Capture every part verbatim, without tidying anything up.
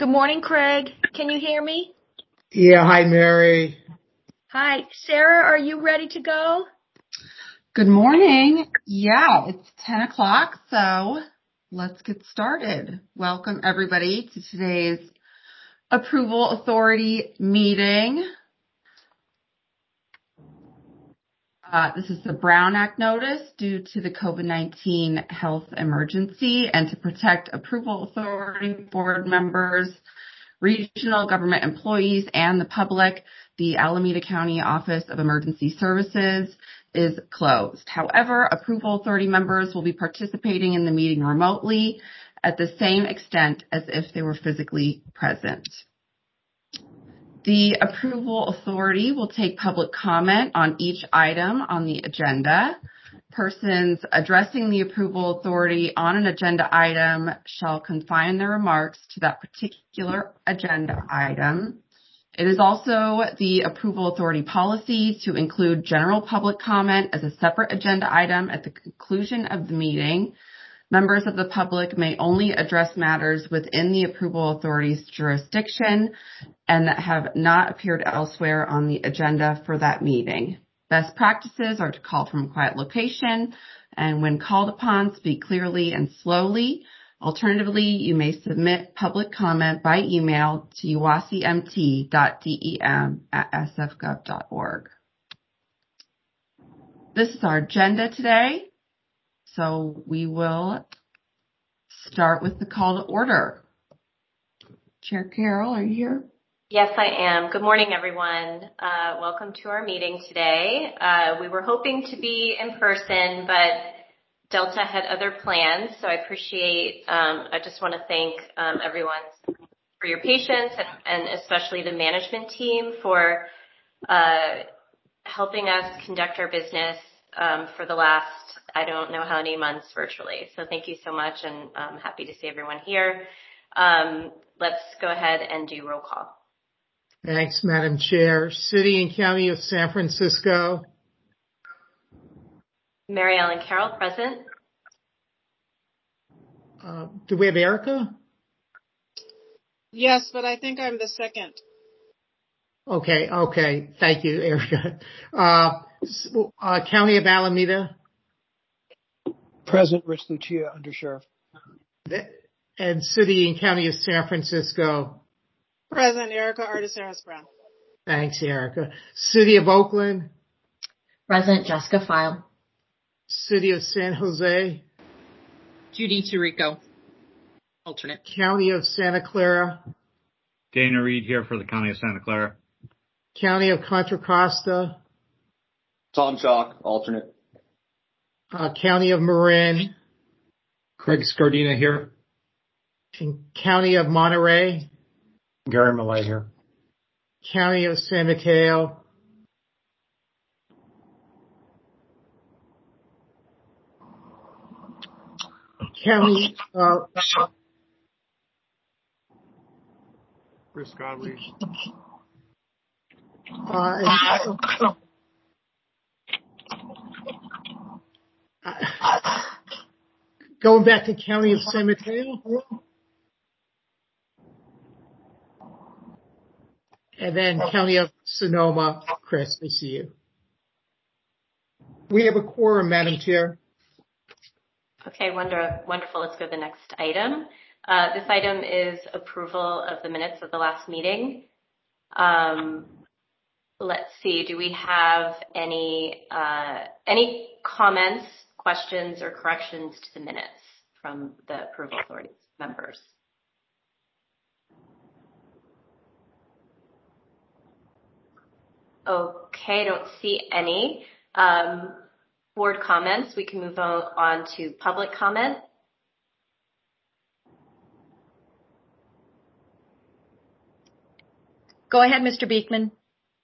Good morning, Craig. Can you hear me? Yeah, hi, Mary. Hi. Sarah, are you ready to go? Good morning. Yeah, it's ten o'clock, so let's get started. Welcome, everybody, to today's Approval Authority meeting. Uh, this is the Brown Act notice due to the COVID nineteen health emergency and to protect Approval Authority board members, regional government employees, and the public. The Alameda County Office of Emergency Services is closed. However, Approval Authority members will be participating in the meeting remotely at the same extent as if they were physically present. The Approval Authority will take public comment on each item on the agenda. Persons addressing the Approval Authority on an agenda item shall confine their remarks to that particular agenda item. It is also the Approval Authority policy to include general public comment as a separate agenda item at the conclusion of the meeting. Members of the public may only address matters within the Approval Authority's jurisdiction and that have not appeared elsewhere on the agenda for that meeting. Best practices are to call from a quiet location and when called upon, speak clearly and slowly. Alternatively, you may submit public comment by email to uwasi-mt dot dem at s f gov dot org. This is our agenda today, so we will start with the call to order. Chair Carol, are you here? Yes, I am. Good morning, everyone. Uh, welcome to our meeting today. Uh, we were hoping to be in person, but Delta had other plans, so I appreciate, um, I just want to thank um, everyone for your patience and, and especially the management team for uh, helping us conduct our business um, for the last, I don't know how many months virtually. So thank you so much, and I'm happy to see everyone here. Um, let's go ahead and do roll call. Thanks, Madam Chair. City and County of San Francisco. Mary Ellen Carroll, present. Uh, do we have Erica? Yes, but I think I'm the second. Okay, okay. Thank you, Erica. Uh, uh, County of Alameda. Present, Rich Lucia, Undersheriff. And City and County of San Francisco. Present, Erica Artis Brown. Thanks, Erica. City of Oakland. Present, Jessica File. City of San Jose. Judy Tirico, alternate. County of Santa Clara. Dana Reed here for the County of Santa Clara. County of Contra Costa. Tom Chalk, alternate. Uh, County of Marin. Craig Scardina here. And County of Monterey. Gary Millay here. County of San Mateo. County uh Chris Godley. Uh, and, uh, going back to County of San Mateo. And then County of Sonoma. Chris, I see you. We have a quorum, Madam Chair. Okay, wonder, wonderful. Let's go to the next item. Uh, this item is approval of the minutes of the last meeting. Um, let's see, do we have any uh, any comments, questions, or corrections to the minutes from the Approval Authority members? Okay, don't see any. Um, board comments, we can move on, on to public comment. Go ahead, Mister Beekman.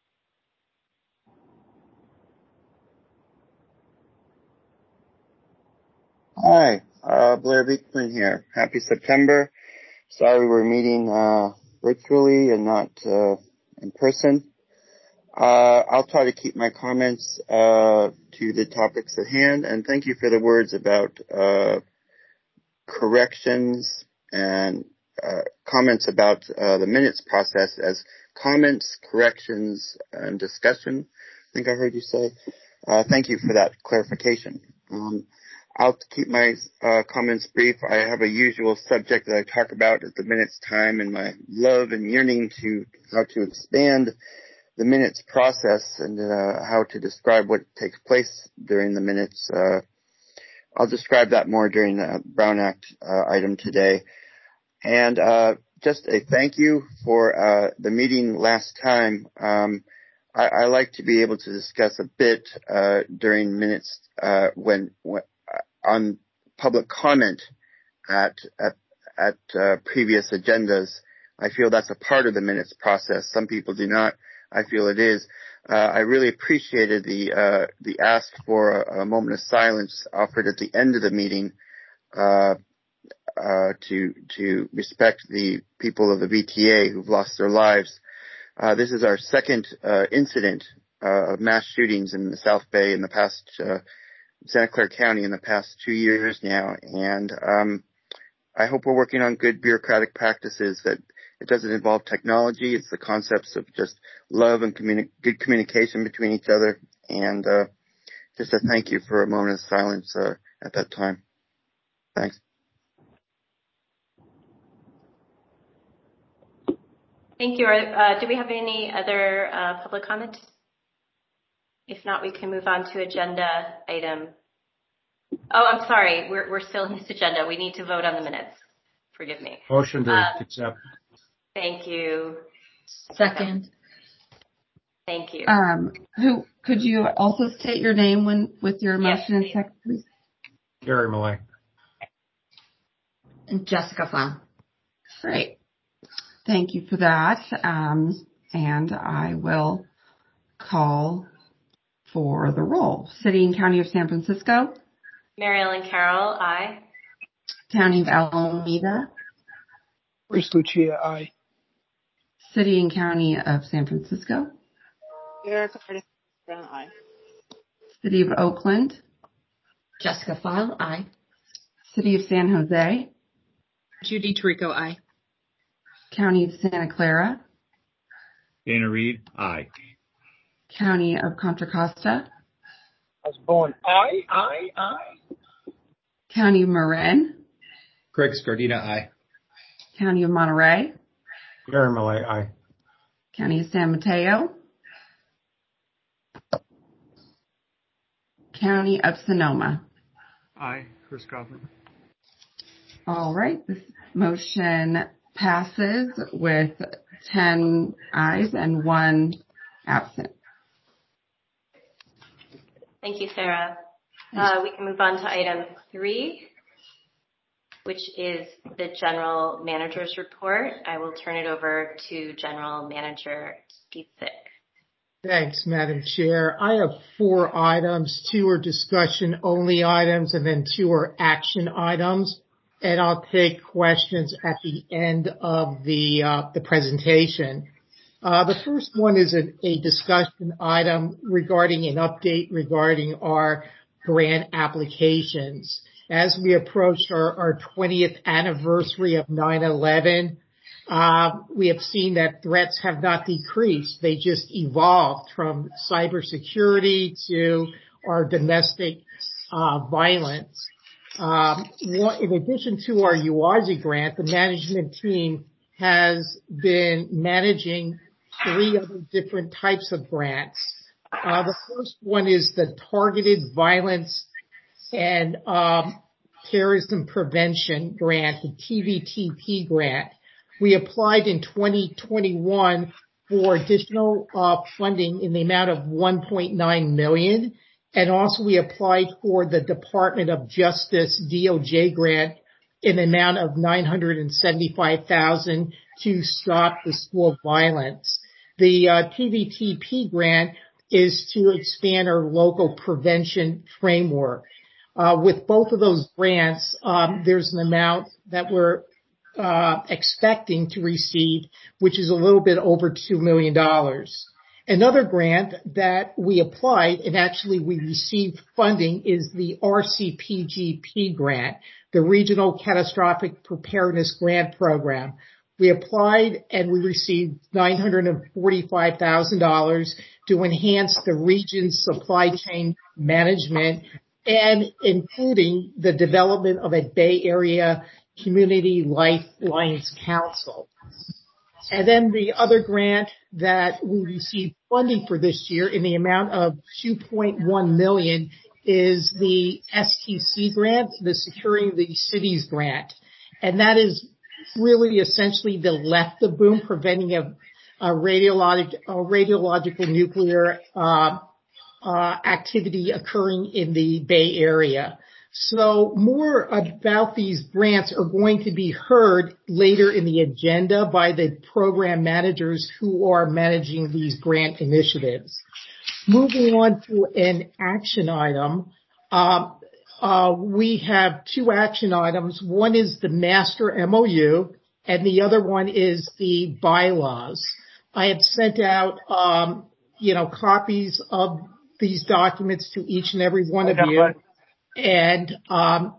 Hi, uh, Blair Beekman here. Happy September. Sorry we're meeting uh, virtually and not uh, in person. Uh, I'll try to keep my comments uh, to the topics at hand, and thank you for the words about uh, corrections and uh, comments about uh, the minutes process as comments, corrections, and discussion. I think I heard you say. Uh, thank you for that clarification. Um, I'll keep my uh, comments brief. I have a usual subject that I talk about at the minutes time and my love and yearning to how to expand the minutes process and uh, how to describe what takes place during the minutes. Uh, I'll describe that more during the Brown Act uh, item today. And uh, just a thank you for uh, the meeting last time. Um, I, I like to be able to discuss a bit uh, during minutes uh, when, when on public comment at at, at uh, previous agendas. I feel that's a part of the minutes process. Some people do not. I feel it is. Uh, I really appreciated the uh, the ask for a, a moment of silence offered at the end of the meeting uh, uh, to to respect the people of the V T A who've lost their lives. Uh, this is our second uh, incident uh, of mass shootings in the South Bay in the past, uh, Santa Clara County in the past two years now, and um, I hope we're working on good bureaucratic practices that it doesn't involve technology. It's the concepts of just love and communi- good communication between each other. And uh, just a thank you for a moment of silence uh, at that time. Thanks. Thank you. Uh, do we have any other uh, public comment? If not, we can move on to agenda item. Oh, I'm sorry. We're we're still in this agenda. We need to vote on the minutes. Forgive me. Motion to uh, accept. Thank you. Second. Thank you. Um, who could you also state your name when with your motion yes, and second, please? Gary Millay. And Jessica File. Great. Thank you for that. Um, and I will call for the roll. City and County of San Francisco. Mary Ellen Carroll, aye. County of Alameda. Bruce Lucia, aye. City and County of San Francisco. Erica Artis Brown, aye. City of Oakland. Jessica File, aye. City of San Jose. Judy Tirico, aye. County of Santa Clara. Dana Reed, aye. County of Contra Costa. Osborne, aye, aye, aye. County of Marin. Craig Scardina, aye. County of Monterey. Gary Millay, aye. County of San Mateo. County of Sonoma. Aye. Chris Coughlin. All right. This motion passes with ten ayes and one absent. Thank you, Sarah. Uh, we can move on to item three, which is the General Manager's Report. I will turn it over to General Manager Keith Sick. Thanks, Madam Chair. I have four items. Two are discussion only items and then two are action items. And I'll take questions at the end of the, uh, the presentation. Uh, the first one is a, a discussion item regarding an update regarding our grant applications. As we approach our, our twentieth anniversary of nine eleven, uh, we have seen that threats have not decreased. They just evolved from cybersecurity to our domestic uh, violence. Um, in addition to our U I Z I grant, the management team has been managing three other different types of grants. Uh, the first one is the Targeted Violence and um, Terrorism Prevention Grant, the T V T P grant. We applied in twenty twenty-one for additional uh, funding in the amount of one point nine million dollars. And also we applied for the Department of Justice D O J grant in the amount of nine hundred seventy-five thousand dollars to stop the school violence. The uh, T V T P grant is to expand our local prevention framework. Uh, with both of those grants, um, there's an amount that we're uh, expecting to receive, which is a little bit over two million dollars. Another grant that we applied and actually we received funding is the R C P G P grant, the Regional Catastrophic Preparedness Grant Program. We applied and we received nine hundred forty-five thousand dollars to enhance the region's supply chain management and including the development of a Bay Area Community Lifelines Council. And then the other grant that we received funding for this year in the amount of two point one million dollars is the S T C grant, the Securing the Cities grant. And that is really essentially the LEFTA boom, preventing a, a, radiologic, a radiological nuclear uh, uh, activity occurring in the Bay Area. So more about these grants are going to be heard later in the agenda by the program managers who are managing these grant initiatives. Moving on to an action item, uh, uh, we have two action items. One is the master M O U, and the other one is the bylaws. I have sent out, um, you know, copies of these documents to each and every one of you. And, um,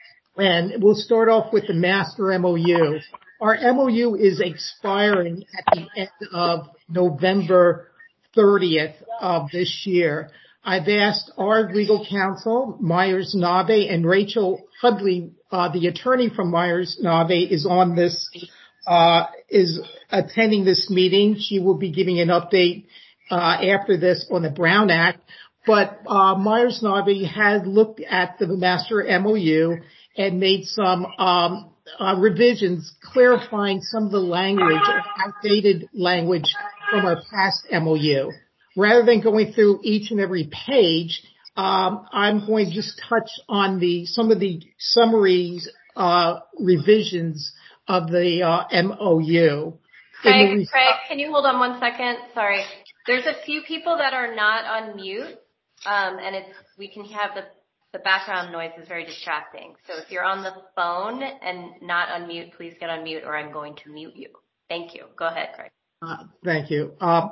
and we'll start off with the master M O U. Our M O U is expiring at the end of November thirtieth of this year. I've asked our legal counsel, Myers Nave, and Rachel Hudley, uh, the attorney from Myers Nave, is on this, uh, is attending this meeting. She will be giving an update, uh, after this on the Brown Act. But, uh, Myers Nave had looked at the master M O U and made some, um, uh, revisions clarifying some of the language, outdated language from our past M O U. Rather than going through each and every page, um, I'm going to just touch on the some of the summaries, uh, revisions of the uh, M O U. Craig, the Craig, can you hold on one second? Sorry. There's a few people that are not on mute, um, and it's we can have the the background noise is very distracting. So if you're on the phone and not on mute, please get on mute, or I'm going to mute you. Thank you. Go ahead, Craig. Uh, thank you. Uh,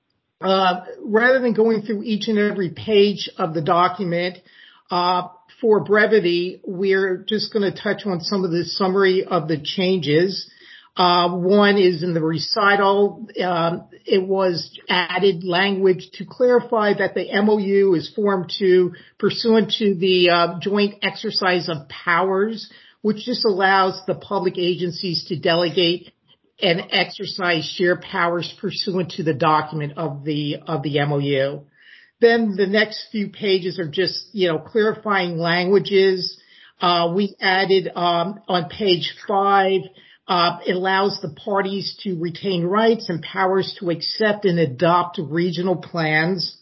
uh, rather than going through each and every page of the document, uh, for brevity, we're just going to touch on some of the summary of the changes. Uh, one is in the recital. Um, it was added language to clarify that the M O U is formed to pursuant to the uh, joint exercise of powers, which just allows the public agencies to delegate and exercise shared powers pursuant to the document of the of the M O U. Then the next few pages are just, you know, clarifying languages. Uh, we added um, on page five, uh, it allows the parties to retain rights and powers to accept and adopt regional plans.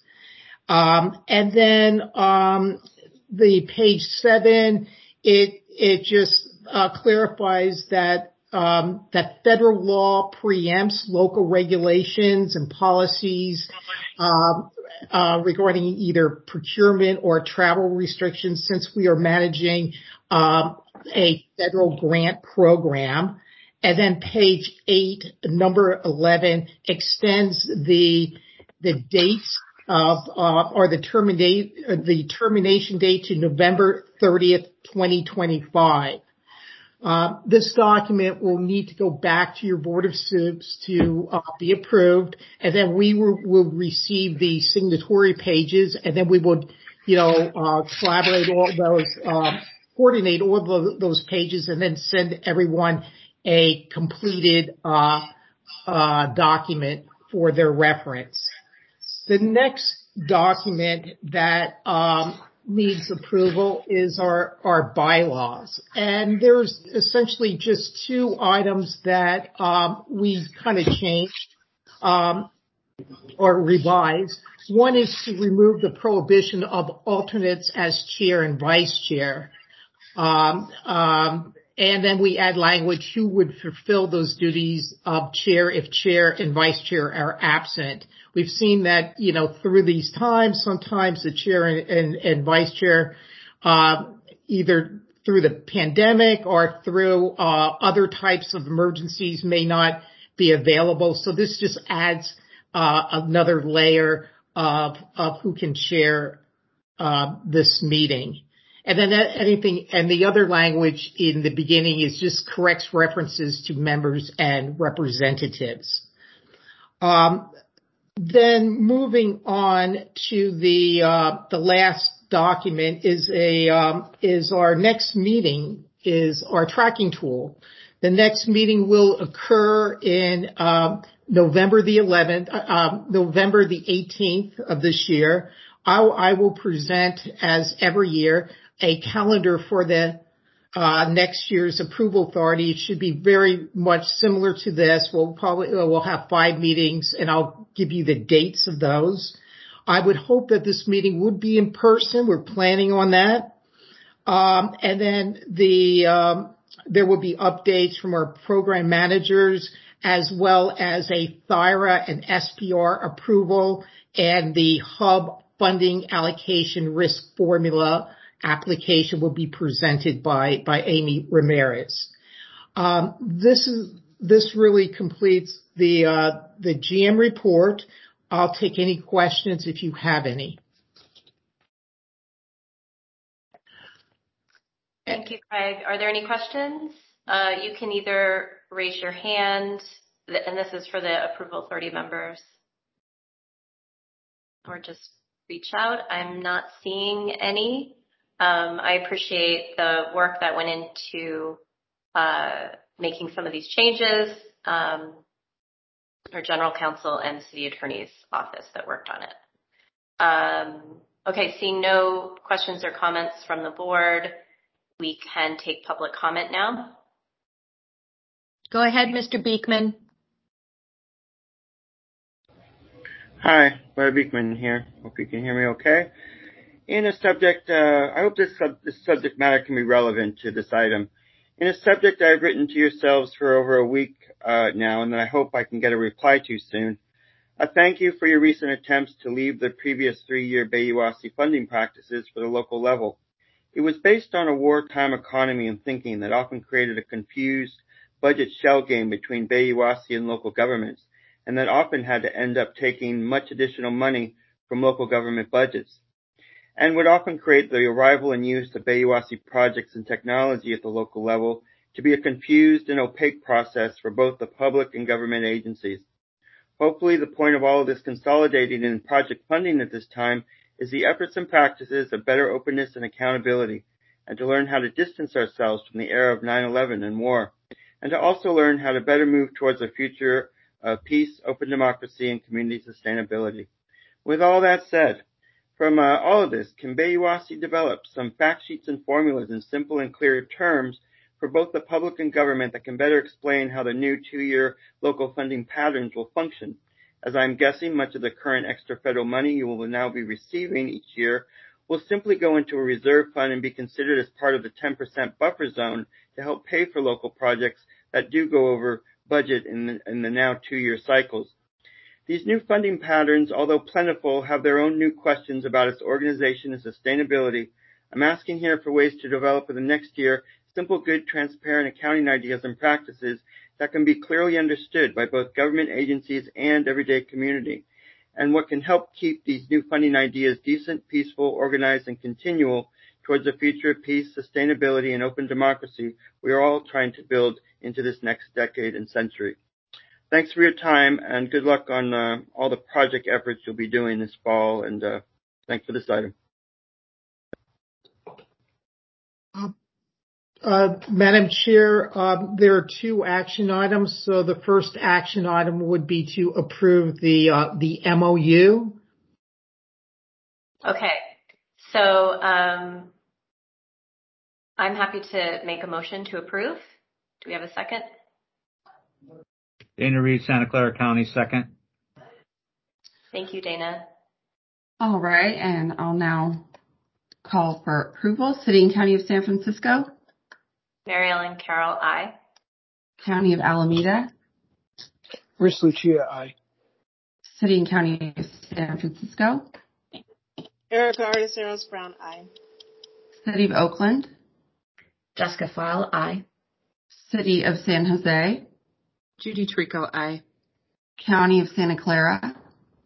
Um, and then um, the page seven, it it just uh, clarifies that. Um, that federal law preempts local regulations and policies um, uh, regarding either procurement or travel restrictions, since we are managing um, a federal grant program. And then page eight, number eleven, extends the the dates of uh, or the terminate uh, the termination date to November thirtieth, twenty twenty-five. Uh, this document will need to go back to your Board of Soups to uh, be approved, and then we will, will receive the signatory pages, and then we would, you know, uh, collaborate all those, um, coordinate all of those pages, and then send everyone a completed uh, uh, document for their reference. The next document that um, needs approval is our, our bylaws. And there's essentially just two items that um, we kind of changed um, or revised. One is to remove the prohibition of alternates as chair and vice chair. Um, um, and then we add language who would fulfill those duties of chair if chair and vice chair are absent. We've seen that, you know, through these times, sometimes the chair and, and, and vice chair, uh, either through the pandemic or through uh, other types of emergencies may not be available. So this just adds uh, another layer of, of who can chair uh, this meeting. And then anything, and the other language in the beginning is just corrects references to members and representatives. Um, then moving on to the, uh, the last document is a, um, is our next meeting is our tracking tool. The next meeting will occur in, um, November the eleventh, uh, November the eighteenth of this year. I, I will present, as every year, a calendar for the uh, next year's approval authority. It should be very much similar to this. We'll probably we'll have five meetings, and I'll give you the dates of those. I would hope that this meeting would be in person. We're planning on that. Um, and then the um, there will be updates from our program managers, as well as a T H I R A and S P R approval and the hub funding allocation risk formula application will be presented by, by Amy Ramirez. Um, this is, this really completes the, uh, the G M report. I'll take any questions if you have any. Thank you, Craig. Are there any questions? Uh, you can either raise your hand, and this is for the approval authority members, or just reach out. I'm not seeing any. Um, I appreciate the work that went into uh, making some of these changes, um, our general counsel and city attorney's office that worked on it. Um, okay, seeing no questions or comments from the board, we can take public comment now. Go ahead, Mister Beekman. Hi, Blair Beekman here. Hope you can hear me okay. In a subject, uh, I hope this, sub, this subject matter can be relevant to this item. In a subject I've written to yourselves for over a week uh, now, and that I hope I can get a reply to soon. I thank you for your recent attempts to leave the previous three-year Bayou-Wassi funding practices for the local level. It was based on a wartime economy and thinking that often created a confused budget shell game between Bayou-Wassi and local governments, and that often had to end up taking much additional money from local government budgets, and would often create the arrival and use of Bayou-Wassi projects and technology at the local level to be a confused and opaque process for both the public and government agencies. Hopefully, the point of all of this consolidating in project funding at this time is the efforts and practices of better openness and accountability, and to learn how to distance ourselves from the era of nine eleven and war, and to also learn how to better move towards a future of peace, open democracy, and community sustainability. With all that said, from uh, all of this, can Bayou-Wassi develop some fact sheets and formulas in simple and clear terms for both the public and government that can better explain how the new two-year local funding patterns will function? As I'm guessing, much of the current extra federal money you will now be receiving each year will simply go into a reserve fund and be considered as part of the ten percent buffer zone to help pay for local projects that do go over budget in the, in the now two-year cycles. These new funding patterns, although plentiful, have their own new questions about its organization and sustainability. I'm asking here for ways to develop for the next year simple, good, transparent accounting ideas and practices that can be clearly understood by both government agencies and everyday community, and what can help keep these new funding ideas decent, peaceful, organized, and continual towards a future of peace, sustainability, and open democracy we are all trying to build into this next decade and century. Thanks for your time, and good luck on uh, all the project efforts you'll be doing this fall, and uh, thanks for this item. Uh, uh, Madam Chair, um, there are two action items. So the first action item would be to approve the uh, the M O U. Okay, so um, I'm happy to make a motion to approve. Do we have a second? Dana Reed, Santa Clara County, second. Thank you, Dana. All right, and I'll now call for approval. City and County of San Francisco. Mary Ellen Carroll, aye. County of Alameda. Chris Lucia, aye. City and County of San Francisco. Erica Articeros Brown, aye. City of Oakland. Jessica File, aye. City of San Jose. Judy Trico, aye. County of Santa Clara.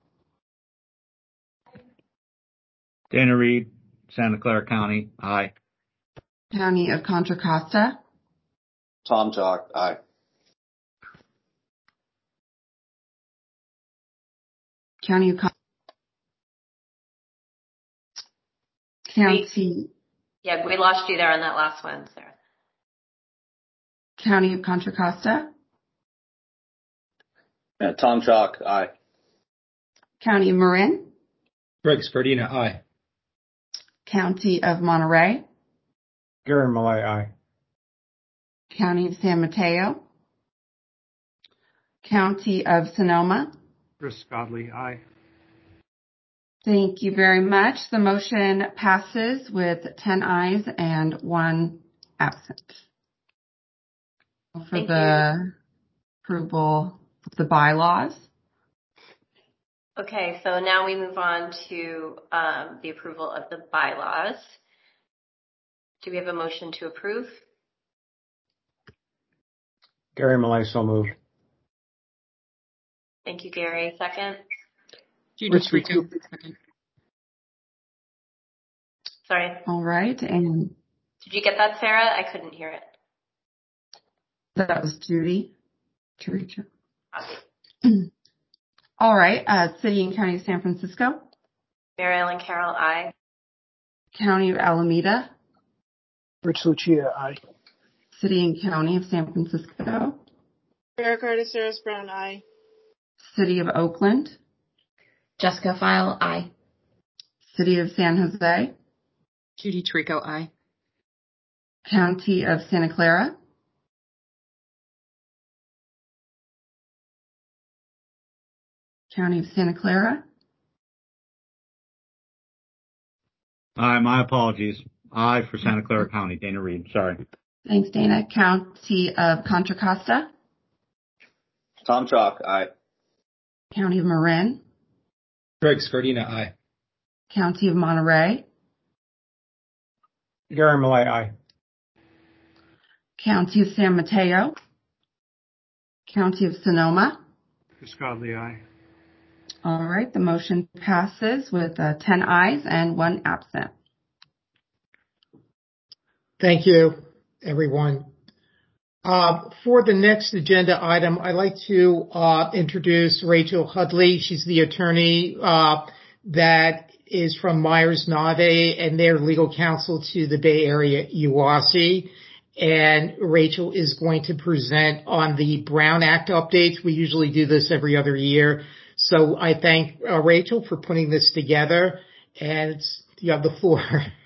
Dana Reed, Santa Clara County, aye. County of Contra Costa. Tom Chalk, aye. County of Con- County. Yeah, we lost you there on that last one, Sarah. County of Contra Costa. Yeah, Tom Chalk, aye. County of Marin. Greg Scardina, aye. County of Monterey. Gary Malay, aye. County of San Mateo. County of Sonoma. Chris Godley, aye. Thank you very much. The motion passes with ten ayes and one absent. For Thank the you. approval of the bylaws. Okay, so now we move on to um, the approval of the bylaws. Do we have a motion to approve? Gary Malay, so moved. Thank you, Gary. Second? Judy Trico, second. Sorry. All right. And did you get that, Sarah? I couldn't hear it. That was Judy. Teresa. All right. Uh, City and County of San Francisco. Mary Ellen Carroll, aye. County of Alameda. Rich Lucia, aye. City and County of San Francisco. Erica Arteseros Brown, aye. City of Oakland. Jessica File, aye. City of San Jose. Judy Trico, aye. County of Santa Clara. County of Santa Clara. Aye, my apologies. Aye for Santa Clara County. Dana Reed, sorry. Thanks, Dana. County of Contra Costa. Tom Chalk, aye. County of Marin. Greg Scardina, aye. County of Monterey. Gary Malay, aye. County of San Mateo. County of Sonoma. Chris Godley, aye. All right. The motion passes with uh, ten ayes and one absent. Thank you, everyone. Uh, for the next agenda item, I'd like to uh, introduce Rachel Hudley. She's the attorney uh, that is from Myers-Nave and their legal counsel to the Bay Area U A S I. And Rachel is going to present on the Brown Act updates. We usually do this every other year. So I thank uh, Rachel for putting this together. And it's, you have the floor.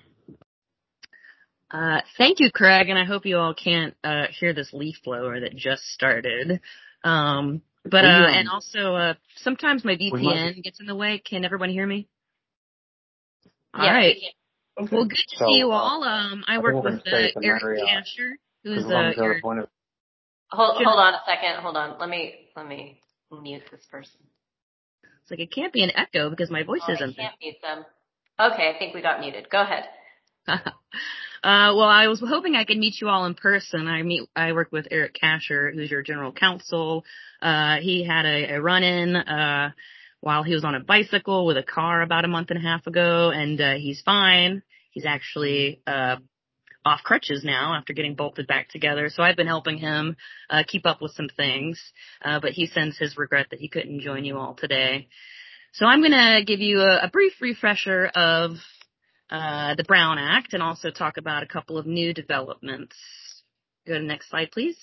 Uh, thank you, Craig, and I hope you all can't uh, hear this leaf blower that just started. Um, but uh, and also, uh, sometimes my V P N gets in the way. Can everyone hear me? All yeah, right. Okay. Well, good to so, see you uh, all. Um, I, I work with uh, Eric Mary, uh, Asher, who's uh, uh, your... point of- Hold, hold on a second. Hold on. Let me let me mute this person. It's like it can't be an echo because my voice oh, isn't I can't mute them. Okay, I think we got muted. Go ahead. Uh, well, I was hoping I could meet you all in person. I meet, I work with Eric Asher, who's your general counsel. Uh, he had a, a run-in, uh, while he was on a bicycle with a car about a month and a half ago, and, uh, he's fine. He's actually, uh, off crutches now after getting bolted back together. So I've been helping him, uh, keep up with some things. Uh, but he sends his regret that he couldn't join you all today. So I'm gonna give you a, a brief refresher of Uh, the Brown Act, and also talk about a couple of new developments. Go to the next slide, please.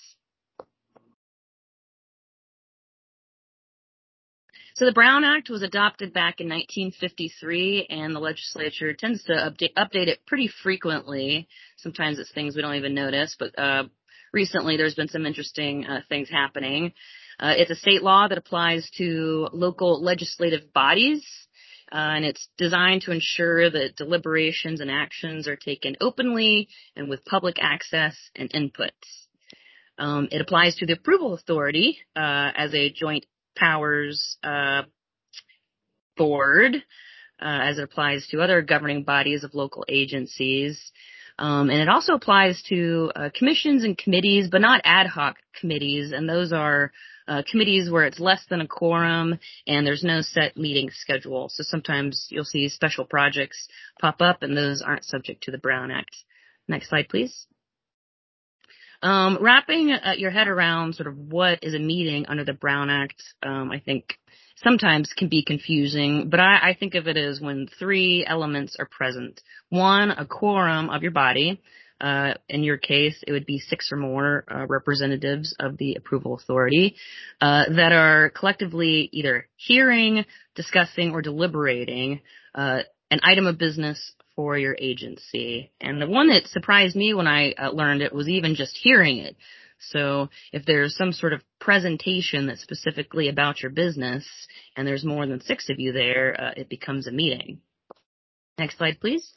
So the Brown Act was adopted back in nineteen fifty-three, and the legislature tends to update, update it pretty frequently. Sometimes it's things we don't even notice, but uh, recently there's been some interesting uh, things happening. Uh, it's a state law that applies to local legislative bodies. Uh, and it's designed to ensure that deliberations and actions are taken openly and with public access and input. Um, it applies to the approval authority uh, as a joint powers uh, board, uh, as it applies to other governing bodies of local agencies. Um, and it also applies to uh, commissions and committees, but not ad hoc committees, and those are Uh, committees where it's less than a quorum and there's no set meeting schedule. So sometimes you'll see special projects pop up and those aren't subject to the Brown Act Next slide, please. Um, wrapping uh, your head around sort of what is a meeting under the Brown Act, um, I think sometimes can be confusing, but I, I think of it as when three elements are present. One, a quorum of your body. Uh, in your case, it would be six or more uh, representatives of the approval authority uh, that are collectively either hearing, discussing, or deliberating uh, an item of business for your agency. And the one that surprised me when I uh, learned it was even just hearing it. So if there's some sort of presentation that's specifically about your business and there's more than six of you there, uh, it becomes a meeting. Next slide, please.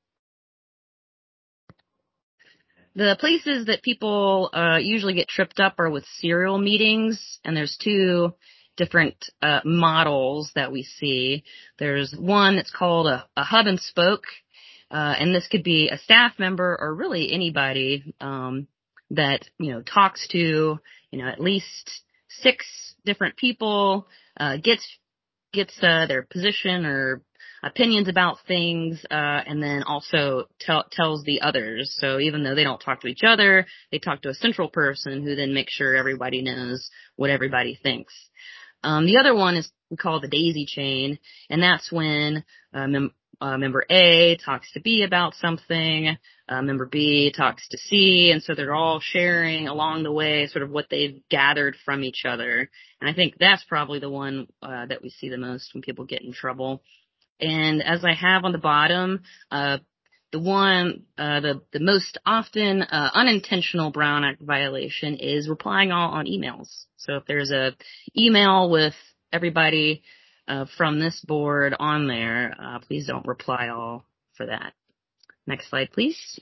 The places that people uh, usually get tripped up are with serial meetings, and there's two different uh, models that we see. There's one that's called a, a hub and spoke, uh, and this could be a staff member or really anybody um, that, you know, talks to, you know, at least six different people, uh, gets gets uh, their position or opinions about things, uh, and then also tell, tells the others. So even though they don't talk to each other, they talk to a central person who then makes sure everybody knows what everybody thinks. Um, the other one is we call the daisy chain, and that's when uh, mem- uh, member A talks to B about something, uh, member B talks to C, and so they're all sharing along the way sort of what they've gathered from each other. And I think that's probably the one uh, that we see the most when people get in trouble. And as I have on the bottom, uh, the one, uh, the, the most often uh, unintentional Brown Act violation is replying all on emails. So if there's a email with everybody uh, from this board on there, uh, please don't reply all for that. Next slide, please.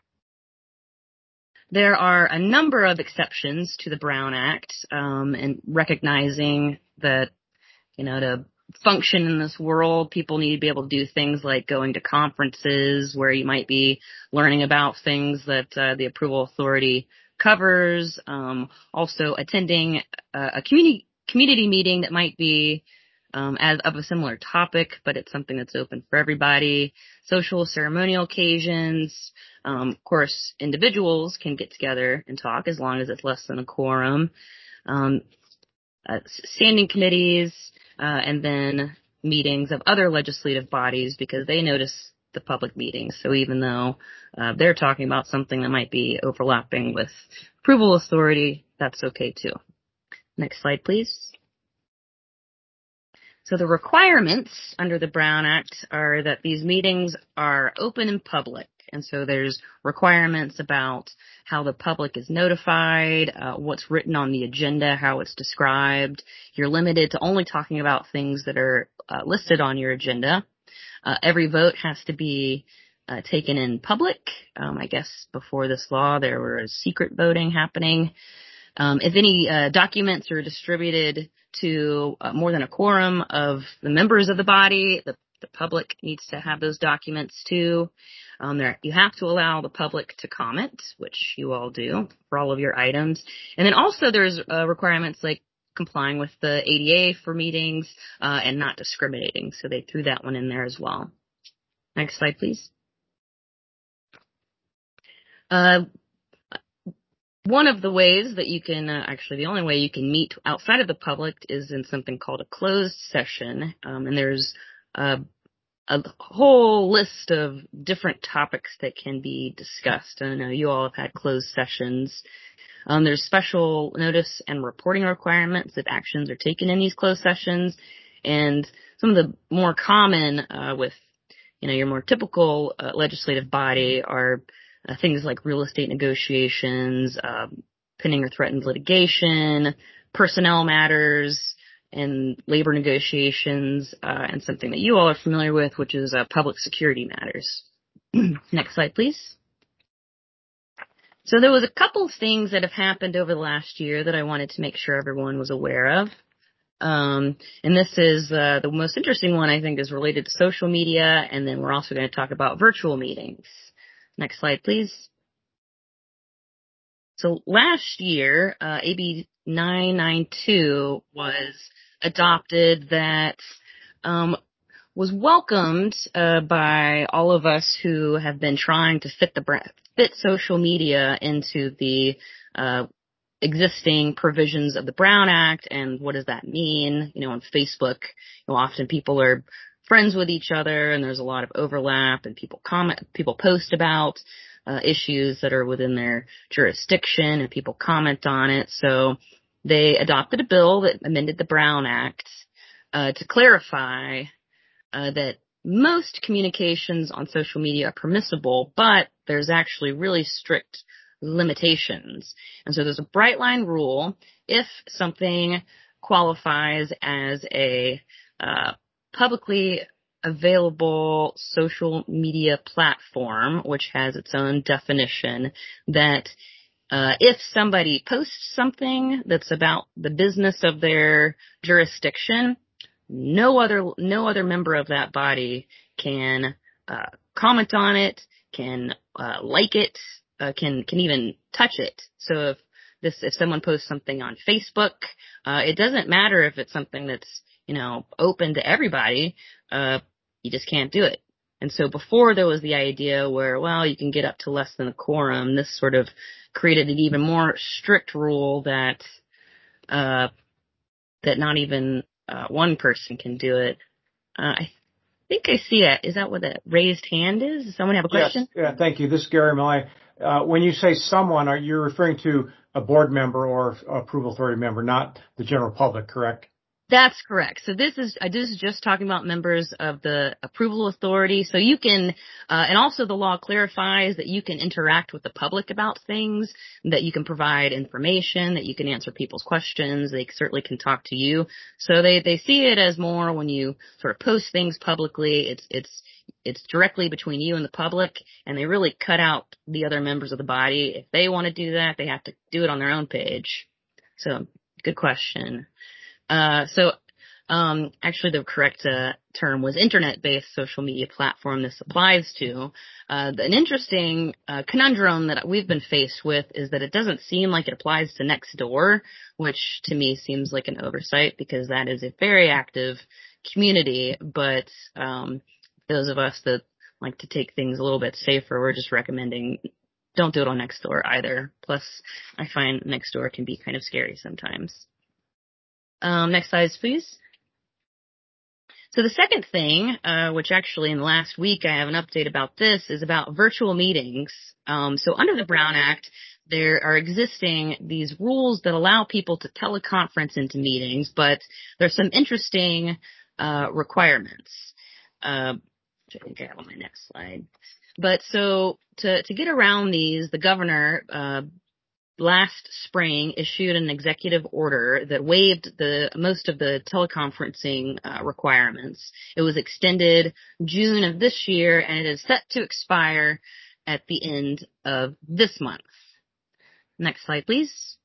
There are a number of exceptions to the Brown Act, um, and recognizing that, you know, to function in this world, people need to be able to do things like going to conferences where you might be learning about things that uh, the approval authority covers. Um, also attending uh, a community community meeting that might be um, as of a similar topic, but it's something that's open for everybody. Social ceremonial occasions. Um, of course, individuals can get together and talk as long as it's less than a quorum. Um, uh, standing committees. Uh, and then meetings of other legislative bodies because they notice the public meetings. So even though uh, they're talking about something that might be overlapping with approval authority, that's okay too. Next slide, please. So the requirements under the Brown Act are that these meetings are open and public. And so there's requirements about how the public is notified, uh, what's written on the agenda, how it's described. You're limited to only talking about things that are uh, listed on your agenda. Uh, every vote has to be uh, taken in public. Um, I guess before this law, there was secret voting happening. Um, if any uh, documents are distributed to uh, more than a quorum of the members of the body, the, the public needs to have those documents too. Um, there, you have to allow the public to comment, which you all do for all of your items. And then also there's uh, requirements like complying with the A D A for meetings uh, and not discriminating. So they threw that one in there as well. Next slide, please. Uh, One of the ways that you can, uh, actually the only way you can meet outside of the public is in something called a closed session. Um, and there's uh, a whole list of different topics that can be discussed. I know you all have had closed sessions. Um, there's special notice and reporting requirements if actions are taken in these closed sessions. And some of the more common uh, with, you know, your more typical uh, legislative body are Uh, things like real estate negotiations, uh, pending or threatened litigation, personnel matters, and labor negotiations, uh, and something that you all are familiar with, which is uh, public security matters. Next slide, please. So there was a couple of things that have happened over the last year that I wanted to make sure everyone was aware of. Um, and this is uh, the most interesting one, I think, is related to social media, and then we're also going to talk about virtual meetings. Next slide, please. So last year, uh, A B nine ninety-two was adopted that um, was welcomed uh, by all of us who have been trying to fit the fit social media into the uh, existing provisions of the Brown Act, and what does that mean? You know, on Facebook, you know, often people are friends with each other, and there's a lot of overlap, and people comment, people post about uh, issues that are within their jurisdiction, and people comment on it. So they adopted a bill that amended the Brown Act uh, to clarify uh, that most communications on social media are permissible, but there's actually really strict limitations. And so there's a bright line rule. If something qualifies as a uh, publicly available social media platform, which has its own definition, that uh, if somebody posts something that's about the business of their jurisdiction, no other no other member of that body can uh, comment on it, can uh, like it, uh, can can even touch it. So if this if someone posts something on Facebook, uh, it doesn't matter if it's something that's, you know, open to everybody. Uh, you just can't do it. And so before there was the idea where, well, you can get up to less than a quorum. This sort of created an even more strict rule that uh, that not even uh, one person can do it. Uh, I think I see it. Is that what a raised hand is? Does someone have a question? Yes. Yeah, thank you. This is Gary Malay. Uh, when you say someone, are you referring to a board member or approval authority member, not the general public, correct? That's correct. So this is, I this is just talking about members of the approval authority. So you can, uh, and also the law clarifies that you can interact with the public about things, that you can provide information, that you can answer people's questions. They certainly can talk to you. So they, they see it as more when you sort of post things publicly, it's, it's, it's directly between you and the public, and they really cut out the other members of the body. If they want to do that, they have to do it on their own page. So good question. Uh, so, um, actually the correct, uh, term was internet-based social media platform this applies to. Uh, an interesting, uh, conundrum that we've been faced with is that it doesn't seem like it applies to Nextdoor, which to me seems like an oversight because that is a very active community, but, um, those of us that like to take things a little bit safer, we're just recommending don't do it on Nextdoor either. Plus, I find Nextdoor can be kind of scary sometimes. Um, next slide, please. So the second thing, uh, which actually in the last week I have an update about this, is about virtual meetings. Um, so under the Brown Act, there are existing these rules that allow people to teleconference into meetings, but there's some interesting uh, requirements, uh, which I think I have on my next slide. But so to, to get around these, the governor uh, last spring issued an executive order that waived the most of the teleconferencing uh, requirements. It was extended June of this year, and it is set to expire at the end of this month. Next slide, please.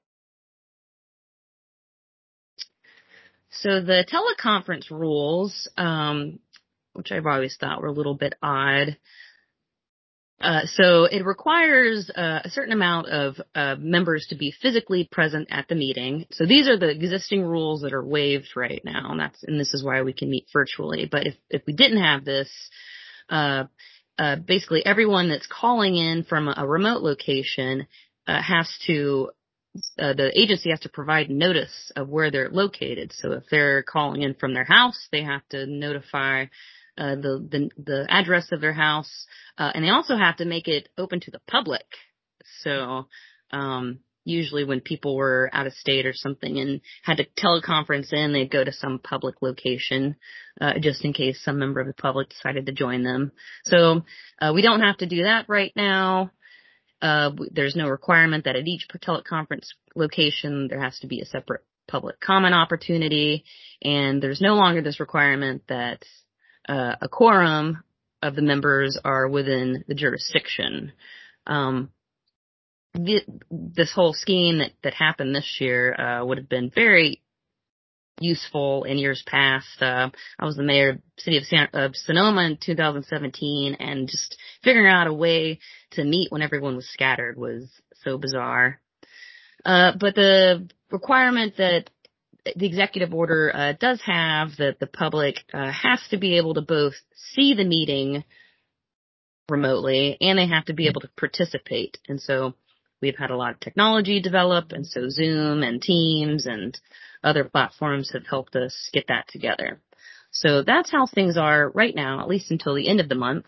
So the teleconference rules, um, which I've always thought were a little bit odd, Uh, so it requires uh, a certain amount of uh, members to be physically present at the meeting. So these are the existing rules that are waived right now, and that's and this is why we can meet virtually. But if if we didn't have this, uh, uh, basically everyone that's calling in from a remote location uh, has to uh, the agency has to provide notice of where they're located. So if they're calling in from their house, they have to notify Uh, the, the, the address of their house, uh, and they also have to make it open to the public. So, um, usually when people were out of state or something and had to teleconference in, they'd go to some public location, uh, just in case some member of the public decided to join them. So, uh, we don't have to do that right now. Uh, there's no requirement that at each teleconference location there has to be a separate public comment opportunity, and there's no longer this requirement that Uh, a quorum of the members are within the jurisdiction. Um, the, this whole scheme that, that happened this year uh, would have been very useful in years past. Uh, I was the mayor of the city of, San, of Sonoma in two thousand seventeen, and just figuring out a way to meet when everyone was scattered was so bizarre. Uh, but the requirement that the executive order uh, does have that the public uh, has to be able to both see the meeting remotely, and they have to be able to participate. And so we've had a lot of technology develop, and so Zoom and Teams and other platforms have helped us get that together. So that's how things are right now, at least until the end of the month.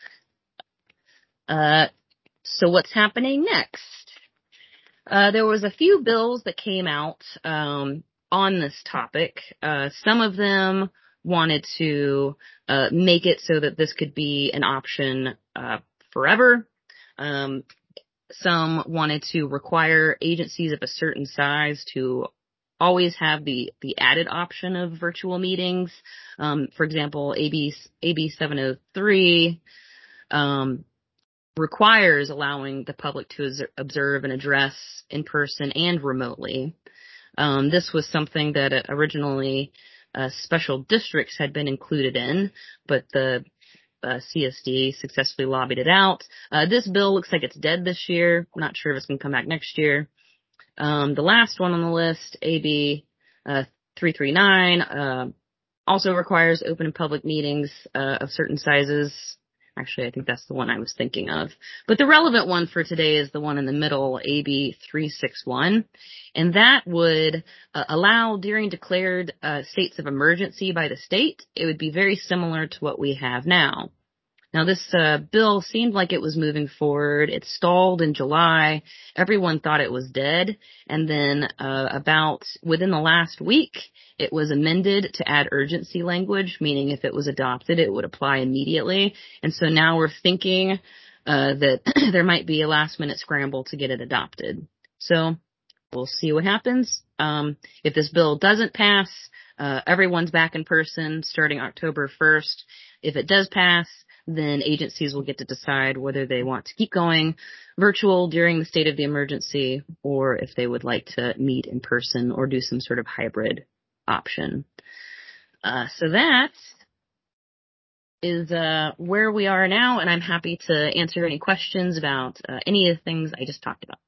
Uh, so what's happening next? Uh, there was a few bills that came out um, on this topic. Uh, some of them wanted to uh, make it so that this could be an option uh, forever. Um, some wanted to require agencies of a certain size to always have the, the added option of virtual meetings. Um, for example, A B, A B seven oh three um, requires allowing the public to observe and address in person and remotely. Um, this was something that originally uh, special districts had been included in, but the uh, C S D successfully lobbied it out. Uh, this bill looks like it's dead this year. I'm not sure if it's going to come back next year. Um, the last one on the list, A B uh, three thirty-nine, uh, also requires open and public meetings uh, of certain sizes. Actually, I think that's the one I was thinking of. But the relevant one for today is the one in the middle, A B three sixty-one. And that would uh, allow, during declared uh, states of emergency by the state, it would be very similar to what we have now. Now, this uh, bill seemed like it was moving forward. It stalled in July. Everyone thought it was dead. And then uh, about within the last week, it was amended to add urgency language, meaning if it was adopted, it would apply immediately. And so now we're thinking uh, that there might be a last-minute scramble to get it adopted. So we'll see what happens. Um, if this bill doesn't pass, uh, everyone's back in person starting October first. If it does pass, then agencies will get to decide whether they want to keep going virtual during the state of the emergency or if they would like to meet in person or do some sort of hybrid option. Uh, so that is uh, where we are now, and I'm happy to answer any questions about uh, any of the things I just talked about.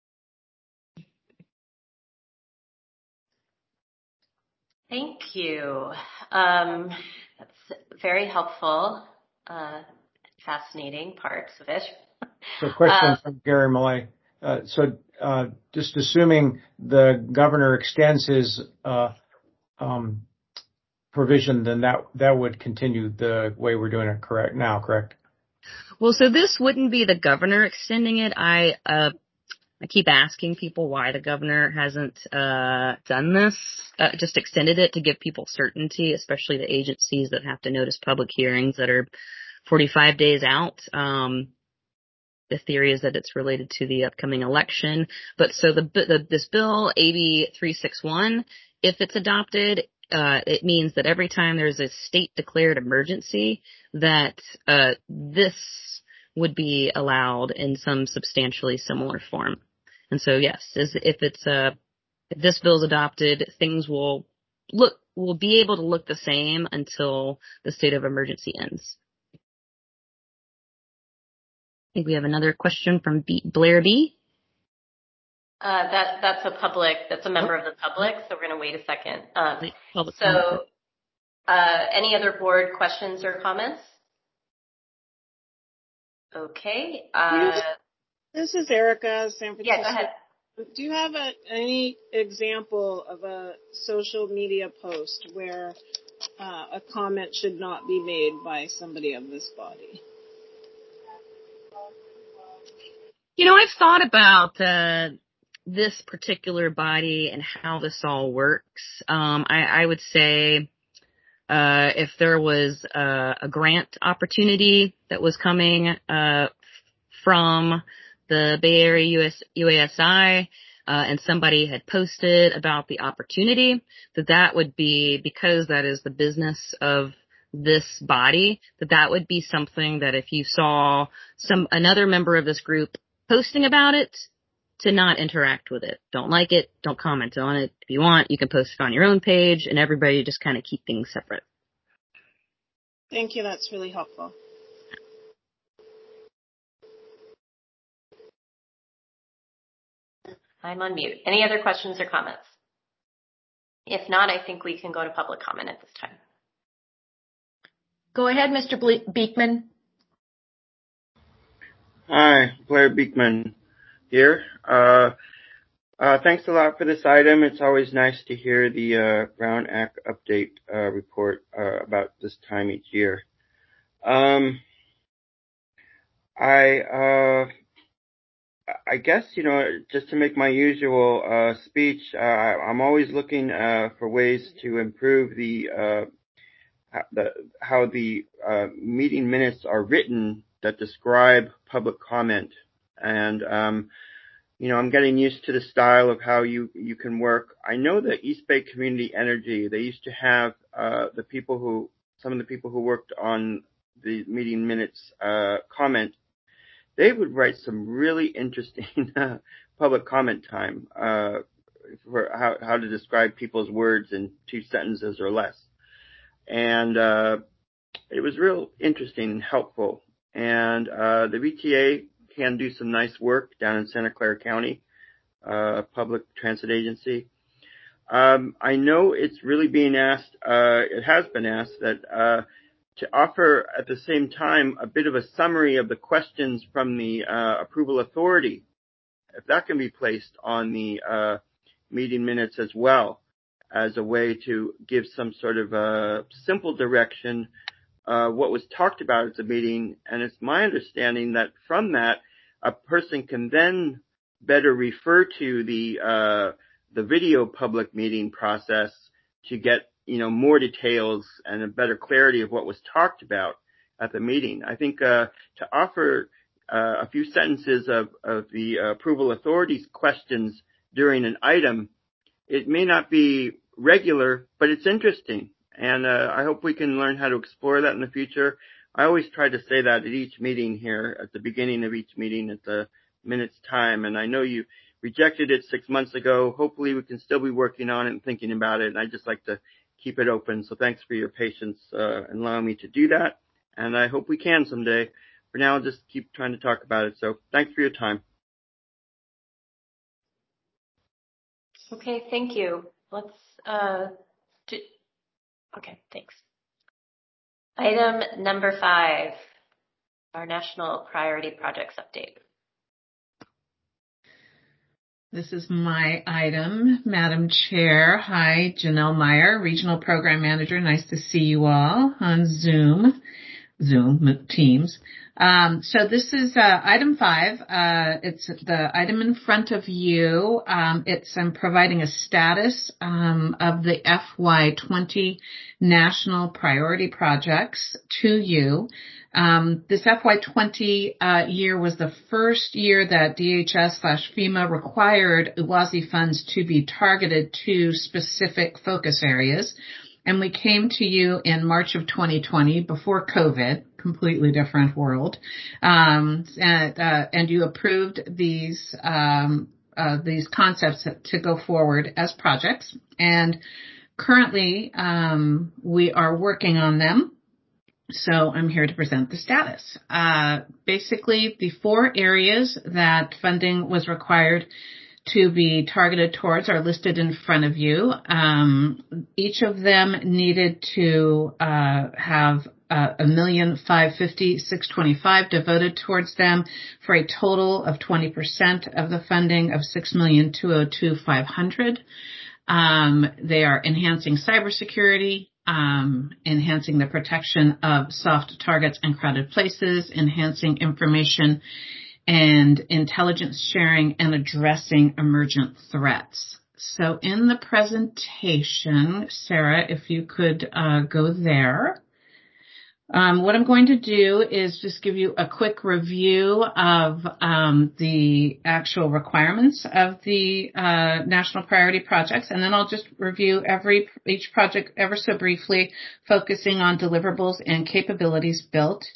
Thank you. Um, that's very helpful. Uh, fascinating parts of it. So question uh, from Gary Millay. Uh, so uh, just assuming the governor extends his uh, um, provision, then that that would continue the way we're doing it correct now, correct? Well, so this wouldn't be the governor extending it. I uh, I keep asking people why the governor hasn't uh, done this, uh, just extended it to give people certainty, especially the agencies that have to notice public hearings that are forty-five days out. Um, the theory is that it's related to the upcoming election. But so the, the this bill, A B three sixty-one, if it's adopted, uh, it means that every time there's a state declared emergency, that uh, this would be allowed in some substantially similar form. And so, yes, if it's uh, if this bill is adopted, things will look will be able to look the same until the state of emergency ends. I think we have another question from B, Blair B. Uh, that that's a public. That's a member of the public. So we're going to wait a second. Um, public so, uh, any other board questions or comments? Okay. Uh, this is Erica, San Francisco. Yeah, go ahead. Do you have a, any example of a social media post where uh, a comment should not be made by somebody of this body? You know, I've thought about uh, this particular body and how this all works. Um, I, I would say uh, if there was uh, a grant opportunity that was coming uh, from the Bay Area U S, U A S I, uh, and somebody had posted about the opportunity, that that would be, because that is the business of this body, that that would be something that if you saw some another member of this group posting about it, to not interact with it. Don't like it. Don't comment on it. If you want, you can post it on your own page, and everybody just kind of keep things separate. Thank you. That's really helpful. I'm on mute. Any other questions or comments? If not, I think we can go to public comment at this time. Go ahead, Mister Ble- Beekman. Hi, Blair Beekman here. Uh, uh, thanks a lot for this item. It's always nice to hear the uh, Brown Act update uh, report uh, about this time each year. Um, I uh, I guess, you know, just to make my usual uh, speech, uh, I'm always looking uh, for ways to improve the uh, the how the uh, meeting minutes are written that describe public comment. And, um, you know, I'm getting used to the style of how you, you can work. I know that East Bay Community Energy, they used to have uh, the people who, some of the people who worked on the meeting minutes uh, comment, they would write some really interesting uh, public comment time uh, for how, how to describe people's words in two sentences or less. And uh, it was real interesting and helpful. And uh, the V T A can do some nice work down in Santa Clara County, uh, public transit agency. Um, I know it's really being asked, uh, it has been asked that uh, to offer at the same time a bit of a summary of the questions from the uh, approval authority, if that can be placed on the uh, meeting minutes as well, as a way to give some sort of a simple direction uh, what was talked about at the meeting. And it's my understanding that from that, a person can then better refer to the uh, the video public meeting process to get, you know, more details and a better clarity of what was talked about at the meeting. I think uh, to offer uh, a few sentences of, of the uh, approval authority's questions during an item, it may not be regular, but it's interesting. And uh, I hope we can learn how to explore that in the future. I always try to say that at each meeting here, at the beginning of each meeting, at the minute's time. And I know you rejected it six months ago. Hopefully we can still be working on it and thinking about it. And I just like to keep it open. So thanks for your patience uh, in allowing me to do that. And I hope we can someday. For now, I'll just keep trying to talk about it. So thanks for your time. Okay, thank you. Let's, uh, do, okay, thanks. Item number five, our National Priority Projects Update. This is my item, Madam Chair. Hi, Janelle Meyer, Regional Program Manager. Nice to see you all on Zoom, Zoom, Teams. Um, so this is uh, item five. Uh, it's the item in front of you. Um, it's I'm providing a status um, of the F Y twenty National Priority Projects to you. Um, this F Y twenty uh, year was the first year that D H S slash FEMA required U W A S I funds to be targeted to specific focus areas. And we came to you in March of twenty twenty before COVID, completely different world. Um, and, uh, and you approved these, um, uh, these concepts to go forward as projects. And currently, um, we are working on them. So I'm here to present the status. Uh, basically, the four areas that funding was required to be targeted towards are listed in front of you. Um, each of them needed to uh, have uh, a million five fifty six twenty five devoted towards them for a total of twenty percent of the funding of six million two hundred two five hundred. Um, they are enhancing cybersecurity, um, enhancing the protection of soft targets and crowded places, enhancing information and intelligence sharing, and addressing emergent threats. So in the presentation, Sarah, if you could uh, go there. Um, what I'm going to do is just give you a quick review of um, the actual requirements of the uh, national priority projects, and then I'll just review every each project ever so briefly, focusing on deliverables and capabilities built.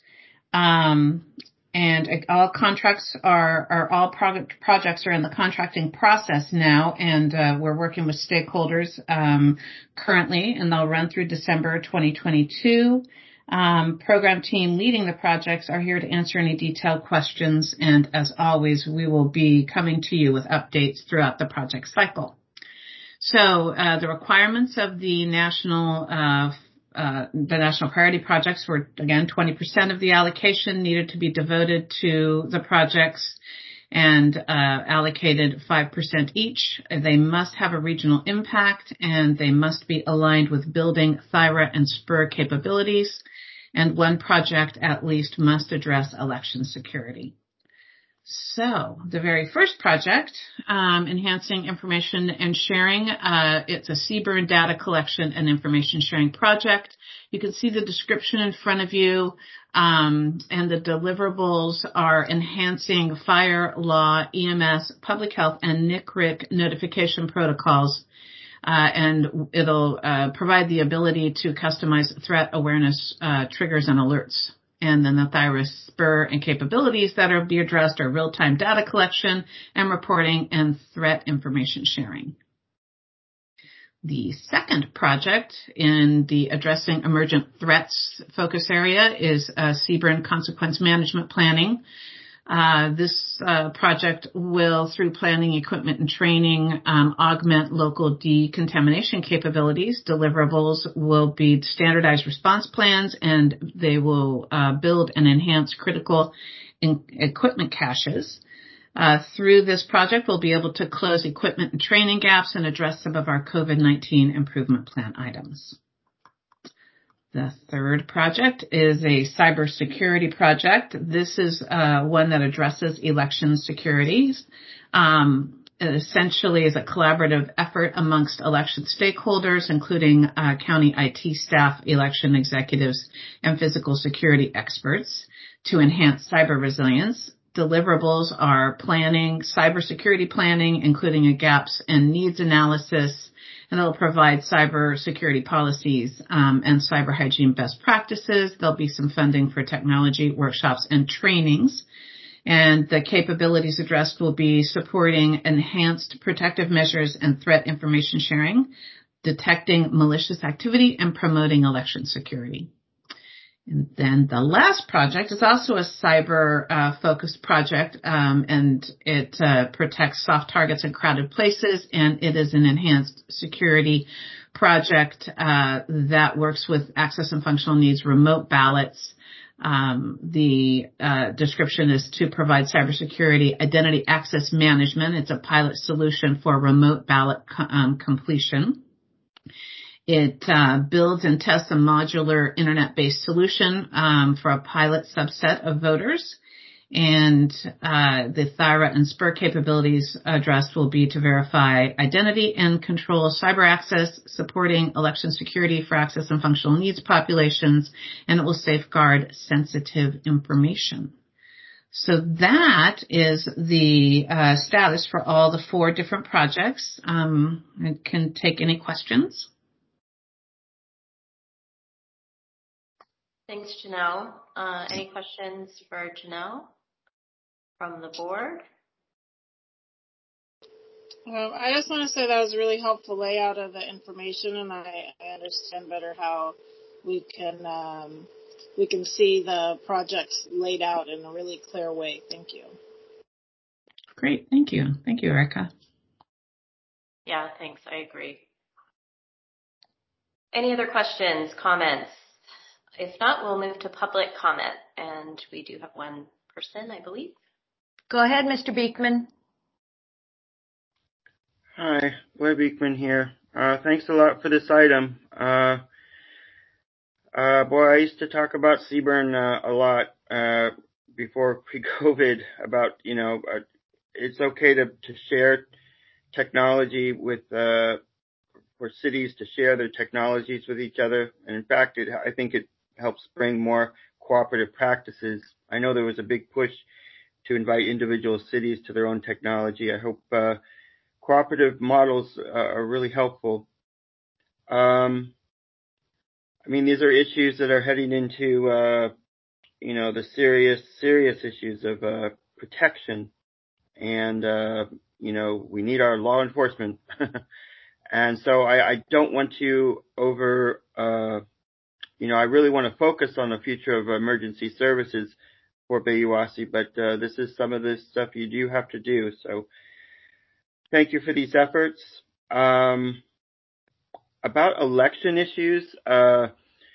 Um, And all contracts are, are all project, projects are in the contracting process now, and uh, we're working with stakeholders um, currently, and they'll run through December twenty twenty-two. Um, program team leading the projects are here to answer any detailed questions, and as always, we will be coming to you with updates throughout the project cycle. So uh, the requirements of the national uh, uh, the national priority projects were, again, twenty percent of the allocation needed to be devoted to the projects and uh, allocated five percent each. They must have a regional impact, and they must be aligned with building THIRA and SPUR capabilities, and one project at least must address election security. So the very first project, um, enhancing information and sharing, uh, it's a C B R N data collection and information sharing project. You can see the description in front of you, um, and the deliverables are enhancing fire, law, E M S, public health, and N C R I C notification protocols. Uh, and it'll uh, provide the ability to customize threat awareness uh, triggers and alerts. And then the THIRA SPUR and capabilities that are be addressed are real-time data collection and reporting and threat information sharing. The second project in the addressing emergent threats focus area is uh, C B R N consequence management planning. Uh, this uh, project will, through planning, equipment, and training, um, augment local decontamination capabilities. Deliverables will be standardized response plans, and they will uh, build and enhance critical in- equipment caches. Uh, through this project, we'll be able to close equipment and training gaps and address some of our COVID nineteen improvement plan items. The third project is a cybersecurity project. This is uh, one that addresses election securities. Um, it essentially is a collaborative effort amongst election stakeholders, including uh, county I T staff, election executives, and physical security experts to enhance cyber resilience. Deliverables are planning, cybersecurity planning, including a gaps and needs analysis, and it'll provide cyber security policies um, and cyber hygiene best practices. There'll be some funding for technology workshops and trainings. And the capabilities addressed will be supporting enhanced protective measures and threat information sharing, detecting malicious activity, and promoting election security. And then the last project is also a cyber-focused uh, project, um, and it uh, protects soft targets in crowded places, and it is an enhanced security project uh, that works with access and functional needs remote ballots. Um, the uh, description is to provide cybersecurity identity access management. It's a pilot solution for remote ballot co- um, completion. It uh, builds and tests a modular internet-based solution um, for a pilot subset of voters. And uh, the THIRA and SPUR capabilities addressed will be to verify identity and control cyber access, supporting election security for access and functional needs populations, and it will safeguard sensitive information. So that is the uh, status for all the four different projects. Um, I can take any questions. Thanks, Janelle. Uh, any questions for Janelle from the board? Um, I just want to say that was a really helpful layout of the information, and I, I understand better how we can um, we can see the projects laid out in a really clear way. Thank you. Great. Thank you. Thank you, Erica. Yeah, thanks. I agree. Any other questions, comments? If not, we'll move to public comment, and we do have one person, I believe. Go ahead, Mister Beekman. Hi, Blair Beekman here. Uh, thanks a lot for this item. Uh, uh, boy, I used to talk about C B R N uh, a lot uh, before pre-COVID about, you know, uh, it's okay to, to share technology with, uh, for cities to share their technologies with each other. And in fact, it, I think it helps bring more cooperative practices. I know there was a big push to invite individual cities to their own technology. I hope uh, cooperative models uh, are really helpful. Um, I mean, these are issues that are heading into, uh, you know, the serious, serious issues of uh, protection. And, uh, you know, we need our law enforcement. And so I, I don't want to over, uh, you know, I really want to focus on the future of emergency services for Bayou-Wassi, but uh, this is some of this stuff you do have to do. So thank you for these efforts. Um, about election issues, uh,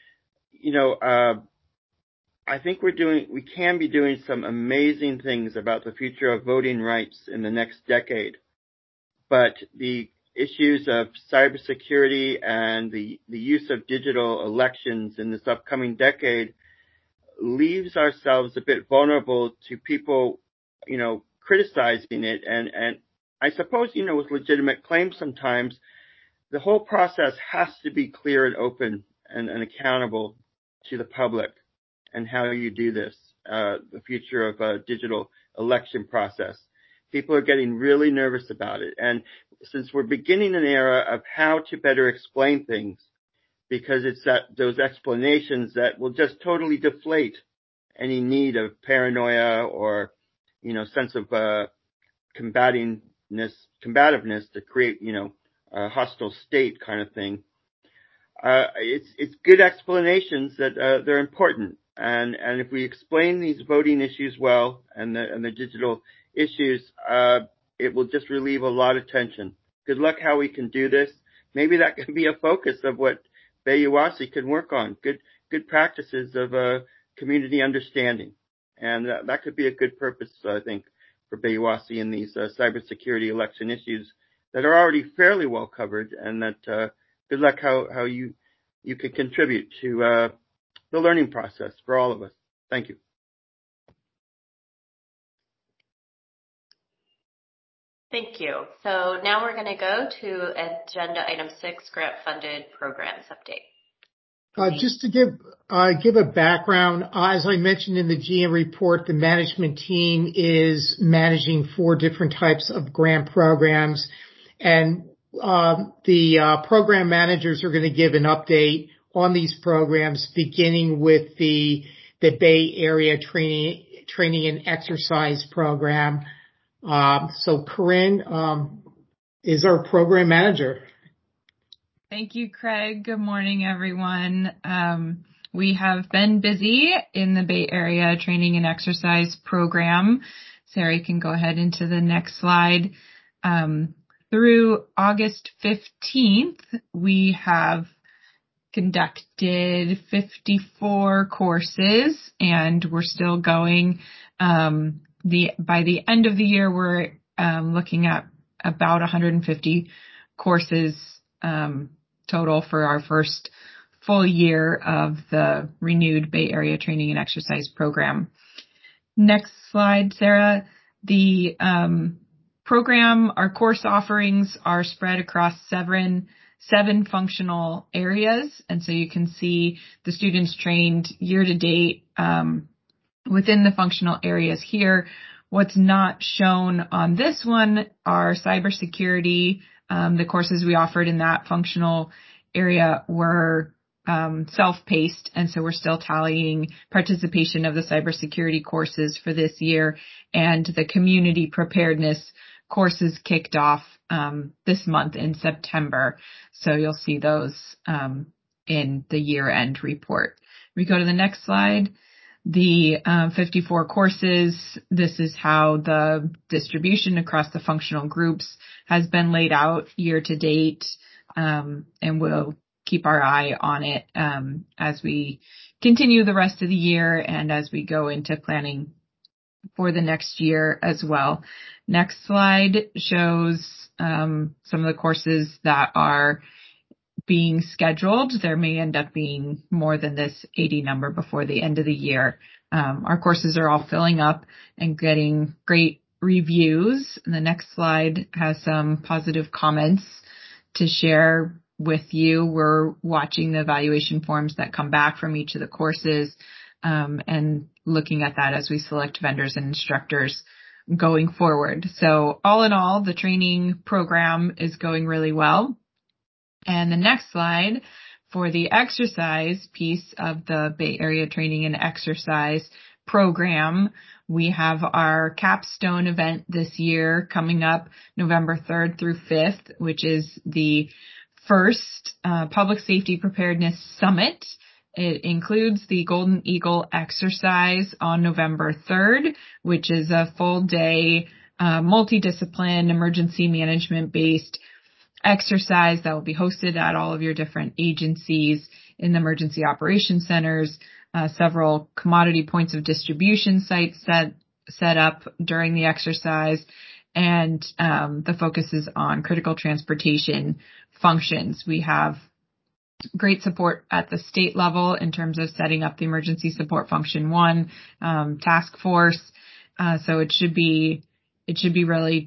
you know, uh, I think we're doing, we can be doing some amazing things about the future of voting rights in the next decade. But the issues of cybersecurity and the, the use of digital elections in this upcoming decade leaves ourselves a bit vulnerable to people, you know, criticizing it. And, and I suppose, you know, with legitimate claims sometimes, the whole process has to be clear and open and, and accountable to the public and how you do this, uh, the future of a digital election process. People are getting really nervous about it. And since we're beginning an era of how to better explain things, because it's that those explanations that will just totally deflate any need of paranoia or, you know, sense of uh, combatingness, combativeness to create, you know, a hostile state kind of thing. Uh, it's it's good explanations that uh, they're important, and and if we explain these voting issues well and the and the digital issues, uh, it will just relieve a lot of tension. Good luck how we can do this. Maybe that can be a focus of what Bayuwasi can work on. Good good practices of uh, community understanding, and uh, that could be a good purpose, I think, for Bayuwasi in these uh, cybersecurity election issues that are already fairly well covered, and that uh, good luck how, how you you could contribute to uh, the learning process for all of us. Thank you. Thank you. So now we're going to go to agenda item six, grant funded programs update. Uh, just to give uh, give a background, uh, as I mentioned in the G M report, the management team is managing four different types of grant programs, and uh, the uh, program managers are going to give an update on these programs, beginning with the the Bay Area Training Training and Exercise Program. Um, so Corinne um, is our program manager. Thank you, Craig. Good morning, everyone. Um, we have been busy in the Bay Area Training and Exercise Program. Sarah, you can go ahead into the next slide. Um, through August fifteenth, we have conducted fifty-four courses, and we're still going. Um, the by the end of the year, we're um, looking at about one hundred fifty courses um, total for our first full year of the renewed Bay Area Training and Exercise Program. Next slide, Sarah. The um, program, our course offerings are spread across seven seven functional areas, and so you can see the students trained year to date um, within the functional areas here. What's not shown on this one are cybersecurity. Um, the courses we offered in that functional area were um, self-paced, and so we're still tallying participation of the cybersecurity courses for this year, and the community preparedness courses kicked off um, this month in September. So you'll see those um, in the year-end report. We go to the next slide. The um, fifty-four courses, this is how the distribution across the functional groups has been laid out year to date, um, and we'll keep our eye on it um, as we continue the rest of the year and as we go into planning for the next year as well. Next slide shows um, some of the courses that are being scheduled. There may end up being more than this eighty number before the end of the year. Um, our courses are all filling up and getting great reviews. And the next slide has some positive comments to share with you. We're watching the evaluation forms that come back from each of the courses um, and looking at that as we select vendors and instructors going forward. So all in all, the training program is going really well. And the next slide for the exercise piece of the Bay Area Training and Exercise Program, we have our capstone event this year coming up November third through fifth, which is the first uh, Public Safety Preparedness Summit. It includes the Golden Eagle exercise on November third, which is a full day uh, multidiscipline emergency management based exercise that will be hosted at all of your different agencies in the emergency operations centers, uh, several commodity points of distribution sites set, set up during the exercise, and um, the focus is on critical transportation functions. We have great support at the state level in terms of setting up the Emergency Support Function One um, task force. Uh, so it should be it should be really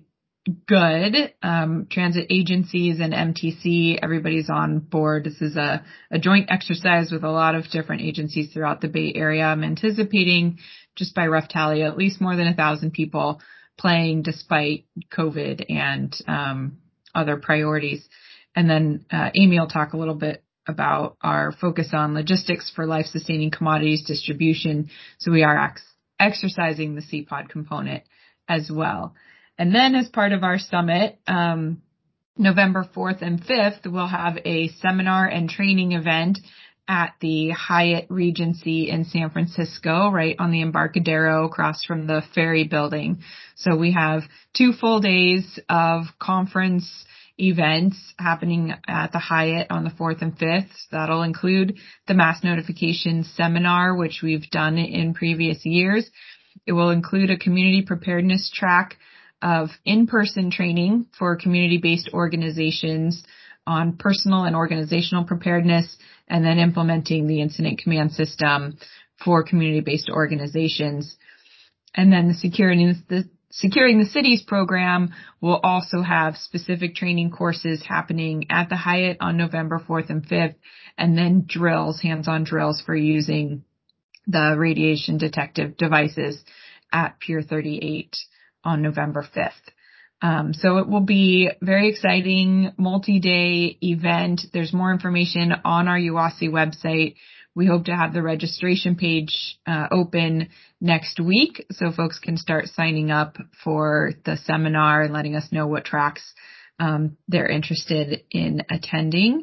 good. Um, transit agencies and M T C, everybody's on board. This is a, a joint exercise with a lot of different agencies throughout the Bay Area. I'm anticipating, just by rough tally, at least more than a thousand people playing despite COVID and um, other priorities. And then uh, Amy will talk a little bit about our focus on logistics for life-sustaining commodities distribution. So we are ex- exercising the C POD component as well. And then as part of our summit, um, November fourth and fifth, we'll have a seminar and training event at the Hyatt Regency in San Francisco, right on the Embarcadero across from the Ferry Building. So we have two full days of conference events happening at the Hyatt on the fourth and fifth. That'll include the mass notification seminar, which we've done in previous years. It will include a community preparedness track of in-person training for community-based organizations on personal and organizational preparedness, and then implementing the incident command system for community-based organizations. And then the security, the Securing the Cities program will also have specific training courses happening at the Hyatt on November fourth and fifth, and then drills, hands-on drills for using the radiation detective devices at Pier thirty-eight on November fifth. Um, so it will be very exciting, multi-day event. There's more information on our U W A S I website. We hope to have the registration page uh, open next week so folks can start signing up for the seminar and letting us know what tracks um, they're interested in attending.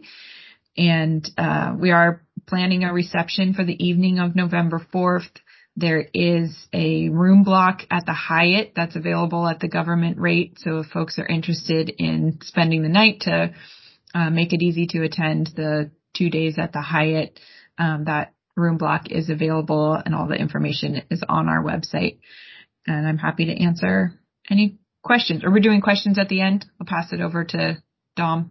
And uh, we are planning a reception for the evening of November fourth. There is a room block at the Hyatt that's available at the government rate. So if folks are interested in spending the night to uh, make it easy to attend the two days at the Hyatt, Um, that room block is available, and all the information is on our website. And I'm happy to answer any questions. Are we doing questions at the end? I'll pass it over to Dom.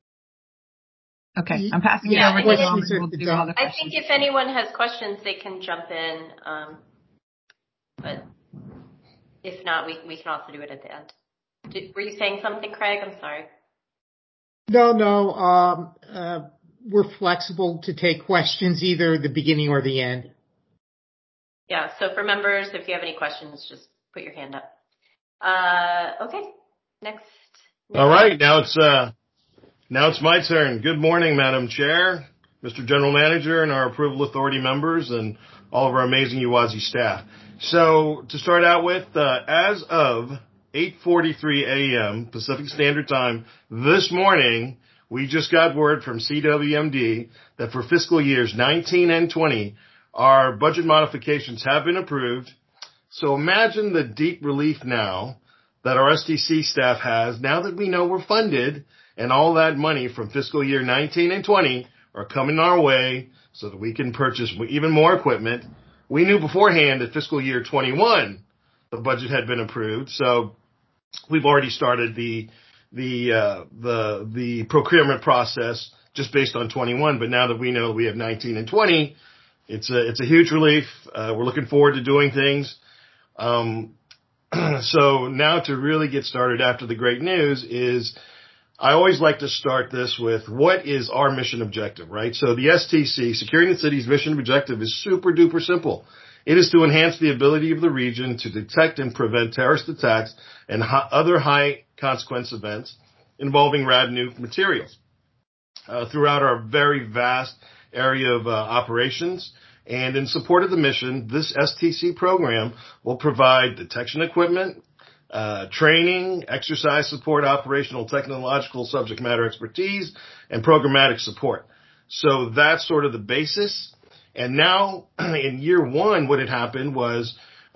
Okay, I'm passing yeah, it over to Dom. And we'll do all the I think if anyone has questions, they can jump in. Um, but if not, we, we can also do it at the end. Did, were you saying something, Craig? I'm sorry. No, no. Um, uh, we're flexible to take questions either the beginning or the end. Yeah, so for members, if you have any questions, just put your hand up. Uh, okay, next. next. All right, now it's uh, now it's my turn. Good morning, Madam Chair, Mister General Manager, and our approval authority members, and all of our amazing U W A S I staff. So to start out with, uh, as of eight forty-three a.m. Pacific Standard Time this morning, we just got word from C W M D that for fiscal years nineteen and twenty, our budget modifications have been approved. So imagine the deep relief now that our S T C staff has now that we know we're funded and all that money from fiscal year nineteen and twenty are coming our way so that we can purchase even more equipment. We knew beforehand that fiscal year twenty-one, the budget had been approved. So we've already started the the uh, the the procurement process just based on twenty-one. But now that we know we have nineteen and twenty, it's a it's a huge relief. Uh, we're looking forward to doing things. Um, so now to really get started after the great news is, I always like to start this with what is our mission objective, right? So the S T C, Securing the City's mission objective, is super duper simple. It is to enhance the ability of the region to detect and prevent terrorist attacks and ho- other high consequence events involving rad nuke materials uh, throughout our very vast area of uh, operations. And in support of the mission, this S T C program will provide detection equipment, uh, training, exercise support, operational, technological subject matter expertise, and programmatic support. So that's sort of the basis. And now in year one, what had happened was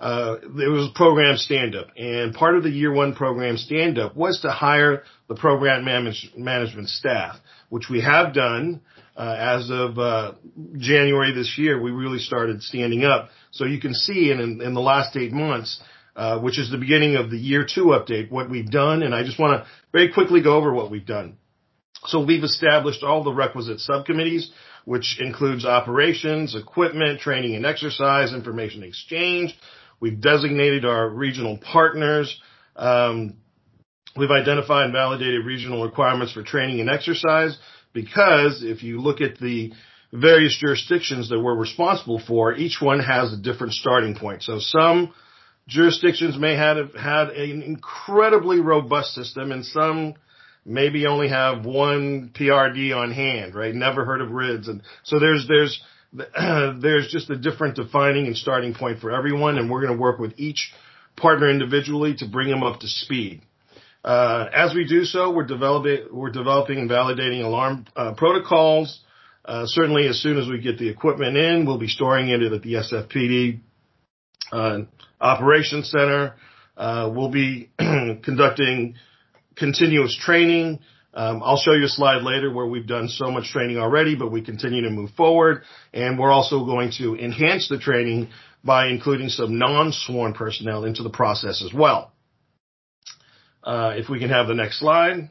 uh, it was program stand-up. And part of the year one program stand-up was to hire the program manage- management staff, which we have done. Uh, as of uh, January this year, we really started standing up. So you can see in, in, in the last eight months, uh, which is the beginning of the year two update, what we've done. And I just want to very quickly go over what we've done. So we've established all the requisite subcommittees, which includes operations, equipment, training and exercise, information exchange. We've designated our regional partners. Um, we've identified and validated regional requirements for training and exercise, because if you look at the various jurisdictions that we're responsible for, each one has a different starting point. So some jurisdictions may have had an incredibly robust system, and some maybe only have one P R D on hand, right? Never heard of R I Ds. And so there's, there's, there's just a different defining and starting point for everyone. And we're going to work with each partner individually to bring them up to speed. Uh, as we do so, we're developing, we're developing and validating alarm uh, protocols. Uh, certainly as soon as we get the equipment in, we'll be storing it at the S F P D uh, operations center. Uh, we'll be conducting continuous training. Um, I'll show you a slide later where we've done so much training already, but we continue to move forward. And we're also going to enhance the training by including some non-sworn personnel into the process as well. Uh, if we can have the next slide.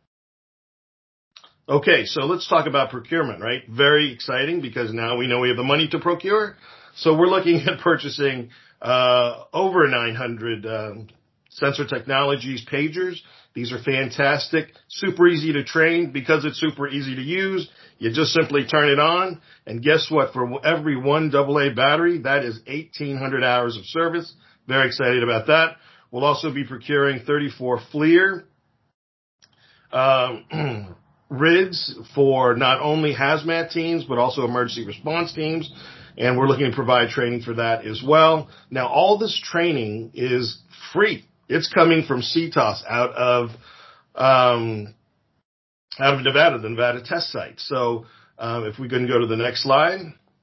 Okay, so let's talk about procurement, right? Very exciting, because now we know we have the money to procure. So we're looking at purchasing uh, over nine hundred um, sensor technologies pagers. These are fantastic, super easy to train because it's super easy to use. You just simply turn it on, and guess what? For every one double A battery, that is eighteen hundred hours of service. Very excited about that. We'll also be procuring thirty-four FLIR um, R I Ds for not only hazmat teams, but also emergency response teams. And we're looking to provide training for that as well. Now, all this training is free. It's coming from C T O S out of, um, out of Nevada, the Nevada test site. So, um, if we can go to the next slide.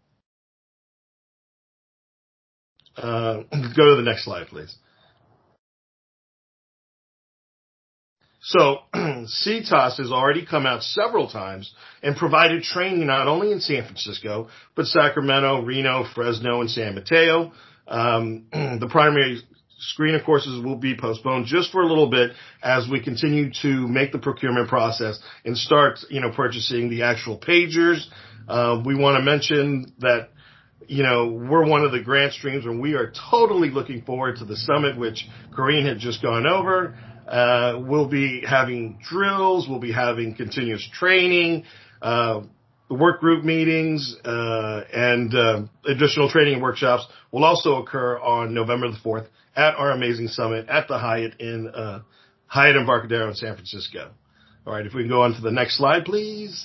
Uh, go to the next slide, please. So C T O S has already come out several times and provided training not only in San Francisco, but Sacramento, Reno, Fresno, and San Mateo. Um, the primary screener courses will be postponed just for a little bit as we continue to make the procurement process and start, you know, purchasing the actual pagers. Uh, we want to mention that, you know, we're one of the grant streams, and we are totally looking forward to the summit, which Corrine had just gone over. Uh, we'll be having drills. We'll be having continuous training, uh, the work group meetings, uh, and, uh, additional training workshops will also occur on November the fourth at our amazing summit at the Hyatt in, uh, Hyatt Embarcadero in San Francisco. All right. If we can go on to the next slide, please.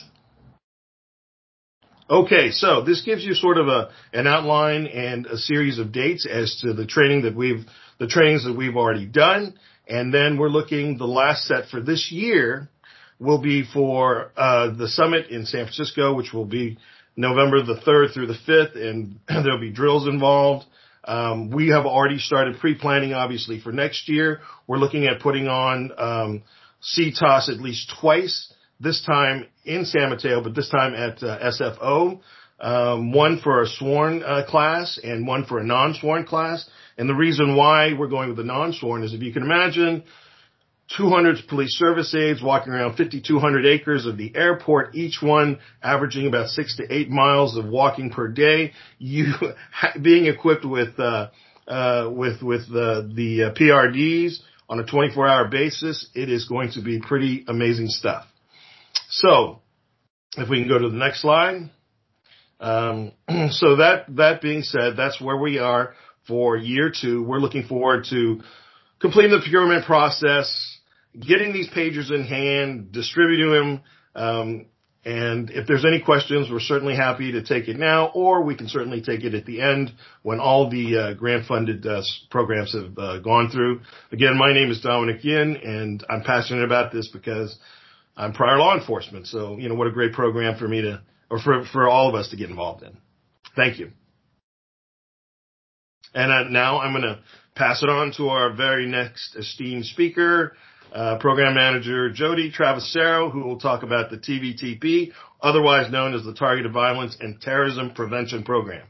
Okay. So this gives you sort of a, an outline and a series of dates as to the training that we've, the trainings that we've already done. And then we're looking, the last set for this year will be for uh the summit in San Francisco, which will be November the third through the fifth, and there'll be drills involved. Um, we have already started pre-planning, obviously, for next year. We're looking at putting on um, C T O S at least twice, this time in San Mateo, but this time at uh, S F O. Um, one for a sworn uh, class and one for a non-sworn class. And the reason why we're going with the non-sworn is, if you can imagine, two hundred police service aides walking around fifty-two hundred acres of the airport, each one averaging about six to eight miles of walking per day. You being equipped with uh, uh, with with the the uh, P R Ds on a twenty-four hour basis, it is going to be pretty amazing stuff. So, if we can go to the next slide. Um, so that that being said, that's where we are for year two. We're looking forward to completing the procurement process, getting these pagers in hand, distributing them, um, and if there's any questions, we're certainly happy to take it now, or we can certainly take it at the end when all the uh, grant-funded uh, programs have uh, gone through. Again, my name is Dominic Yin, and I'm passionate about this because I'm prior law enforcement. So, you know, what a great program for me to, or for, for all of us to get involved in. Thank you. And uh, now I'm going to pass it on to our very next esteemed speaker, uh, Program Manager Jody Travisero, who will talk about the T V T P, otherwise known as the Targeted Violence and Terrorism Prevention Program.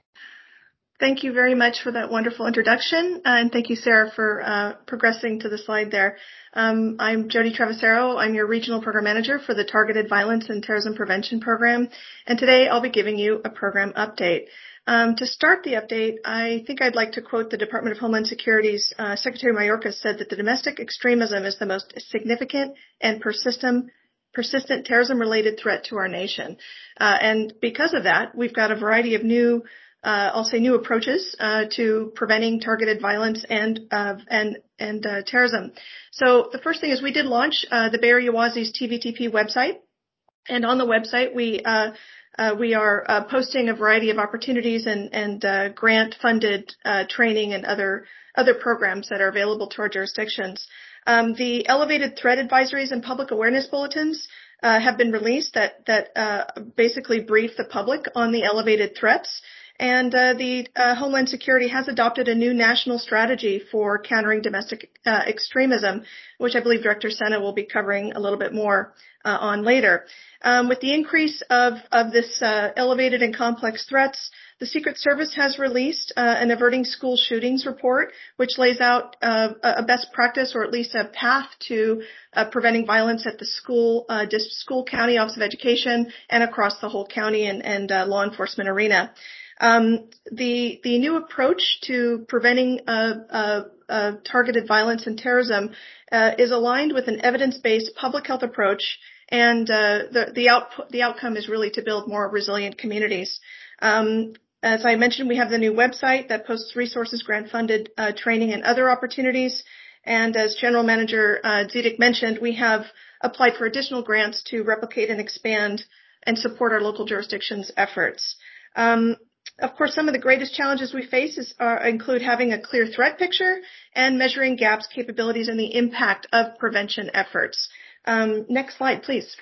Thank you very much for that wonderful introduction, uh, and thank you, Sarah, for uh, progressing to the slide there. Um, I'm Jody Travisero. I'm your Regional Program Manager for the Targeted Violence and Terrorism Prevention Program, and today I'll be giving you a program update. Um, to start the update, I think I'd like to quote the Department of Homeland Security's uh, Secretary Mayorkas said that the domestic extremism is the most significant and persistent persistent terrorism-related threat to our nation. Uh, and because of that, we've got a variety of new Uh, I'll say new approaches uh, to preventing targeted violence and uh, and and uh, terrorism. So the first thing is we did launch uh, the Bay Area Uwazi's T V T P website, and on the website we uh, uh, we are uh, posting a variety of opportunities and and uh, grant-funded uh, training and other other programs that are available to our jurisdictions. Um, the elevated threat advisories and public awareness bulletins uh, have been released that that uh, basically brief the public on the elevated threats. And uh, the uh, Homeland Security has adopted a new national strategy for countering domestic uh, extremism, which I believe Director Sena will be covering a little bit more uh, on later. Um, with the increase of, of this uh, elevated and complex threats, the Secret Service has released uh, an Averting School Shootings report, which lays out uh, a best practice or at least a path to uh, preventing violence at the school, uh, school, county, Office of Education, and across the whole county and, and uh, law enforcement arena. Um, the, the new approach to preventing uh, uh, uh, targeted violence and terrorism uh, is aligned with an evidence-based public health approach, and uh, the, the, output, the outcome is really to build more resilient communities. Um, as I mentioned, we have the new website that posts resources, grant-funded uh, training, and other opportunities. And as General Manager uh, Dzidik mentioned, we have applied for additional grants to replicate and expand and support our local jurisdictions' efforts. Um, Of course, some of the greatest challenges we face is, uh, include having a clear threat picture and measuring gaps, capabilities, and the impact of prevention efforts. Um, next slide, please.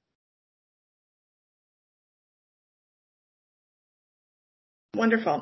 Wonderful.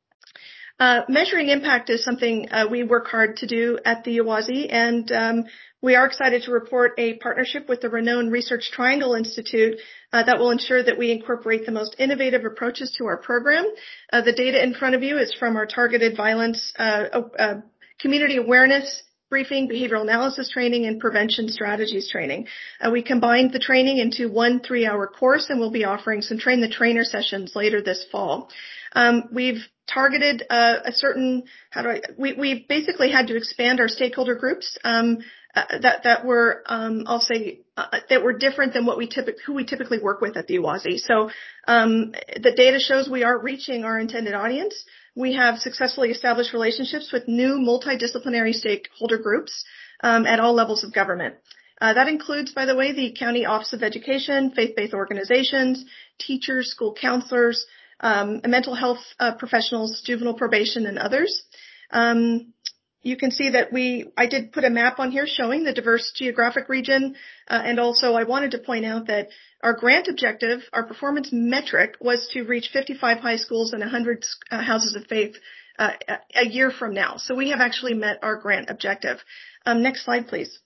Uh, measuring impact is something uh, we work hard to do at the Uwazi, and um, we are excited to report a partnership with the renowned Research Triangle Institute uh, that will ensure that we incorporate the most innovative approaches to our program. Uh, the data in front of you is from our targeted violence, uh, uh, community awareness briefing, behavioral analysis training, and prevention strategies training. Uh, we combined the training into one three-hour course, and we'll be offering some train the trainer sessions later this fall. Um, we've targeted uh, a certain, how do I, we, we basically had to expand our stakeholder groups um, uh, that, that were, um, I'll say, uh, that were different than what we typically, who we typically work with at the Uwazi. So um, the data shows we are reaching our intended audience. We have successfully established relationships with new multidisciplinary stakeholder groups um, at all levels of government. Uh, that includes, by the way, the County Office of Education, faith-based organizations, teachers, school counselors, um, mental health uh, professionals, juvenile probation, and others. Um, you can see that we, I did put a map on here showing the diverse geographic region, uh, and also I wanted to point out that our grant objective, our performance metric, was to reach fifty-five high schools and one hundred uh, houses of faith uh, a year from now. So we have actually met our grant objective. Um, next slide, please.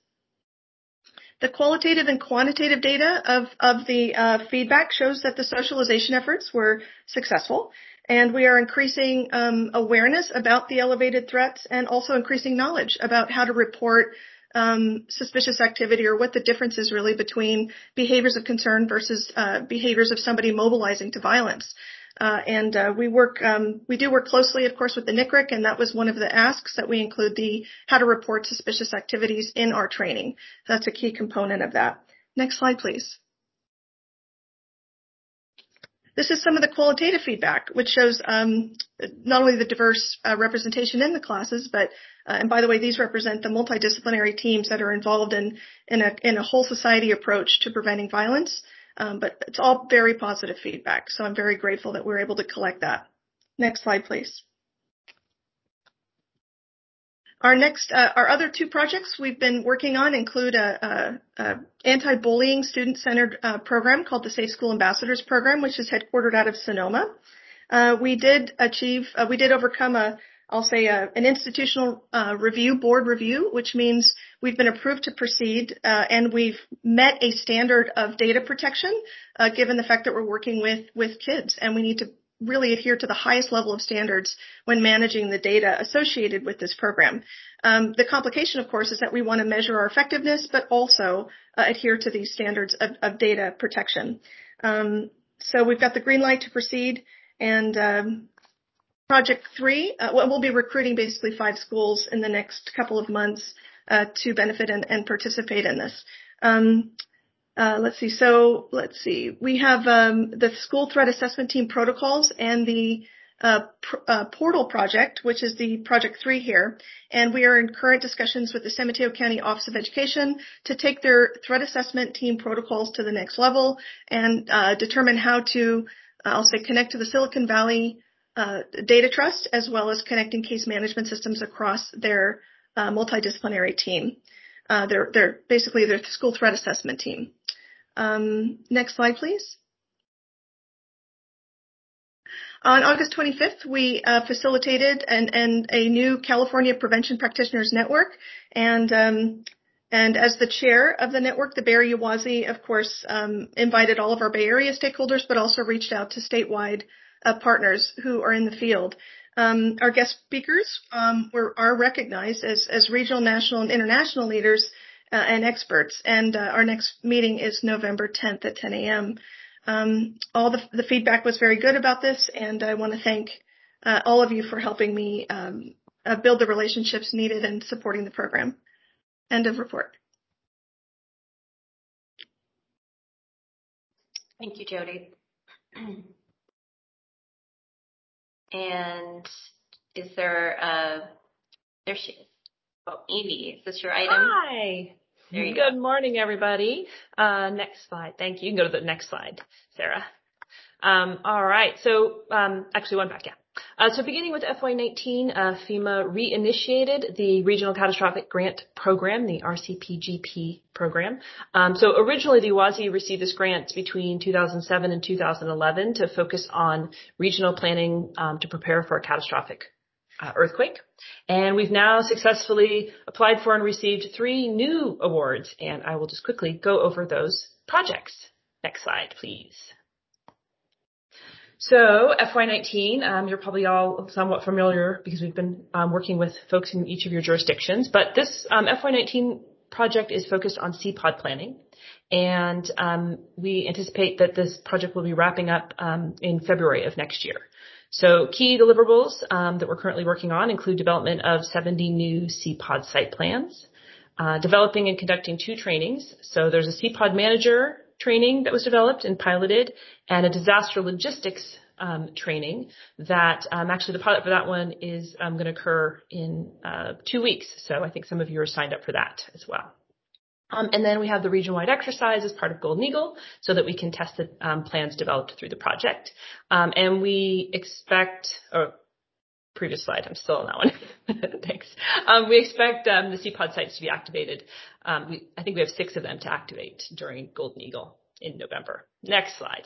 The qualitative and quantitative data of, of the uh, feedback shows that the socialization efforts were successful, and we are increasing um, awareness about the elevated threats and also increasing knowledge about how to report um, suspicious activity or what the difference is really between behaviors of concern versus uh, behaviors of somebody mobilizing to violence. Uh, and uh, we work, um, we do work closely, of course, with the N C R I C, and that was one of the asks that we include the how to report suspicious activities in our training. That's a key component of that. Next slide, please. This is some of the qualitative feedback, which shows um, not only the diverse uh, representation in the classes, but uh, and by the way, these represent the multidisciplinary teams that are involved in in a in a whole society approach to preventing violence. Um, but it's all very positive feedback, so I'm very grateful that we're able to collect that. Next slide, please. Our next, uh, our other two projects we've been working on include a, a, a anti-bullying student-centered uh, program called the Safe School Ambassadors Program, which is headquartered out of Sonoma. Uh, we did achieve, uh, we did overcome a, I'll say uh, an institutional uh, review, board review, which means we've been approved to proceed uh, and we've met a standard of data protection, uh, given the fact that we're working with, with kids, and we need to really adhere to the highest level of standards when managing the data associated with this program. Um, the complication, of course, is that we want to measure our effectiveness, but also uh, adhere to these standards of, of data protection. Um, so we've got the green light to proceed, and um, Project three, uh, well, we'll be recruiting basically five schools in the next couple of months uh, to benefit and, and participate in this. Um, uh, let's see. So let's see. We have um, the school threat assessment team protocols and the uh, pr- uh, portal project, which is the Project three here. And we are in current discussions with the San Mateo County Office of Education to take their threat assessment team protocols to the next level and uh, determine how to, uh, I'll say, connect to the Silicon Valley Uh, data trust, as well as connecting case management systems across their uh, multidisciplinary team. Uh, they're, they're basically their school threat assessment team. Um, next slide, please. On August twenty-fifth, we uh, facilitated an, an, a new California Prevention Practitioners Network, and um, and as the chair of the network, the Barry Uwazi, of course, um, invited all of our Bay Area stakeholders, but also reached out to statewide Uh, partners who are in the field. Um, our guest speakers um, were are recognized as, as regional, national, and international leaders uh, and experts. And uh, our next meeting is November tenth at ten a.m. Um, all the, the feedback was very good about this, and I want to thank uh, all of you for helping me um, uh, build the relationships needed and supporting the program. End of report. Thank you, Jody. And is there, uh, there she is. Oh, Amy, is this your item? Hi. There you Good go. morning, everybody. Uh, next slide. Thank you. You can go to the next slide, Sarah. Um, all right. So, um, actually one back, yeah. Uh, so beginning with F Y nineteen, uh, FEMA reinitiated the Regional Catastrophic Grant Program, the R C P G P program. Um, so originally the UWASI received this grant between two thousand seven and two thousand eleven to focus on regional planning um, to prepare for a catastrophic uh, earthquake. And we've now successfully applied for and received three new awards, and I will just quickly go over those projects. Next slide, please. So F Y nineteen, um, you're probably all somewhat familiar because we've been um, working with folks in each of your jurisdictions. But this um, F Y nineteen project is focused on C POD planning. And um, we anticipate that this project will be wrapping up um, in February of next year. So key deliverables um, that we're currently working on include development of seventy new C POD site plans, uh, developing and conducting two trainings. So there's a C POD manager training that was developed and piloted, and a disaster logistics um, training that um, actually the pilot for that one is um, going to occur in uh, two weeks. So I think some of you are signed up for that as well. Um, and then we have the region-wide exercise as part of Golden Eagle so that we can test the um, plans developed through the project. Um, and we expect, or previous slide, I'm still on that one. Thanks. Um, we expect um, the C POD sites to be activated. Um, we, I think we have six of them to activate during Golden Eagle in November. Next slide.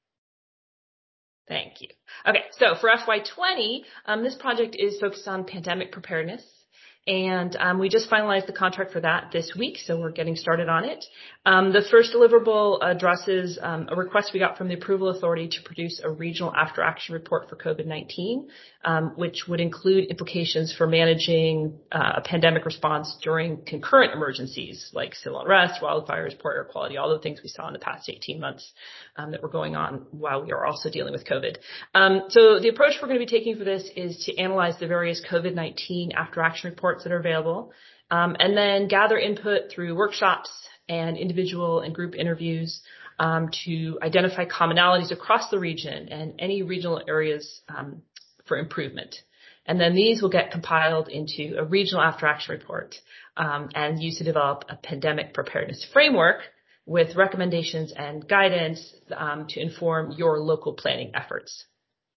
Thank you. Okay, so for F Y twenty, um, this project is focused on pandemic preparedness. And um, we just finalized the contract for that this week, so we're getting started on it. Um, the first deliverable addresses um, a request we got from the Approval Authority to produce a regional after-action report for COVID nineteen, um, which would include implications for managing uh, a pandemic response during concurrent emergencies like civil unrest, wildfires, poor air quality, all the things we saw in the past eighteen months um, that were going on while we are also dealing with COVID. Um, so the approach we're going to be taking for this is to analyze the various COVID nineteen after-action reports that are available, um, and then gather input through workshops and individual and group interviews um, to identify commonalities across the region and any regional areas um, for improvement. And then these will get compiled into a regional after-action report um, and used to develop a pandemic preparedness framework with recommendations and guidance um, to inform your local planning efforts.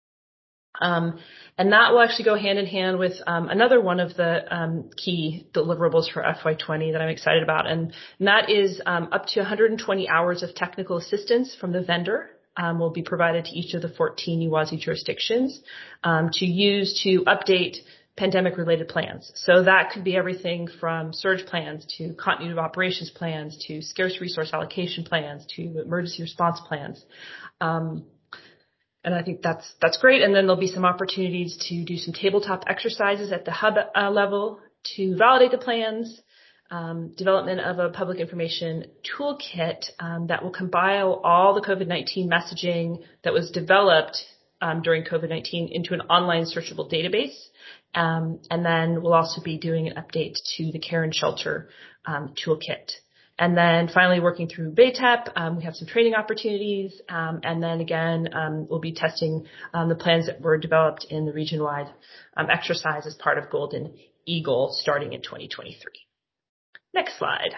Um, and that will actually go hand in hand with um, another one of the um, key deliverables for F Y twenty that I'm excited about, and, and that is um, up to one hundred twenty hours of technical assistance from the vendor um, will be provided to each of the fourteen UWASI jurisdictions um, to use to update pandemic-related plans. So that could be everything from surge plans to continuity of operations plans to scarce resource allocation plans to emergency response plans. Um, and I think that's that's great. And then there'll be some opportunities to do some tabletop exercises at the hub uh, level to validate the plans, um, development of a public information toolkit um, that will compile all the COVID nineteen messaging that was developed um, during COVID nineteen into an online searchable database. Um, and then we'll also be doing an update to the care and shelter um, toolkit. And then finally working through B A T E P, um, we have some training opportunities. Um, and then again, um, we'll be testing um, the plans that were developed in the region-wide um, exercise as part of Golden Eagle starting in twenty twenty-three. Next slide.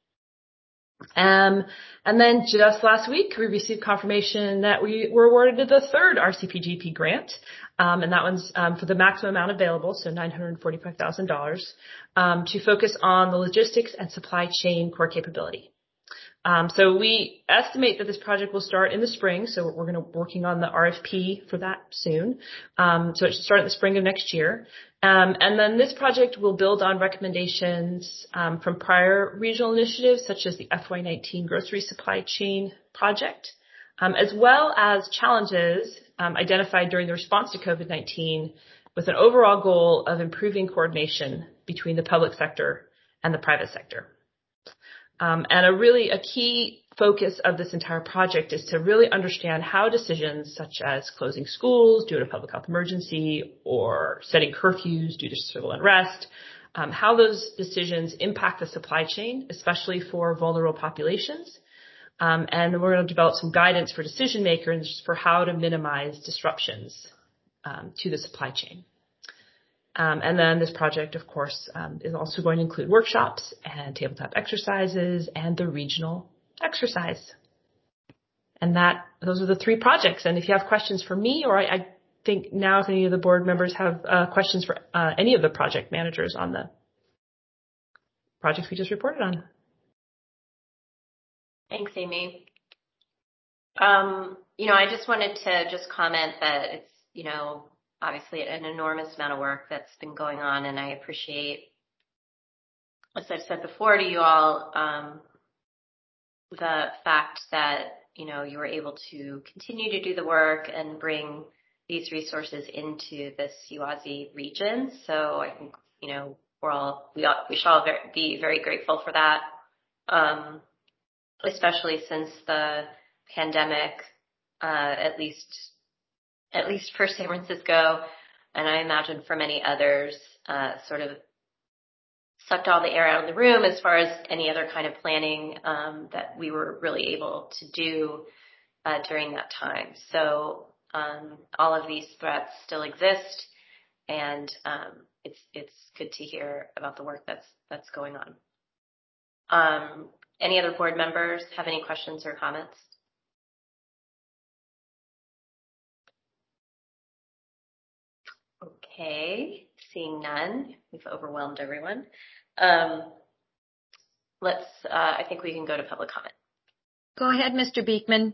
Um, and then just last week, we received confirmation that we were awarded the third R C P G P grant. Um, and that one's um, for the maximum amount available, so nine hundred forty-five thousand dollars, um, to focus on the logistics and supply chain core capability. Um, so we estimate that this project will start in the spring, so we're going to working on the R F P for that soon. Um, so it should start in the spring of next year. Um, and then this project will build on recommendations um, from prior regional initiatives, such as the F Y nineteen Grocery Supply Chain Project, um, as well as challenges um, identified during the response to COVID nineteen with an overall goal of improving coordination between the public sector and the private sector. Um, and a really a key focus of this entire project is to really understand how decisions such as closing schools due to public health emergency or setting curfews due to civil unrest, um, how those decisions impact the supply chain, especially for vulnerable populations. Um, and we're going to develop some guidance for decision makers for how to minimize disruptions um, to the supply chain. Um, and then this project, of course, um, is also going to include workshops and tabletop exercises and the regional exercise. And that those are the three projects. And if you have questions for me, or I, I think now if any of the board members have uh, questions for uh, any of the project managers on the projects we just reported on. Thanks, Amy. Um, you know, I just wanted to just comment that it's, you know, obviously an enormous amount of work that's been going on, and I appreciate, as I've said before to you all, um, the fact that, you know, you were able to continue to do the work and bring these resources into this U A S I region. So I think, you know, we're all, we, all, we should all very, be very grateful for that, um, especially since the pandemic, uh, at least at least for San Francisco, and I imagine for many others, uh, sort of sucked all the air out of the room as far as any other kind of planning um, that we were really able to do uh, during that time. So um, all of these threats still exist, and um, it's it's good to hear about the work that's that's going on. Um, any other board members have any questions or comments? Okay, seeing none, we've overwhelmed everyone. Um, let's, uh, I think we can go to public comment. Go ahead, Mister Beekman.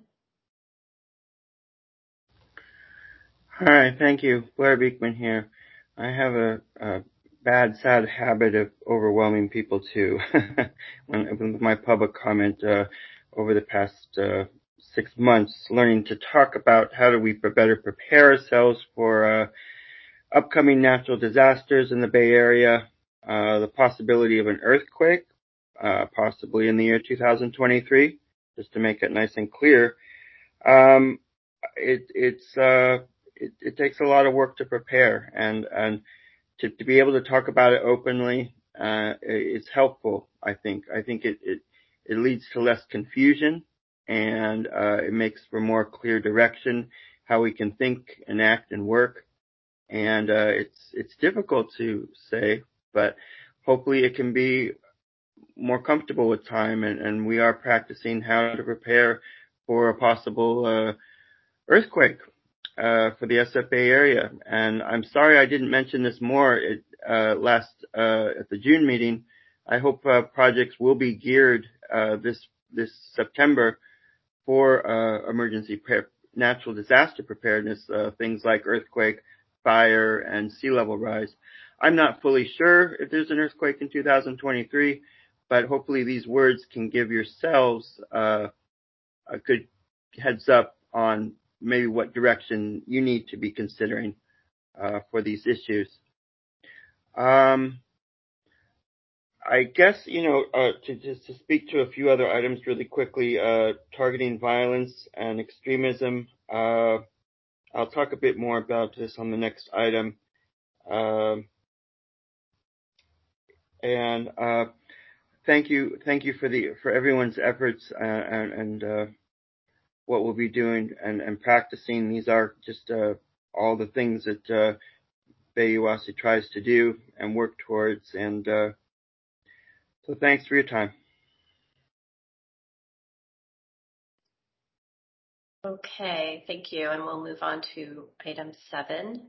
Hi, thank you. Blair Beekman here. I have a, a bad, sad habit of overwhelming people too. when, with my public comment uh, over the past uh, six months, learning to talk about how do we better prepare ourselves for uh, upcoming natural disasters in the Bay Area, uh, the possibility of an earthquake, uh, possibly in the year two thousand twenty-three, just to make it nice and clear. Um, it, it's, uh, it, it takes a lot of work to prepare, and, and to, to be able to talk about it openly, uh, it's helpful, I think. I think it, it, it leads to less confusion, and, uh, it makes for more clear direction, how we can think and act and work. And uh, it's it's difficult to say, but hopefully it can be more comfortable with time. And, and we are practicing how to prepare for a possible uh, earthquake uh, for the S F Bay area. And I'm sorry I didn't mention this more it, uh, last uh, at the June meeting. I hope uh, projects will be geared uh, this this September for uh, emergency pre- natural disaster preparedness, uh, things like earthquake, fire, and sea level rise. I'm not fully sure if there's an earthquake in two thousand twenty-three, but hopefully these words can give yourselves uh, a good heads up on maybe what direction you need to be considering uh, for these issues. Um, I guess, you know, uh, to just to speak to a few other items really quickly, uh, targeting violence and extremism. Uh, I'll talk a bit more about this on the next item. Um, and uh, thank you, thank you for the for everyone's efforts uh, and, and uh, what we'll be doing and, and practicing. These are just uh, all the things that uh, Bayuwasi tries to do and work towards. And uh, so, thanks for your time. Okay, thank you. And we'll move on to item seven.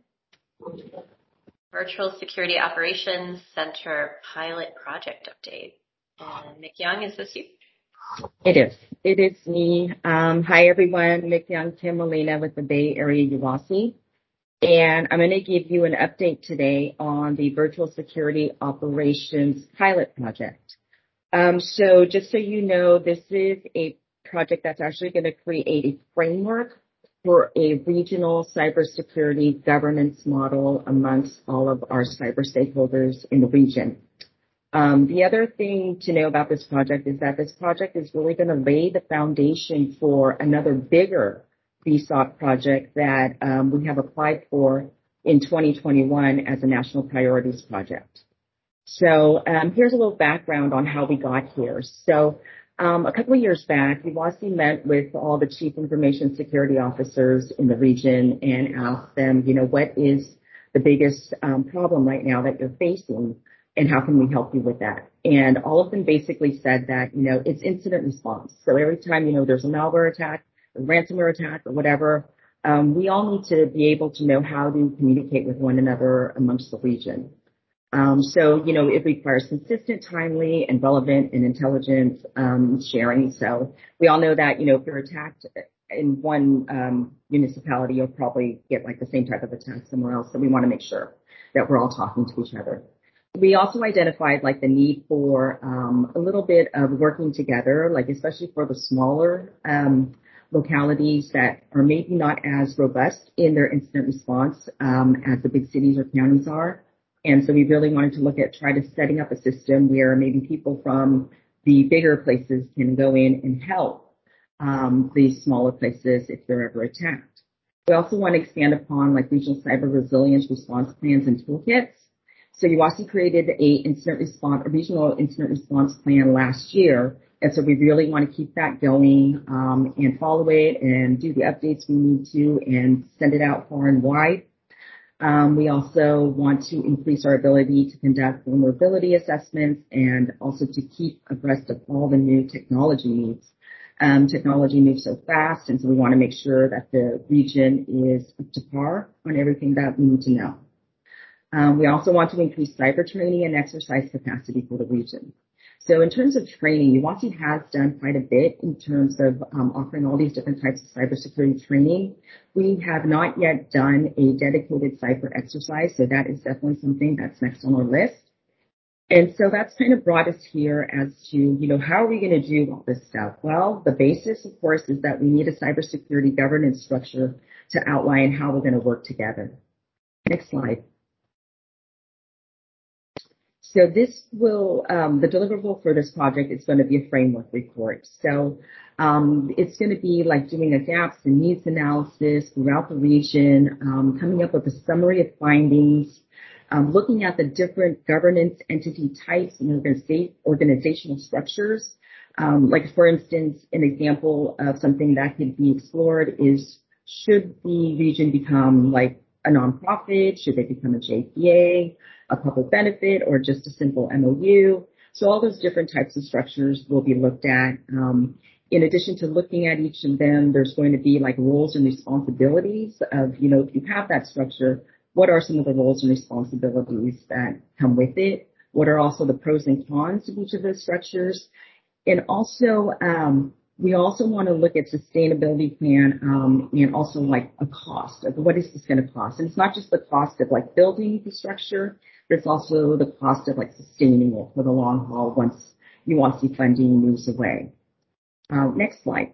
Virtual Security Operations Center Pilot Project Update. And Mick Young, is this you? It is. It is me. Um, hi, everyone. Mick Young, Tim Molina with the Bay Area U W A S I. And I'm going to give you an update today on the Virtual Security Operations Pilot Project. Um, so just so you know, this is a project that's actually going to create a framework for a regional cybersecurity governance model amongst all of our cyber stakeholders in the region. Um, the other thing to know about this project is that this project is really going to lay the foundation for another bigger V SOC project that um, we have applied for in twenty twenty-one as a national priorities project. So um, here's a little background on how we got here. So um, a couple of years back, U W A S I met with all the chief information security officers in the region and asked them, you know, what is the biggest um, problem right now that you're facing? And how can we help you with that? And all of them basically said that, you know, it's incident response. So every time, you know, there's a malware attack, a ransomware attack, or whatever, um, we all need to be able to know how to communicate with one another amongst the region. Um, so, you know, it requires consistent, timely, and relevant and intelligent um, sharing. So we all know that, you know, if you're attacked in one um, municipality, you'll probably get like the same type of attack somewhere else. So we want to make sure that we're all talking to each other. We also identified like the need for um, a little bit of working together, like especially for the smaller um, localities that are maybe not as robust in their incident response um, as the big cities or counties are. And so we really wanted to look at try to setting up a system where maybe people from the bigger places can go in and help um, the smaller places if they're ever attacked. We also want to expand upon like regional cyber resilience response plans and toolkits. So U W A S I created a incident response, a regional incident response plan last year. And so we really want to keep that going um, and follow it and do the updates we need to and send it out far and wide. Um, we also want to increase our ability to conduct vulnerability assessments and also to keep abreast of all the new technology needs. Um, technology moves so fast, and so we want to make sure that the region is up to par on everything that we need to know. Um, we also want to increase cyber training and exercise capacity for the region. So in terms of training, U W A S I has done quite a bit in terms of um, offering all these different types of cybersecurity training. We have not yet done a dedicated cyber exercise, so that is definitely something that's next on our list. And so that's kind of brought us here as to, you know, how are we going to do all this stuff? Well, the basis, of course, is that we need a cybersecurity governance structure to outline how we're going to work together. Next slide. So this will, um, the deliverable for this project is going to be a framework report. So um, it's going to be like doing a gaps and needs analysis throughout the region, um, coming up with a summary of findings, um, looking at the different governance entity types and organizational structures. Um, like, for instance, an example of something that could be explored is, should the region become like a nonprofit? Should they become a J P A? A public benefit, or just a simple M O U. So all those different types of structures will be looked at. Um, in addition to looking at each of them, there's going to be like roles and responsibilities of, you know, if you have that structure, what are some of the roles and responsibilities that come with it? What are also the pros and cons of each of those structures? And also, um, We also want to look at sustainability plan um, and also like a cost of what is this going to cost. And it's not just the cost of like building infrastructure, but it's also the cost of like sustaining it for the long haul once U W A S I funding moves away. Uh, next slide.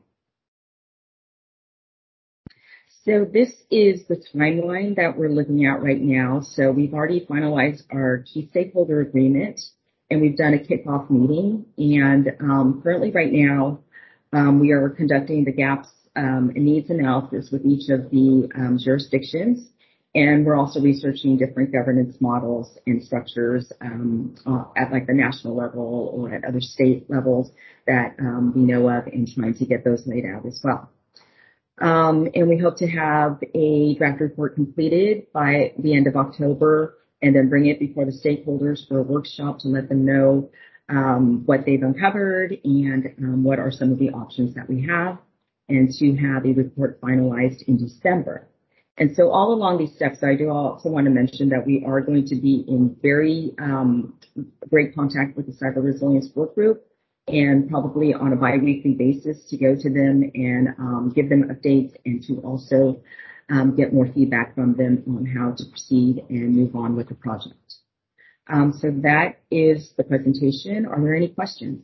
So this is the timeline that we're looking at right now. So we've already finalized our key stakeholder agreement, and we've done a kickoff meeting. And um, currently right now, um, we are conducting the gaps um, and needs analysis with each of the um, jurisdictions. And we're also researching different governance models and structures um, uh, at like the national level or at other state levels that um, we know of, and trying to get those laid out as well. Um, and we hope to have a draft report completed by the end of October, and then bring it before the stakeholders for a workshop to let them know um, what they've uncovered and um, what are some of the options that we have, and to have a report finalized in December. And so all along these steps, I do also want to mention that we are going to be in very um, great contact with the Cyber Resilience Work Group, and probably on a bi-weekly basis to go to them and um, give them updates, and to also um, get more feedback from them on how to proceed and move on with the project. Um, so that is the presentation. Are there any questions?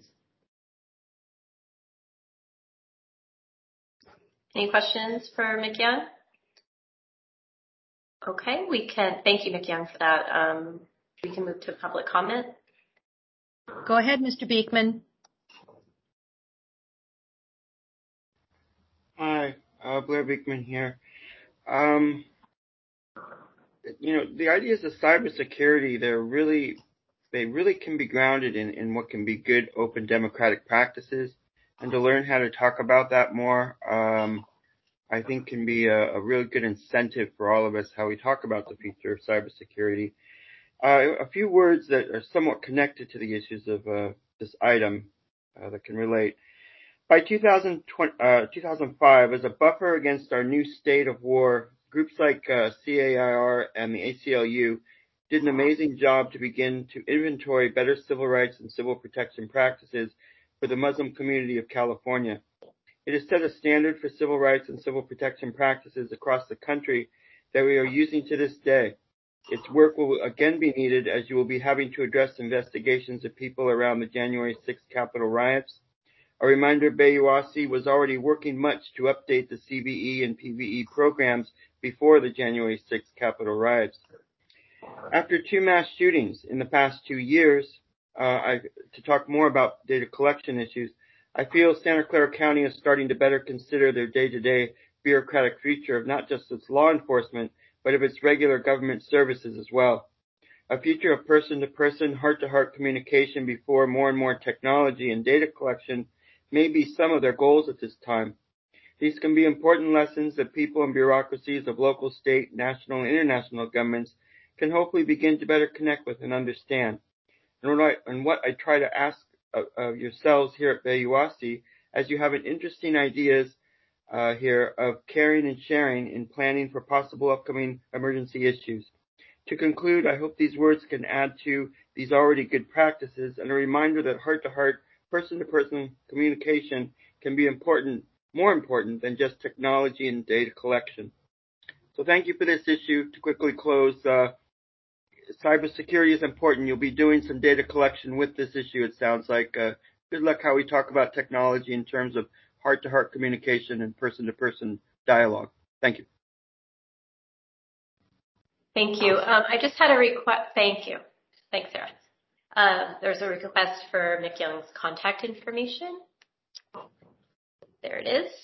Any questions for Mick Young? Okay, we can, thank you, Mick Young, for that. Um, we can move to public comment. Go ahead, Mister Beekman. Hi, uh, Blair Beekman here. Um, you know, the ideas of cybersecurity, they're really, they really can be grounded in, in what can be good, open, democratic practices. And to learn how to talk about that more, um, I think can be a, a really good incentive for all of us, how we talk about the future of cybersecurity. Uh, a few words that are somewhat connected to the issues of uh, this item uh, that can relate. By two thousand five, as a buffer against our new state of war, groups like uh, C A I R and the A C L U did an amazing job to begin to inventory better civil rights and civil protection practices for the Muslim community of California. It has set a standard for civil rights and civil protection practices across the country that we are using to this day. Its work will again be needed, as you will be having to address investigations of people around the January sixth Capitol riots. A reminder, Bay U W A S I was already working much to update the C B E and P V E programs before the January sixth Capitol riots. After two mass shootings in the past two years, uh, I, to talk more about data collection issues, I feel Santa Clara County is starting to better consider their day-to-day bureaucratic future of not just its law enforcement, but of its regular government services as well. A future of person-to-person, heart-to-heart communication before more and more technology and data collection may be some of their goals at this time. These can be important lessons that people and bureaucracies of local, state, national, and international governments can hopefully begin to better connect with and understand. And what I, and what I try to ask of, of yourselves here at Bay U W A S I, as you have an interesting ideas uh, here of caring and sharing in planning for possible upcoming emergency issues. To conclude, I hope these words can add to these already good practices, and a reminder that heart-to-heart, person-to-person communication can be important, more important than just technology and data collection. So thank you for this issue. To quickly close, uh, cybersecurity is important. You'll be doing some data collection with this issue, it sounds like. Uh, good luck how we talk about technology in terms of heart-to-heart communication and person-to-person dialogue. Thank you. Thank you. Um, I just had a request. Thank you. Thanks, Sarah. Uh, there's a request for Mick Young's contact information. There it is.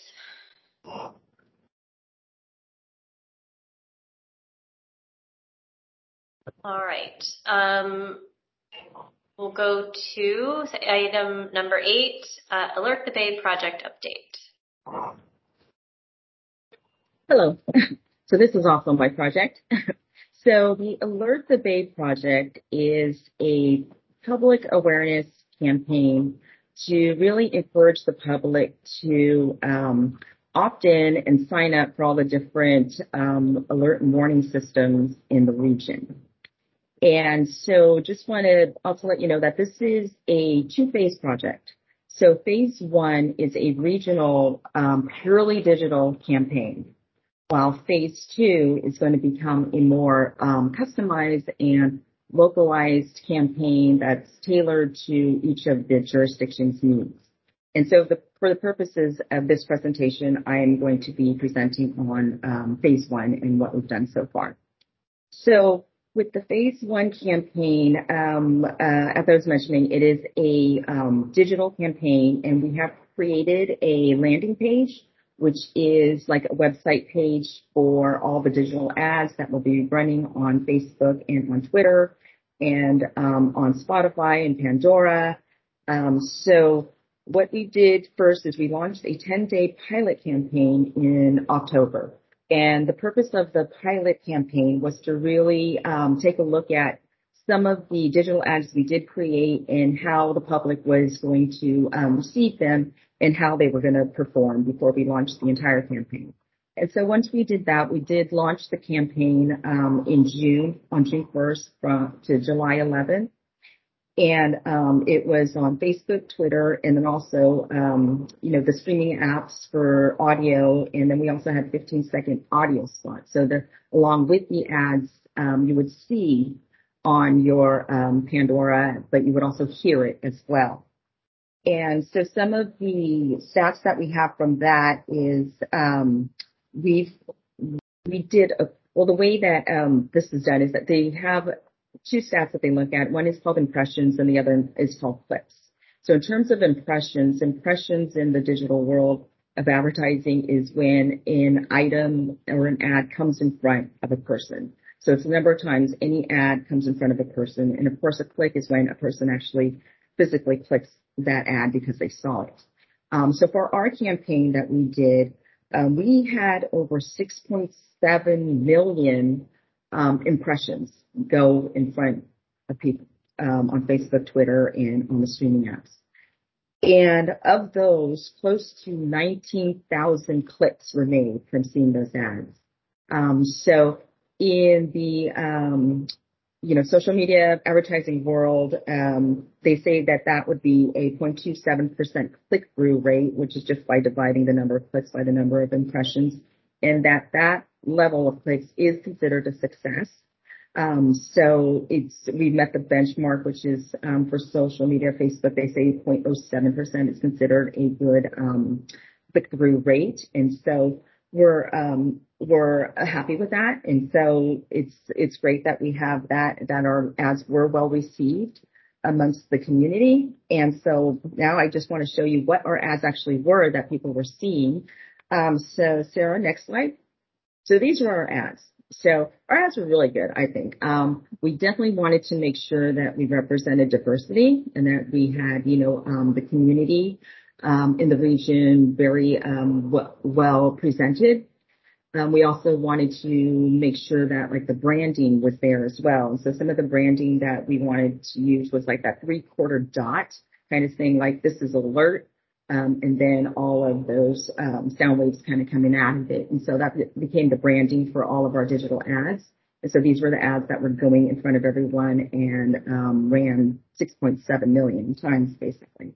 All right. Um, we'll go to item number eight, uh, Alert the Bay project update. Hello. So this is also my project. So the Alert the Bay project is a public awareness campaign to really encourage the public to um, opt in and sign up for all the different um, alert and warning systems in the region. And so just want to also let you know that this is a two-phase project. So phase one is a regional, um, purely digital campaign, while phase two is going to become a more um, customized and localized campaign that's tailored to each of the jurisdiction's needs. And so the, for the purposes of this presentation, I am going to be presenting on um, phase one and what we've done so far. So with the phase one campaign, um, uh, as I was mentioning, it is a um, digital campaign, and we have created a landing page, which is like a website page for all the digital ads that will be running on Facebook and on Twitter and um, on Spotify and Pandora. Um, so what we did first is we launched a ten-day pilot campaign in October. And the purpose of the pilot campaign was to really um, take a look at some of the digital ads we did create and how the public was going to um, receive them and how they were going to perform before we launched the entire campaign. And so once we did that, we did launch the campaign um, in June, on June first from, to July eleventh. And um, it was on Facebook, Twitter, and then also, um, you know, the streaming apps for audio. And then we also had fifteen second audio spots. So the, along with the ads, um, you would see on your um, Pandora, but you would also hear it as well. And so some of the stats that we have from that is um, we've we did a, well the way that um, this is done is that they have two stats that they look at. One is called impressions and the other is called clicks. So in terms of impressions, impressions in the digital world of advertising is when an item or an ad comes in front of a person. So it's the number of times any ad comes in front of a person. And of course, a click is when a person actually physically clicks that ad because they saw it. Um, so for our campaign that we did, um, we had over six point seven million um, impressions go in front of people um, on Facebook, Twitter, and on the streaming apps. And of those, close to nineteen thousand clicks were made from seeing those ads. Um, so in the um, you know social media advertising world, um, they say that that would be a zero point two seven percent click-through rate, which is just by dividing the number of clicks by the number of impressions, and that that level of clicks is considered a success. Um, so it's, we met the benchmark, which is, um, for social media, Facebook, they say zero point zero seven percent is considered a good, um, click-through rate. And so we're, um, we're happy with that. And so it's, it's great that we have that, that our ads were well received amongst the community. And so now I just want to show you what our ads actually were that people were seeing. Um, so Sarah, next slide. So these are our ads. So our ads were really good, I think. Um, we definitely wanted to make sure that we represented diversity and that we had, you know, um, the community um, in the region very um, w- well presented. Um, we also wanted to make sure that like the branding was there as well. And so some of the branding that we wanted to use was like that three quarter dot kind of thing, like this is alert. Um, and then all of those um, sound waves kind of coming out of it. And so that became the branding for all of our digital ads. And so these were the ads that were going in front of everyone and um, ran six point seven million times, basically.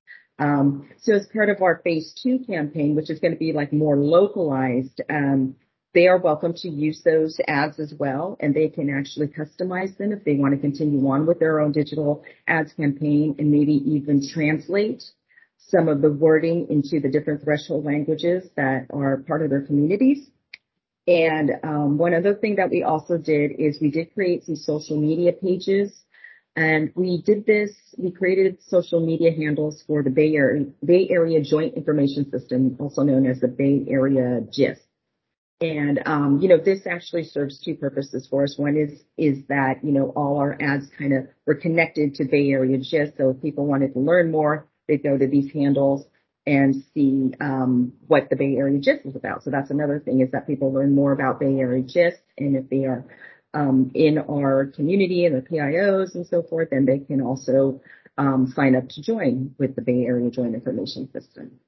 Um, so as part of our phase two campaign, which is going to be like more localized, um, they are welcome to use those ads as well, and they can actually customize them if they want to continue on with their own digital ads campaign and maybe even translate some of the wording into the different threshold languages that are part of their communities. And um, one other thing that we also did is we did create some social media pages. And we did this, we created social media handles for the Bay Area, Bay Area Joint Information System, also known as the Bay Area GIS. And, um, you know, this actually serves two purposes for us. One is, is that, you know, all our ads kind of were connected to Bay Area GIS. So if people wanted to learn more, they'd go to these handles and see um, what the Bay Area GIS is about. So that's another thing, is that people learn more about Bay Area GIS. And if they are um, in our community and the P I Os and so forth, then they can also um, sign up to join with the Bay Area Joint Information System.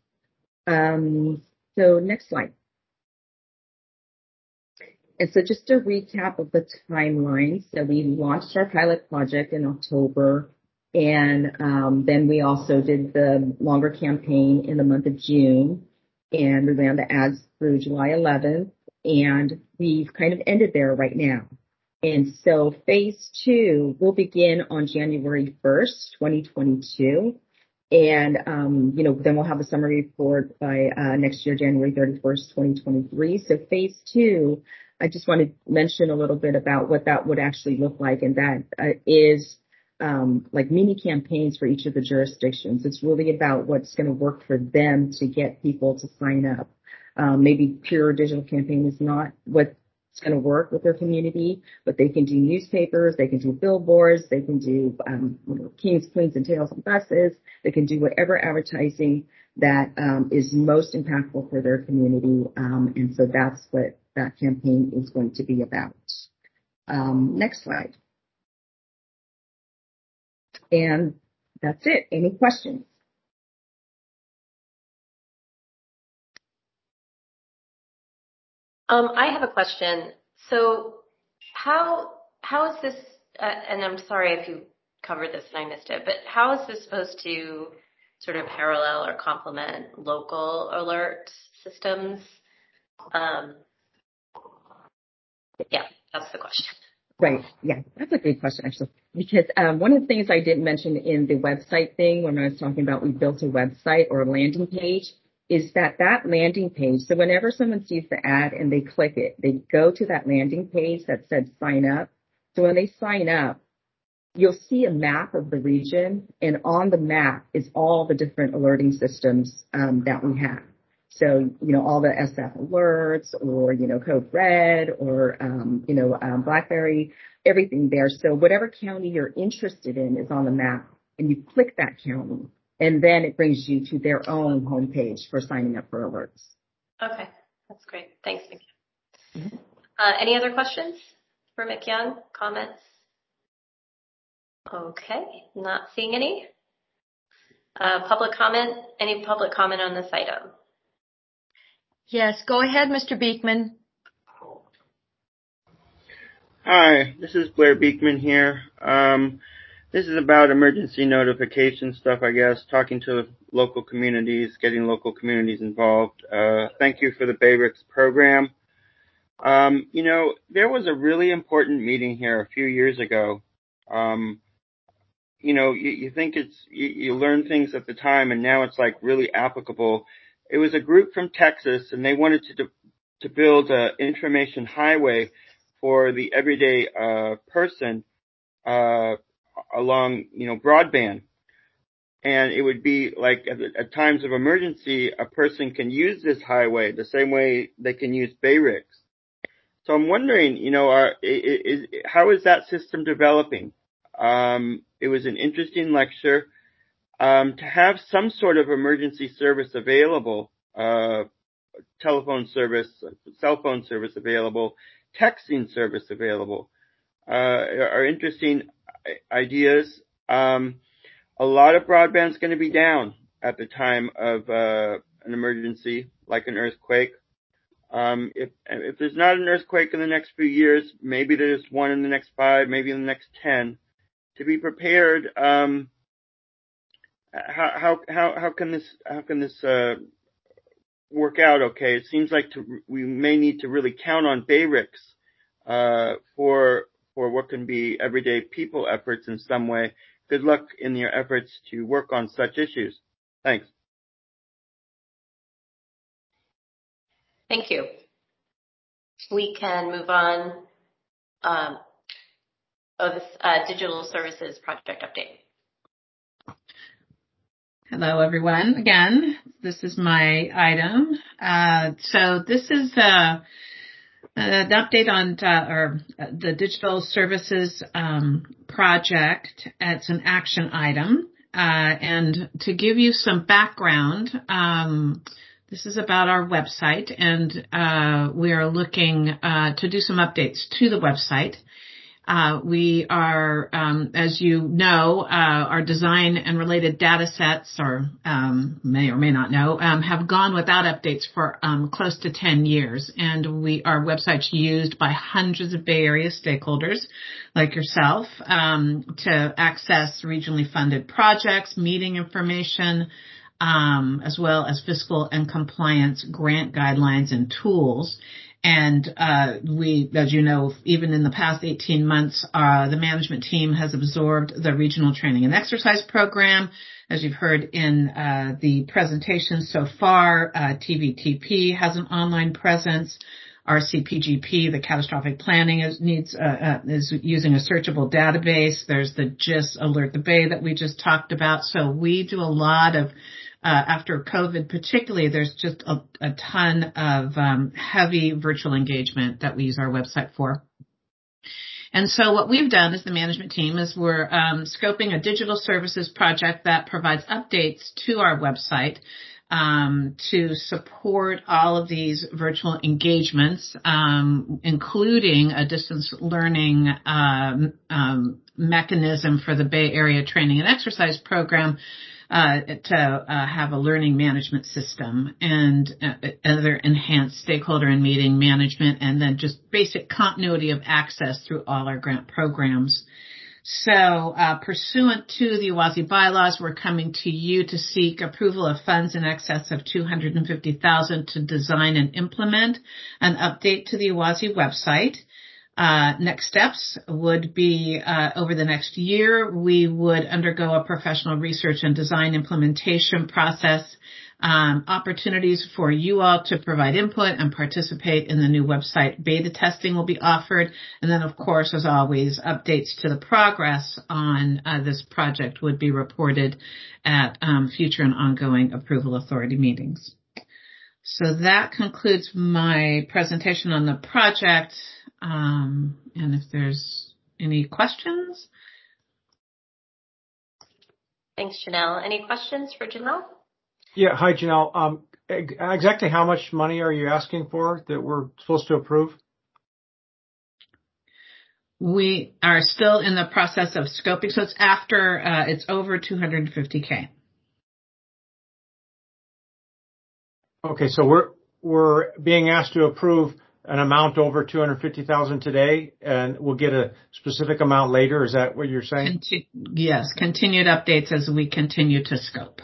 Um, so next slide. And so just a recap of the timeline. So we launched our pilot project in October. And um, then we also did the longer campaign in the month of June, and we ran the ads through July eleventh, and we've kind of ended there right now. And so phase two will begin on January first, twenty twenty-two. And, um, you know, then we'll have a summary report by uh, next year, January thirty-first, twenty twenty-three. So phase two, I just want to mention a little bit about what that would actually look like, and that uh, is um, like mini campaigns for each of the jurisdictions. It's really about what's going to work for them to get people to sign up. Um, maybe pure digital campaign is not what's going to work with their community, but they can do newspapers, they can do billboards, they can do um, you know, kings, queens, and tails on buses. They can do whatever advertising that um, is most impactful for their community, um, and so that's what that campaign is going to be about. Um, next slide. And that's it. Any questions? Um, I have a question. So how how is this, uh, and I'm sorry if you covered this and I missed it, but how is this supposed to sort of parallel or complement local alert systems? Um, yeah, that's the question. Right. Yeah, that's a good question, actually, because um, one of the things I didn't mention in the website thing when I was talking about we built a website or a landing page is that that landing page, so whenever someone sees the ad and they click it, they go to that landing page that said sign up. So when they sign up, you'll see a map of the region, and on the map is all the different alerting systems um, that we have. So, you know, all the S F alerts or, you know, Code Red or, um, you know, um, BlackBerry, everything there. So whatever county you're interested in is on the map, and you click that county, and then it brings you to their own homepage for signing up for alerts. Okay, that's great. Thanks, Mick. Mm-hmm. Uh, any other questions for Mick Young? Comments? Okay, not seeing any. Uh, public comment? Any public comment on this item? Yes, go ahead, Mister Beekman. Hi, this is Blair Beekman here. Um, this is about emergency notification stuff, I guess, talking to local communities, getting local communities involved. Uh, thank you for the Bay R I C S program. Um, you know, there was a really important meeting here a few years ago. Um, you know, you, you think it's, you, you learn things at the time, and now it's like really applicable. It was a group from Texas, and they wanted to to build an information highway for the everyday uh, person uh, along, you know, broadband. And it would be like at, at times of emergency, a person can use this highway the same way they can use Bay R I C S. So I'm wondering, you know, are, is, is, how is that system developing? Um, it was an interesting lecture. Um, to have some sort of emergency service available, uh, telephone service, cell phone service available, texting service available, uh, are interesting ideas. Um, a lot of broadband is going to be down at the time of uh, an emergency, like an earthquake. Um, if if there's not an earthquake in the next few years, maybe there's one in the next five, maybe in the next ten. To be prepared, um, how how how how can this how can this uh, work out? Okay, it seems like to, we may need to really count on Bay R I C S uh, for for what can be everyday people efforts in some way. Good luck in your efforts to work on such issues. Thanks. Thank you. We can move on. Um, oh, this uh, digital services project update. Hello, everyone. Again, this is my item. Uh, so this is uh, an update on uh, or the digital services um, project. It's an action item. Uh, and to give you some background, um, this is about our website, and uh, we are looking uh, to do some updates to the website. Uh, we are, um, as you know, uh, our design and related data sets, or um, may or may not know, um, have gone without updates for um, close to ten years. And we our website's used by hundreds of Bay Area stakeholders like yourself um, to access regionally funded projects, meeting information, um, as well as fiscal and compliance grant guidelines and tools. And uh, we, as you know, even in the past eighteen months, uh, the management team has absorbed the Regional Training and Exercise Program. As you've heard in uh, the presentation so far, uh, T V T P has an online presence. Our C P G P, the catastrophic planning, is, needs uh, uh, is using a searchable database. There's the G I S Alert the Bay that we just talked about. So we do a lot of Uh, after COVID particularly, there's just a, a ton of um, heavy virtual engagement that we use our website for. And so what we've done as the management team is we're um, scoping a digital services project that provides updates to our website um, to support all of these virtual engagements, um, including a distance learning um, um, mechanism for the Bay Area Training and Exercise Program, Uh, to uh, have a learning management system and uh, other enhanced stakeholder and meeting management, and then just basic continuity of access through all our grant programs. So uh, pursuant to the UWASI bylaws, we're coming to you to seek approval of funds in excess of two hundred fifty thousand dollars to design and implement an update to the UWASI website. Uh, next steps would be, uh, over the next year, we would undergo a professional research and design implementation process, um, opportunities for you all to provide input and participate in the new website. Beta testing will be offered. And then, of course, as always, updates to the progress on uh, this project would be reported at um, future and ongoing approval authority meetings. So that concludes my presentation on the project. Um, and if there's any questions. Thanks, Janelle. Any questions for Janelle? Yeah. Hi, Janelle. Um, exactly how much money are you asking for that we're supposed to approve? We are still in the process of scoping. So it's after, uh, it's over two hundred fifty K. Okay. So we're, we're being asked to approve an amount over two hundred fifty thousand today, and we'll get a specific amount later. Is that what you're saying? Conti- yes, continued updates as we continue to scope.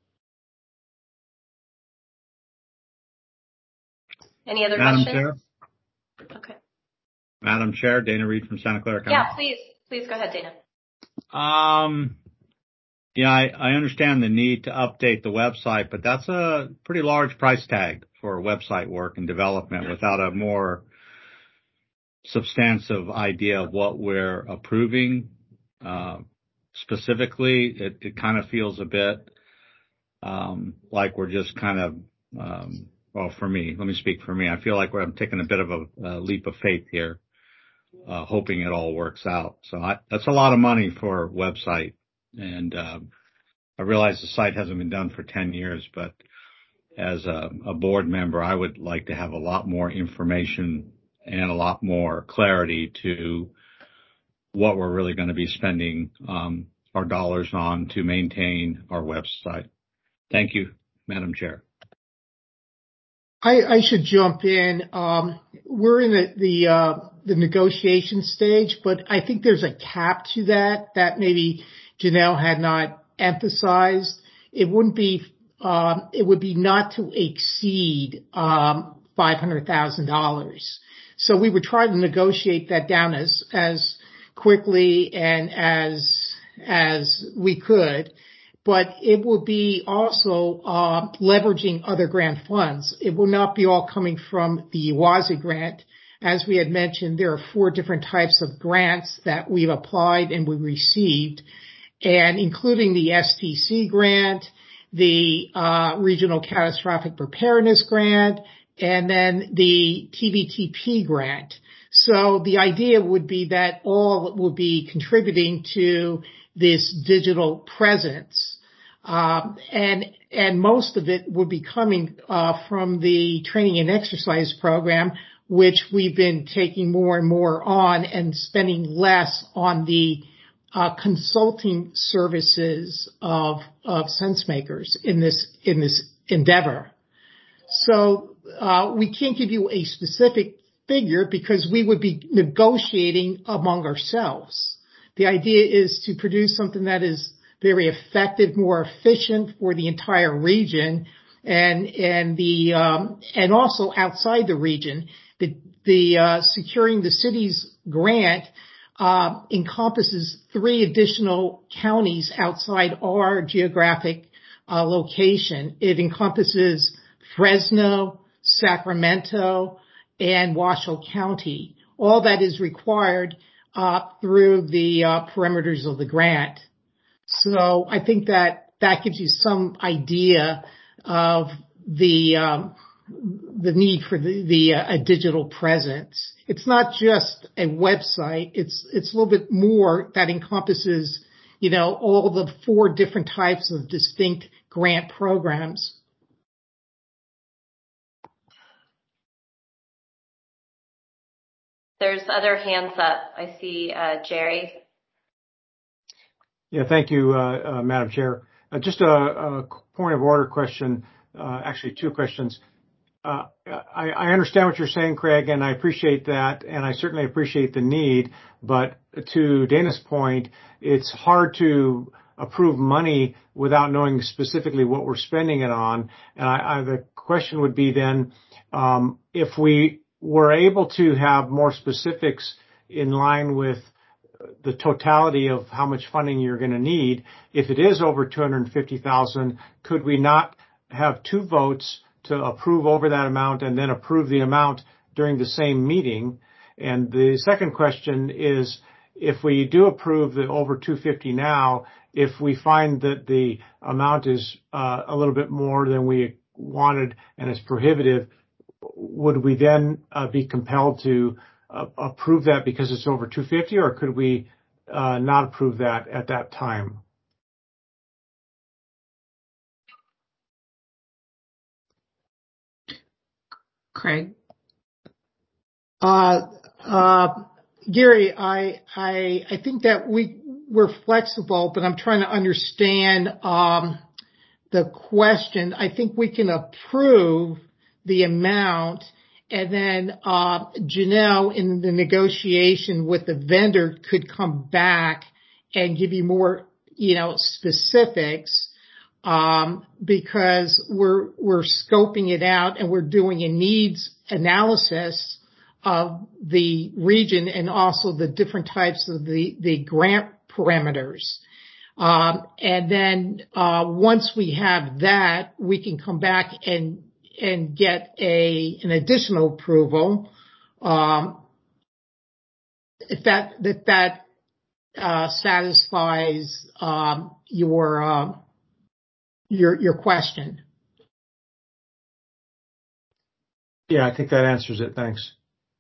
Any other Madam questions? Chair? Okay. Madam Chair, Dana Reed from Santa Clara County. Yeah, please, please go ahead, Dana. Um, yeah, I, I understand the need to update the website, but that's a pretty large price tag for website work and development without a more substantive idea of what we're approving. Uh, specifically, it, it kind of feels a bit um, like we're just kind of, um, well, for me, let me speak for me. I feel like we're I'm taking a bit of a, a leap of faith here, uh, hoping it all works out. So I, that's a lot of money for a website. And uh, I realize the site hasn't been done for ten years, but as a, a board member, I would like to have a lot more information and a lot more clarity to what we're really going to be spending um, our dollars on to maintain our website. Thank you, Madam Chair. I, I should jump in. Um, we're in the the, uh, the negotiation stage, but I think there's a cap to that that maybe Janelle had not emphasized. It wouldn't be. Um, it would be not to exceed um, five hundred thousand dollars. So we would try to negotiate that down as as quickly and as as we could. But it will be also uh, leveraging other grant funds. It will not be all coming from the UWASI grant. As we had mentioned, there are four different types of grants that we've applied and we received, and including the S T C grant, the uh, Regional Catastrophic Preparedness Grant, and then the T V T P grant. So the idea would be that all would be contributing to this digital presence, um, and and most of it would be coming uh, from the Training and Exercise Program, which we've been taking more and more on and spending less on the uh, consulting services of of SenseMakers in this in this endeavor. So uh, we can't give you a specific figure because we would be negotiating among ourselves. The idea is to produce something that is very effective, more efficient for the entire region, and and the um, and also outside the region. The the uh, securing the city's grant uh, encompasses three additional counties outside our geographic uh, location. It encompasses Fresno, Sacramento, and Washoe County. All that is required uh, through the uh, perimeters of the grant. So I think that that gives you some idea of the um, the need for the, the uh, a digital presence. It's not just a website. It's it's a little bit more that encompasses, you know, all the four different types of distinct grant programs. There's other hands up. I see uh, Jerry. Yeah, thank you, uh, uh, Madam Chair. Uh, just a, a point of order question, uh, actually two questions. Uh, I, I understand what you're saying, Craig, and I appreciate that, and I certainly appreciate the need, but to Dana's point, it's hard to approve money without knowing specifically what we're spending it on. And I, I, the question would be then, um, if we were able to have more specifics in line with the totality of how much funding you're going to need, if it is over two hundred fifty thousand, could we not have two votes to approve over that amount and then approve the amount during the same meeting? And the second question is, if we do approve the over two hundred fifty now, if we find that the amount is uh, a little bit more than we wanted and is prohibitive, would we then uh, be compelled to uh, approve that because it's over two hundred fifty, or could we uh, not approve that at that time? Craig? Uh, uh, Gary, I, I, I think that we, we're flexible, but I'm trying to understand, um, the question. I think we can approve the amount, and then, uh, Janelle in the negotiation with the vendor could come back and give you more, you know, specifics. Um, because we're, we're scoping it out and we're doing a needs analysis of the region and also the different types of the, the grant parameters. Um, and then, uh, once we have that, we can come back and, and get a, an additional approval. Um, if that, that, that, uh, satisfies, um, your, um, Your your question. Yeah, I think that answers it. Thanks.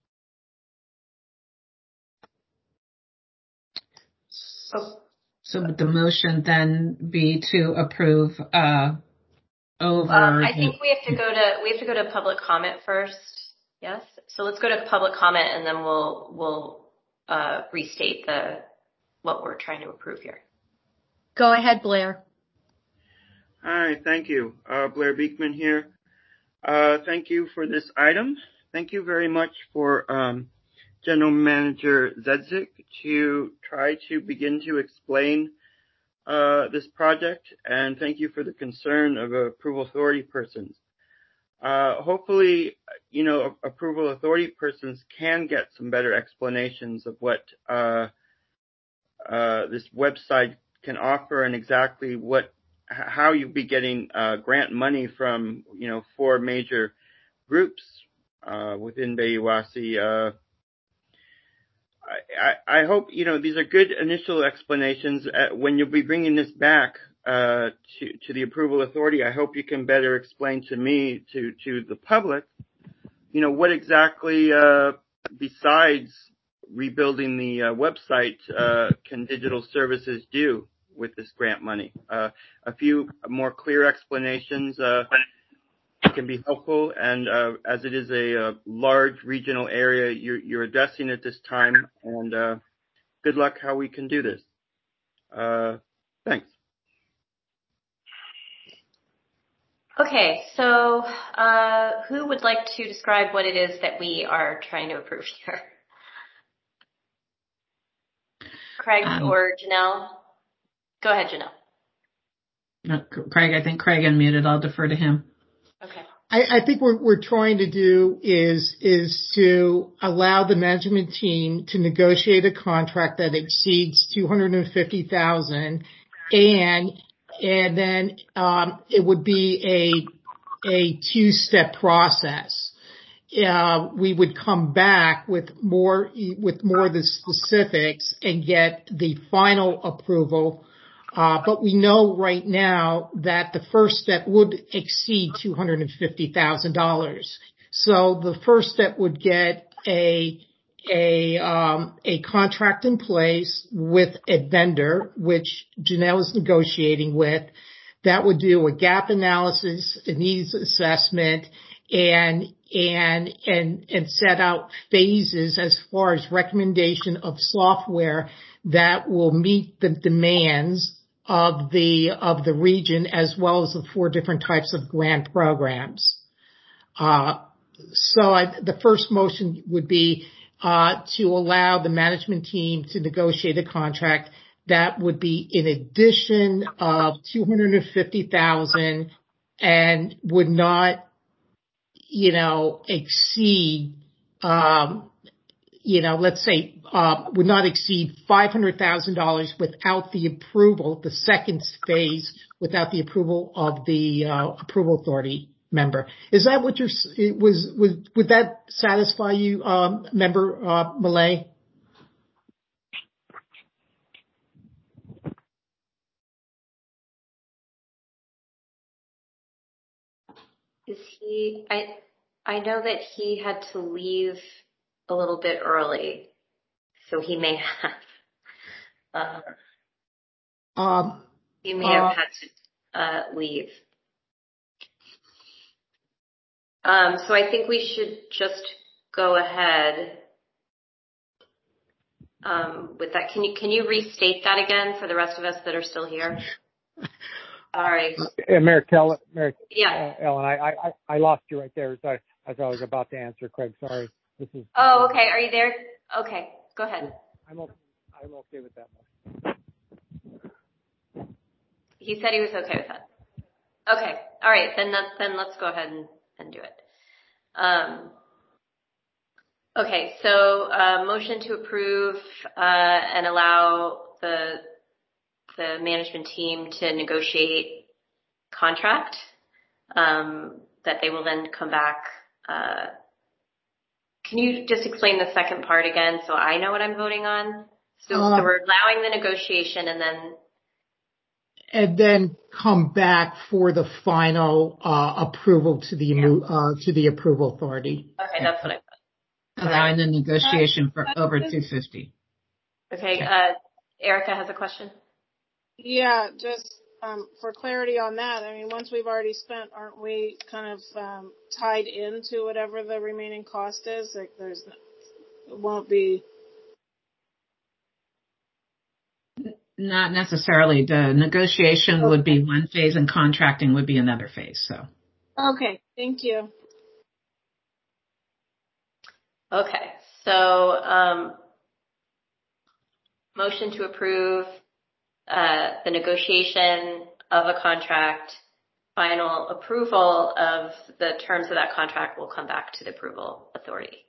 So, so would the motion then be to approve uh, over? Um, I think we have to go to we have to go to public comment first. Yes. So let's go to public comment and then we'll we'll uh, restate the what we're trying to approve here. Go ahead, Blair. Hi, thank you. Uh, Blair Beekman here. Uh, thank you for this item. Thank you very much for um, General Manager Zedzik to try to begin to explain uh, this project, and thank you for the concern of approval authority persons. Uh, hopefully, you know, approval authority persons can get some better explanations of what uh, uh, this website can offer and exactly what how you'll be getting uh, grant money from, you know, four major groups uh, within Bayouasi. Uh, I, I hope, you know, these are good initial explanations. Uh, when you'll be bringing this back uh, to, to the approval authority, I hope you can better explain to me, to, to the public, you know, what exactly, uh, besides rebuilding the uh, website, uh, can digital services do with this grant money. Uh, a few more clear explanations. Uh, can be helpful. And uh, as it is a, a large regional area, you're, you're addressing at this time. And uh, good luck how we can do this. Uh, thanks. Okay, so uh, who would like to describe what it is that we are trying to approve here? Craig um, or Janelle? Go ahead, Janelle. No, Craig, I think Craig unmuted. I'll defer to him. Okay. I, I think what we're trying to do is is to allow the management team to negotiate a contract that exceeds two hundred fifty thousand dollars, and and then um, it would be a a two-step process. Uh, we would come back with more with more of the specifics and get the final approval. Uh, but we know right now that the first step would exceed two hundred fifty thousand dollars. So the first step would get a a um, a contract in place with a vendor, which Janelle is negotiating with, that would do a gap analysis, a needs assessment, and and and and set out phases as far as recommendation of software that will meet the demands of the of the region, as well as the four different types of grant programs. Uh, so I, the first motion would be uh, to allow the management team to negotiate a contract that would be in addition of two hundred fifty thousand dollars and would not, you know, exceed, um, you know, let's say, uh, would not exceed five hundred thousand dollars without the approval, the second phase, without the approval of the uh, approval authority member. Is that what you're, it was, was, would that satisfy you, um, member, uh, Malay? Is he, I, I know that he had to leave a little bit early, so he may have, uh, um, he may uh, have had to, uh, leave. Um, so I think we should just go ahead, um, with that. Can you, can you restate that again for the rest of us that are still here? Sorry. Uh, Mayor Kell, Mayor yeah. uh, Ellen, I, I, I lost you right there as I, as I was about to answer, Craig. Sorry. This is. Oh, okay. Are you there? Okay. Go ahead. I'm okay, I'm okay with that. He said he was okay with that. Okay. All right. Then that, then let's go ahead and, and do it. Um, okay. So, uh, motion to approve, uh, and allow the, the management team to negotiate contract, um, that they will then come back. Uh, can you just explain the second part again so I know what I'm voting on? So, uh, so we're allowing the negotiation and then and then come back for the final uh, approval to the yeah. uh, to the approval authority. Okay, that's what I thought. Allowing the negotiation for over two hundred fifty. Okay, uh, Erica has a question. Yeah, just um, for clarity on that. I mean, once we've already spent, aren't we kind of um, tied into whatever the remaining cost is? Like, there's it won't be. Not necessarily. The negotiation okay. would be one phase and contracting would be another phase. So. Okay. Thank you. Okay. So, um, motion to approve, uh, the negotiation of a contract, final approval of the terms of that contract will come back to the approval authority.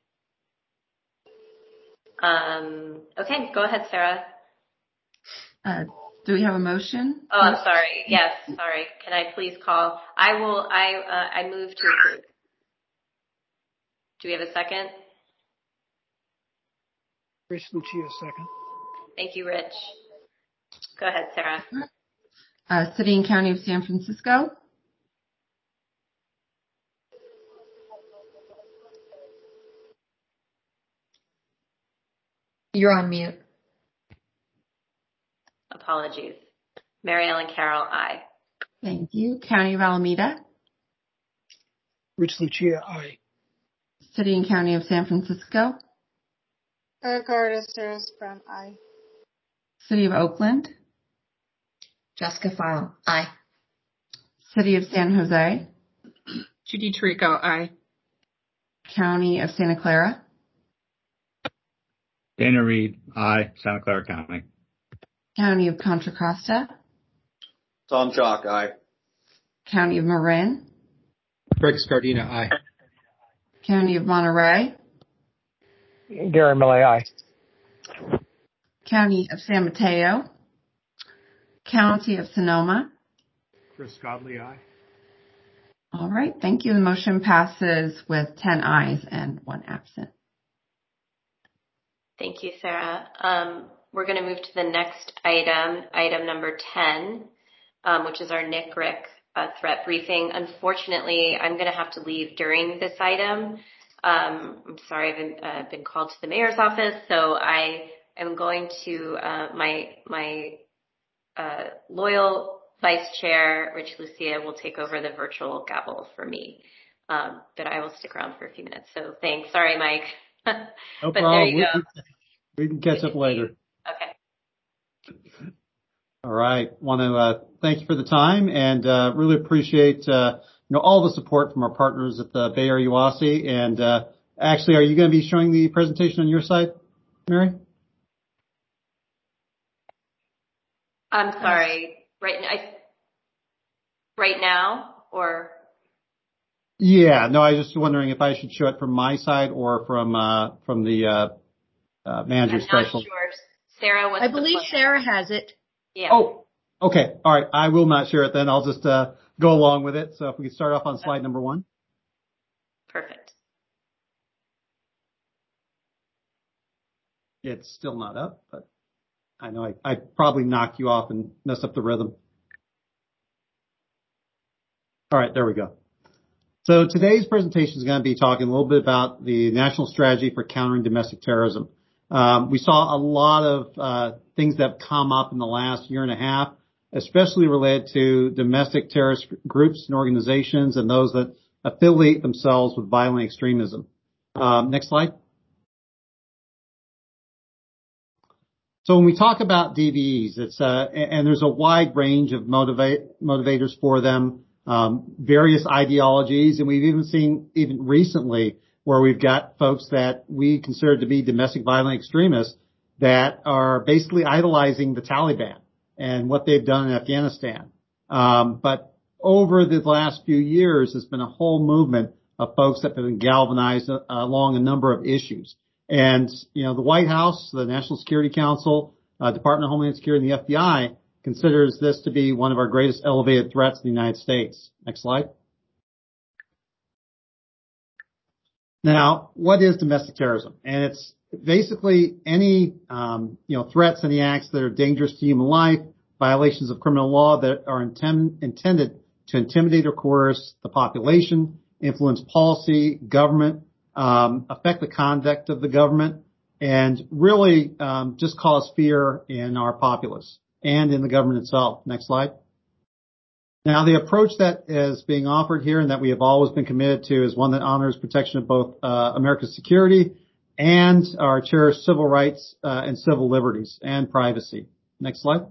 Um, okay. Go ahead, Sarah. Uh, do we have a motion? Oh, I'm sorry. Yes, sorry. Can I please call? I will, I, uh, I move to approve. Do we have a second? Rich Lucia, second. Thank you, Rich. Go ahead, Sarah. Uh, City and County of San Francisco. You're on mute. Apologies. Mary Ellen Carroll, aye. Thank you. County of Alameda. Rich Lucia, aye. City and County of San Francisco. Garda Saras Brown, aye. City of Oakland. Jessica File, aye. City of San Jose. Judy Tirico, aye. County of Santa Clara. Dana Reed, aye. Santa Clara County. County of Contra Costa. Tom Chalk, aye. County of Marin. Greg Scardina, aye. County of Monterey. Gary Millay, aye. County of San Mateo. County of Sonoma. Chris Godley, aye. All right, thank you. The motion passes with ten ayes and one absent. Thank you, Sarah. Um, we're going to move to the next item, item number ten, um, which is our N C R I C uh, threat briefing. Unfortunately, I'm going to have to leave during this item. Um, I'm sorry, I've been, uh, been called to the mayor's office, so I am going to uh, my my uh, loyal Vice Chair, Rich Lucia, will take over the virtual gavel for me. Um, but I will stick around for a few minutes. So thanks. Sorry, Mike. No but problem. there you go. We, we can catch up later. Okay. All right. Want to uh, thank you for the time and uh, really appreciate uh, you know all the support from our partners at the Bay Area U A S I. And uh, actually, are you going to be showing the presentation on your site, Mary? I'm sorry. Right, I, right now, or? Yeah, no, I was just wondering if I should show it from my side or from uh, from the uh, uh, manager I'm special. not sure. Sarah, what's I believe the Sarah has it. Yeah. Oh, okay. All right. I will not share it then. I'll just uh, go along with it. So if we could start off on slide number one. Perfect. It's still not up, but I know I, I probably knocked you off and messed up the rhythm. All right, there we go. So today's presentation is going to be talking a little bit about the national strategy for countering domestic terrorism. Um, we saw a lot of uh, things that have come up in the last year and a half, especially related to domestic terrorist groups and organizations and those that affiliate themselves with violent extremism. Um, next slide. So when we talk about D V Es, it's uh, and there's a wide range of motivate, motivators for them, um, various ideologies, and we've even seen even recently where we've got folks that we consider to be domestic violent extremists that are basically idolizing the Taliban and what they've done in Afghanistan. Um, but over the last few years, there's been a whole movement of folks that have been galvanized uh, along a number of issues. And, you know, the White House, the National Security Council, uh, Department of Homeland Security, and the F B I considers this to be one of our greatest elevated threats in the United States. Next slide. Now, what is domestic terrorism? And it's basically any, um, you know, threats, any acts that are dangerous to human life, violations of criminal law that are inten- intended to intimidate or coerce the population, influence policy, government, um, affect the conduct of the government, and really um, just cause fear in our populace and in the government itself. Next slide. Now, the approach that is being offered here and that we have always been committed to is one that honors protection of both uh, America's security and our cherished civil rights uh, and civil liberties and privacy. Next slide.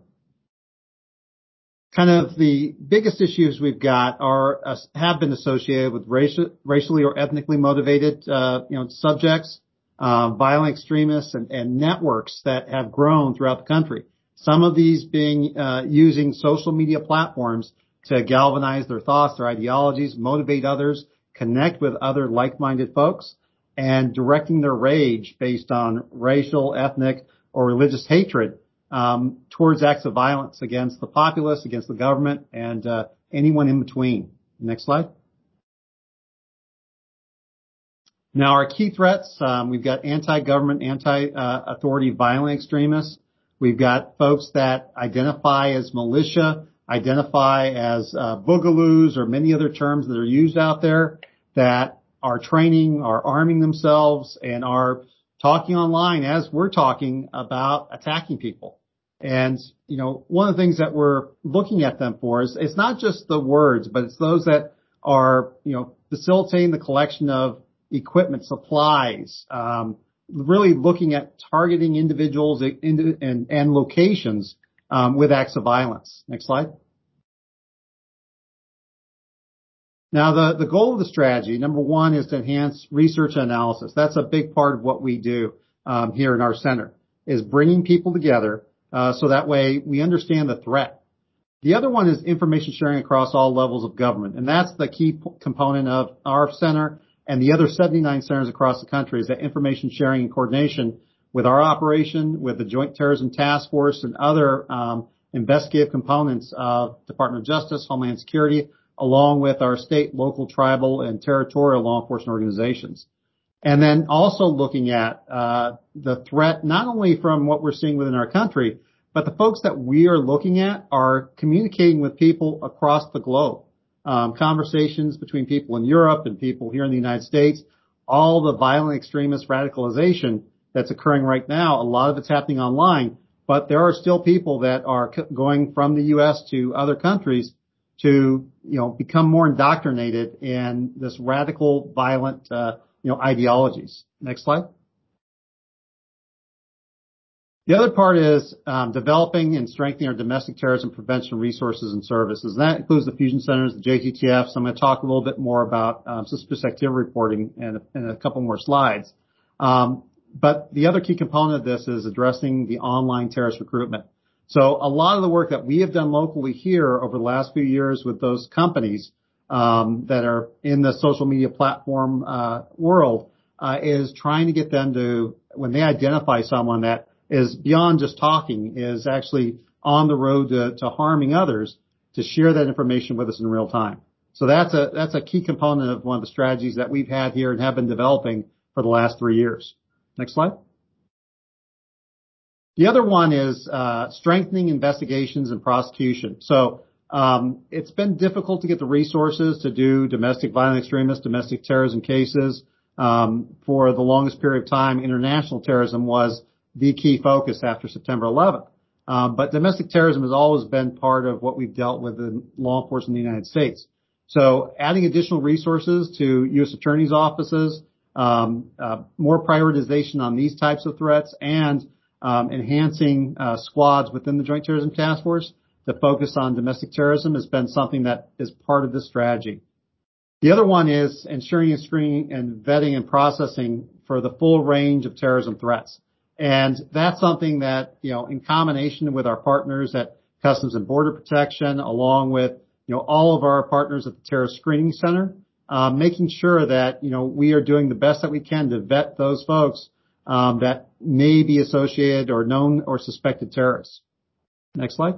Kind of the biggest issues we've got are uh, have been associated with racial, racially or ethnically motivated, uh, you know, subjects, uh, violent extremists, and, and networks that have grown throughout the country. Some of these being uh, using social media platforms to galvanize their thoughts, their ideologies, motivate others, connect with other like-minded folks, and directing their rage based on racial, ethnic, or religious hatred um, towards acts of violence against the populace, against the government, and uh, anyone in between. Next slide. Now, our key threats, um, we've got anti-government, anti-authority violent extremists. We've got folks that identify as militia, identify as uh, boogaloos, or many other terms that are used out there that are training, are arming themselves, and are talking online as we're talking about attacking people. And, you know, one of the things that we're looking at them for is it's not just the words, but it's those that are, you know, facilitating the collection of equipment, supplies, um, really looking at targeting individuals and, and, and locations um, with acts of violence. Next slide. Now, the, the goal of the strategy, number one, is to enhance research and analysis. That's a big part of what we do um, here in our center, is bringing people together uh, so that way we understand the threat. The other one is information sharing across all levels of government, and that's the key p- component of our center and the other seventy-nine centers across the country, is that information sharing and coordination with our operation, with the Joint Terrorism Task Force and other um, investigative components of Department of Justice, Homeland Security, along with our state, local, tribal, and territorial law enforcement organizations. And then also looking at uh the threat, not only from what we're seeing within our country, but the folks that we are looking at are communicating with people across the globe. Um, conversations between people in Europe and people here in the United States, all the violent extremist radicalization that's occurring right now, a lot of it's happening online, but there are still people that are c- going from the U S to other countries to, you know, become more indoctrinated in this radical, violent, uh, you know, ideologies. Next slide. The other part is um, developing and strengthening our domestic terrorism prevention resources and services. And that includes the fusion centers, the J T T Fs. I'm going to talk a little bit more about um, suspicious activity reporting in a, in a couple more slides. Um, but the other key component of this is addressing the online terrorist recruitment. So a lot of the work that we have done locally here over the last few years with those companies um, that are in the social media platform uh, world uh, is trying to get them to, when they identify someone that is beyond just talking, is actually on the road to, to harming others, to share that information with us in real time. So that's a that's a key component of one of the strategies that we've had here and have been developing for the last three years. Next slide. The other one is uh, strengthening investigations and prosecution. So um, it's been difficult to get the resources to do domestic violent extremist, domestic terrorism cases. Um, for the longest period of time, international terrorism was the key focus after September eleventh. Um, but domestic terrorism has always been part of what we've dealt with in law enforcement in the United States. So adding additional resources to U S attorneys' offices, um, uh, more prioritization on these types of threats, and um, enhancing uh, squads within the Joint Terrorism Task Force to focus on domestic terrorism has been something that is part of this strategy. The other one is ensuring and screening and vetting and processing for the full range of terrorism threats. And that's something that, you know, in combination with our partners at Customs and Border Protection, along with, you know, all of our partners at the Terrorist Screening Center, uh, making sure that, you know, we are doing the best that we can to vet those folks um, that may be associated or known or suspected terrorists. Next slide.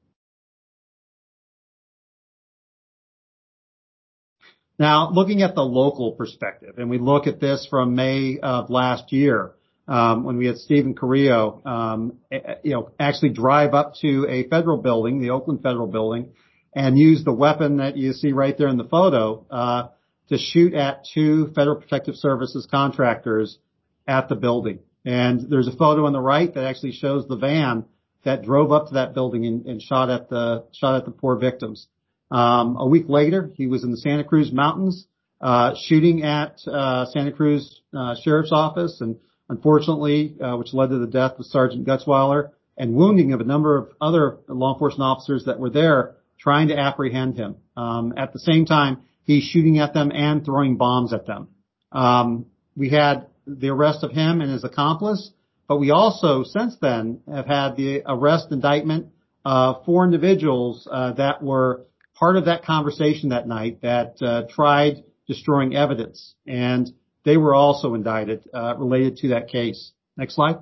Now, looking at the local perspective, and we look at this from May of last year, Um, when we had Stephen Carrillo, um, you know, actually drive up to a federal building, the Oakland Federal Building, and use the weapon that you see right there in the photo, uh, to shoot at two Federal Protective Services contractors at the building. And there's a photo on the right that actually shows the van that drove up to that building and, and shot at the, shot at the poor victims. Um, a week later, he was in the Santa Cruz Mountains, uh, shooting at, uh, Santa Cruz, uh, Sheriff's Office, and unfortunately, uh, which led to the death of Sergeant Gutzweiler and wounding of a number of other law enforcement officers that were there trying to apprehend him. Um, at the same time, he's shooting at them and throwing bombs at them. Um, we had the arrest of him and his accomplice, but we also, since then, have had the arrest indictment of four individuals uh, that were part of that conversation that night that uh, tried destroying evidence. And they were also indicted uh, related to that case. Next slide.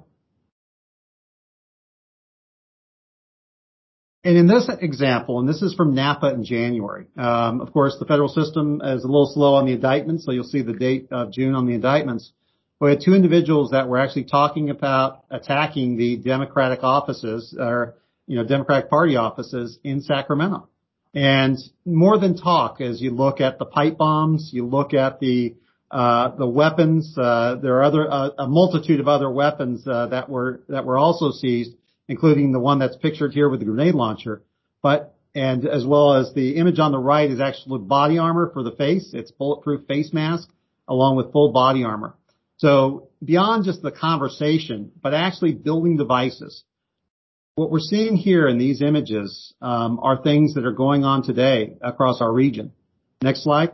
And in this example, and this is from Napa in January, um, of course, the federal system is a little slow on the indictments, so you'll see the date of June on the indictments. We had two individuals that were actually talking about attacking the Democratic offices, or, you know, Democratic Party offices in Sacramento. And more than talk, as you look at the pipe bombs, you look at the Uh, the weapons, uh, there are other, uh, a multitude of other weapons, uh, that were, that were also seized, including the one that's pictured here with the grenade launcher. But and as well as the image on the right is actually body armor for the face. It's bulletproof face mask along with full body armor. So beyond just the conversation, but actually building devices. What we're seeing here in these images um, are things that are going on today across our region. Next slide.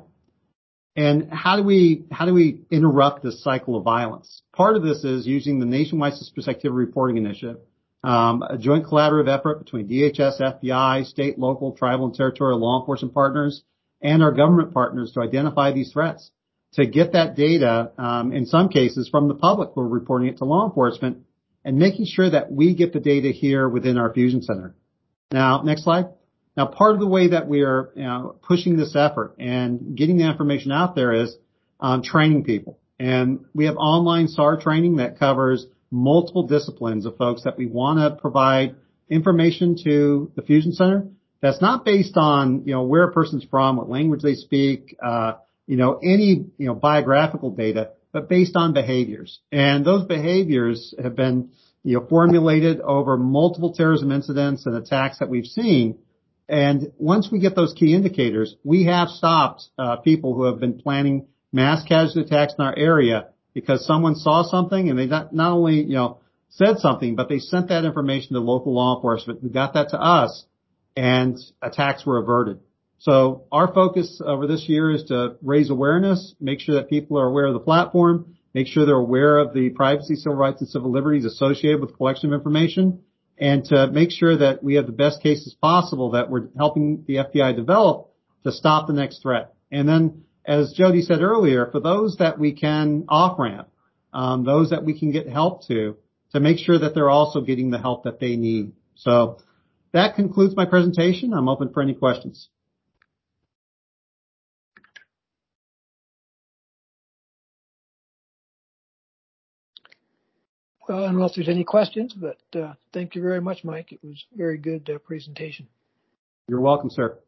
And how do we how do we interrupt this cycle of violence? Part of this is using the Nationwide Suspicious Activity Reporting Initiative, um, a joint collaborative effort between D H S, F B I, state, local, tribal, and territorial law enforcement partners, and our government partners to identify these threats, to get that data, um, in some cases, from the public who are reporting it to law enforcement, and making sure that we get the data here within our Fusion Center. Now, next slide. Now, part of the way that we are you know, pushing this effort and getting the information out there is um, training people. And we have online S A R training that covers multiple disciplines of folks that we want to provide information to the Fusion Center that's not based on, you know, where a person's from, what language they speak, uh, you know, any, you know, biographical data, but based on behaviors. And those behaviors have been, you know, formulated over multiple terrorism incidents and attacks that we've seen. And once we get those key indicators, we have stopped uh, people who have been planning mass casualty attacks in our area because someone saw something and they not, not only, you know, said something, but they sent that information to local law enforcement who got that to us, and attacks were averted. So our focus over this year is to raise awareness, make sure that people are aware of the platform, make sure they're aware of the privacy, civil rights, and civil liberties associated with collection of information, and to make sure that we have the best cases possible that we're helping the F B I develop to stop the next threat. And then, as Jody said earlier, for those that we can off-ramp, um, those that we can get help to, to make sure that they're also getting the help that they need. So that concludes my presentation. I'm open for any questions. Well, I don't know if there's any questions, but uh, thank you very much, Mike. It was a very good uh, presentation. You're welcome, sir.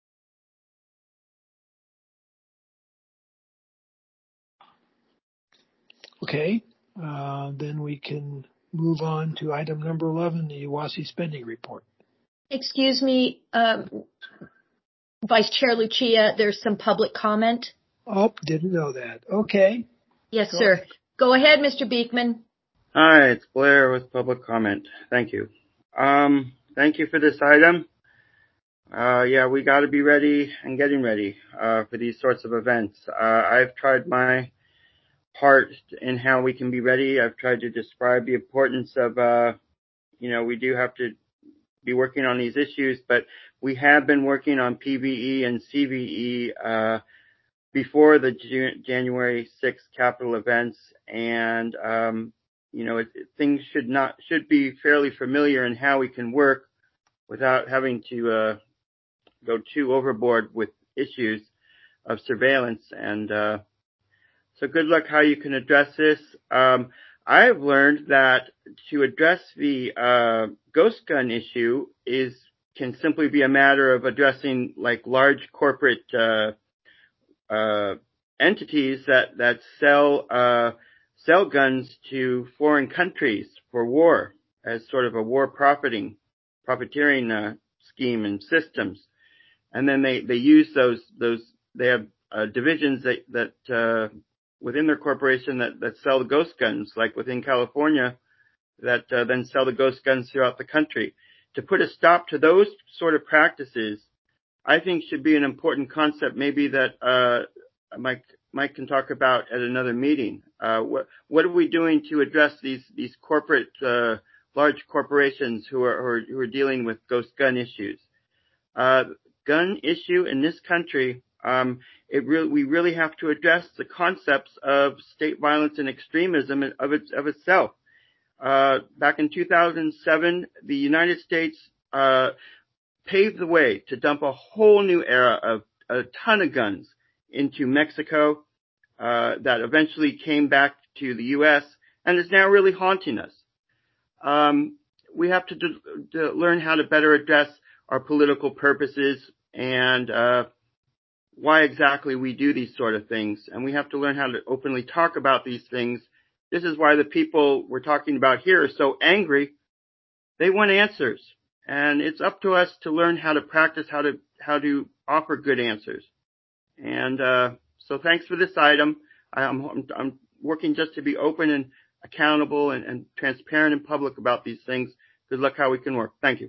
Okay, uh, then we can move on to item number eleven, the UASI spending report. Excuse me, um, Vice Chair Lucia, there's some public comment. Oh, didn't know that. Okay. Yes, Go sir. ahead. Go ahead, Mister Beekman. Hi, it's Blair with public comment. Thank you. Um, thank you for this item. Uh, yeah, we got to be ready and getting ready uh, for these sorts of events. Uh, I've tried my part in how we can be ready. I've tried to describe the importance of, uh, you know, we do have to be working on these issues, but we have been working on P V E and C V E uh, before the Ju- January sixth Capitol events, and um, you know, it, it, things should not should be fairly familiar in how we can work without having to uh, go too overboard with issues of surveillance. And uh, so, good luck how you can address this. Um, I've learned that to address the uh, ghost gun issue is can simply be a matter of addressing like large corporate uh, uh, entities that that sell. Uh, sell guns to foreign countries for war as sort of a war profiting, profiteering uh, scheme and systems. And then they, they use those, those, they have uh, divisions that, that uh, within their corporation that, that sell the ghost guns, like within California, that uh, then sell the ghost guns throughout the country. To put a stop to those sort of practices, I think should be an important concept, maybe that uh, Mike, Mike can talk about at another meeting. Uh, what, what are we doing to address these, these corporate, uh, large corporations who are, who are, who are dealing with ghost gun issues? Uh, gun issue in this country, um, it really, we really have to address the concepts of state violence and extremism of its, of itself. Uh, back in two thousand seven, the United States, uh, paved the way to dump a whole new era of a ton of guns into Mexico, uh, that eventually came back to the U S and is now really haunting us. Um, we have to, do, to learn how to better address our political purposes and, uh, why exactly we do these sort of things. And we have to learn how to openly talk about these things. This is why the people we're talking about here are so angry. They want answers. And it's up to us to learn how to practice, how to how to offer good answers. And uh, so thanks for this item. I'm, I'm working just to be open and accountable and, and transparent and public about these things. Good luck how we can work. Thank you.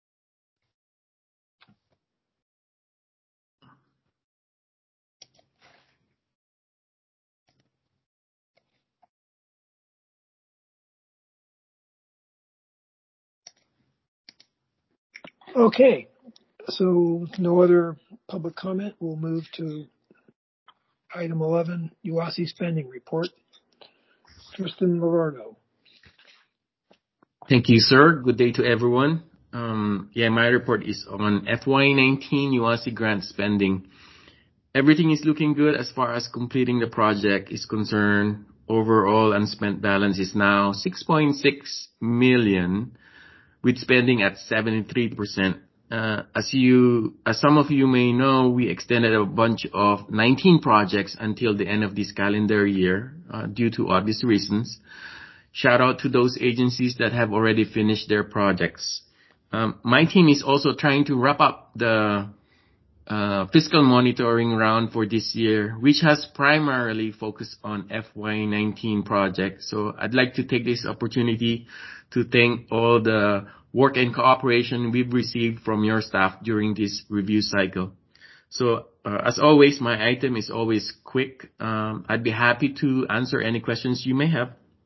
Okay, so no other public comment. We'll move to item eleven, U A S I spending report. Tristan Lombardo. Thank you, sir. Good day to everyone. Um, yeah, my report is on F Y nineteen U A S I grant spending. Everything is looking good as far as completing the project is concerned. Overall unspent balance is now six point six million, with spending at seventy-three percent. Uh, as you, as some of you may know, we extended a bunch of nineteen projects until the end of this calendar year, uh, due to obvious reasons. Shout out to those agencies that have already finished their projects. Um, my team is also trying to wrap up the uh, fiscal monitoring round for this year, which has primarily focused on F Y nineteen projects. So I'd like to take this opportunity to thank all the work and cooperation we've received from your staff during this review cycle. So uh, as always, my item is always quick. Um, I'd be happy to answer any questions you may have.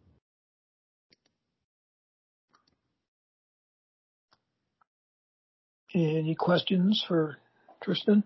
Any questions for Tristan?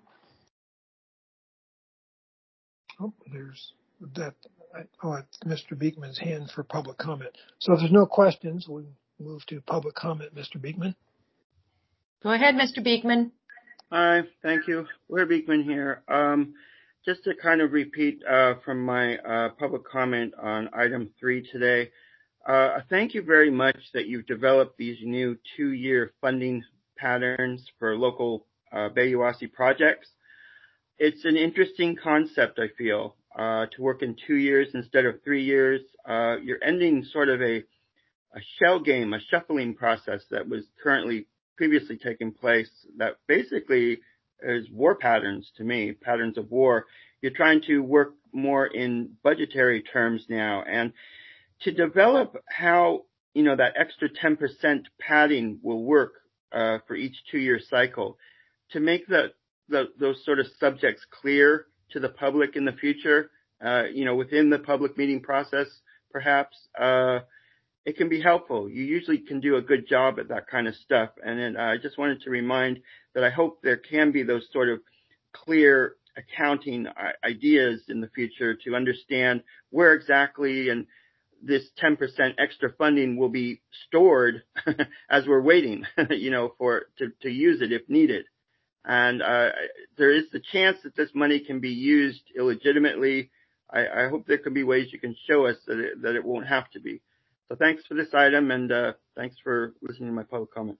Oh, there's that. Oh, it's Mister Beekman's hand for public comment. So if there's no questions, we'll move to public comment. Mister Beekman. Go ahead, Mister Beekman. Hi, thank you. We're Beekman here. Um, just to kind of repeat uh, from my uh, public comment on item three today, uh, thank you very much that you've developed these new two-year funding patterns for local uh, Bay U A S I projects. It's an interesting concept, I feel, uh, to work in two years instead of three years. Uh, you're ending sort of a, a shell game, a shuffling process that was currently previously taking place that basically is war patterns to me, patterns of war. You're trying to work more in budgetary terms now, and to develop how, you know, that extra ten percent padding will work uh, for each two-year cycle, to make the, the those sort of subjects clear to the public in the future, uh, you know, within the public meeting process, perhaps, uh, it can be helpful. You usually can do a good job at that kind of stuff. And then I just wanted to remind that I hope there can be those sort of clear accounting ideas in the future to understand where exactly and this ten percent extra funding will be stored as we're waiting, you know, for to, to use it if needed. And uh, there is the chance that this money can be used illegitimately. I, I hope there can be ways you can show us that it, that it won't have to be. So thanks for this item, and uh, thanks for listening to my public comment.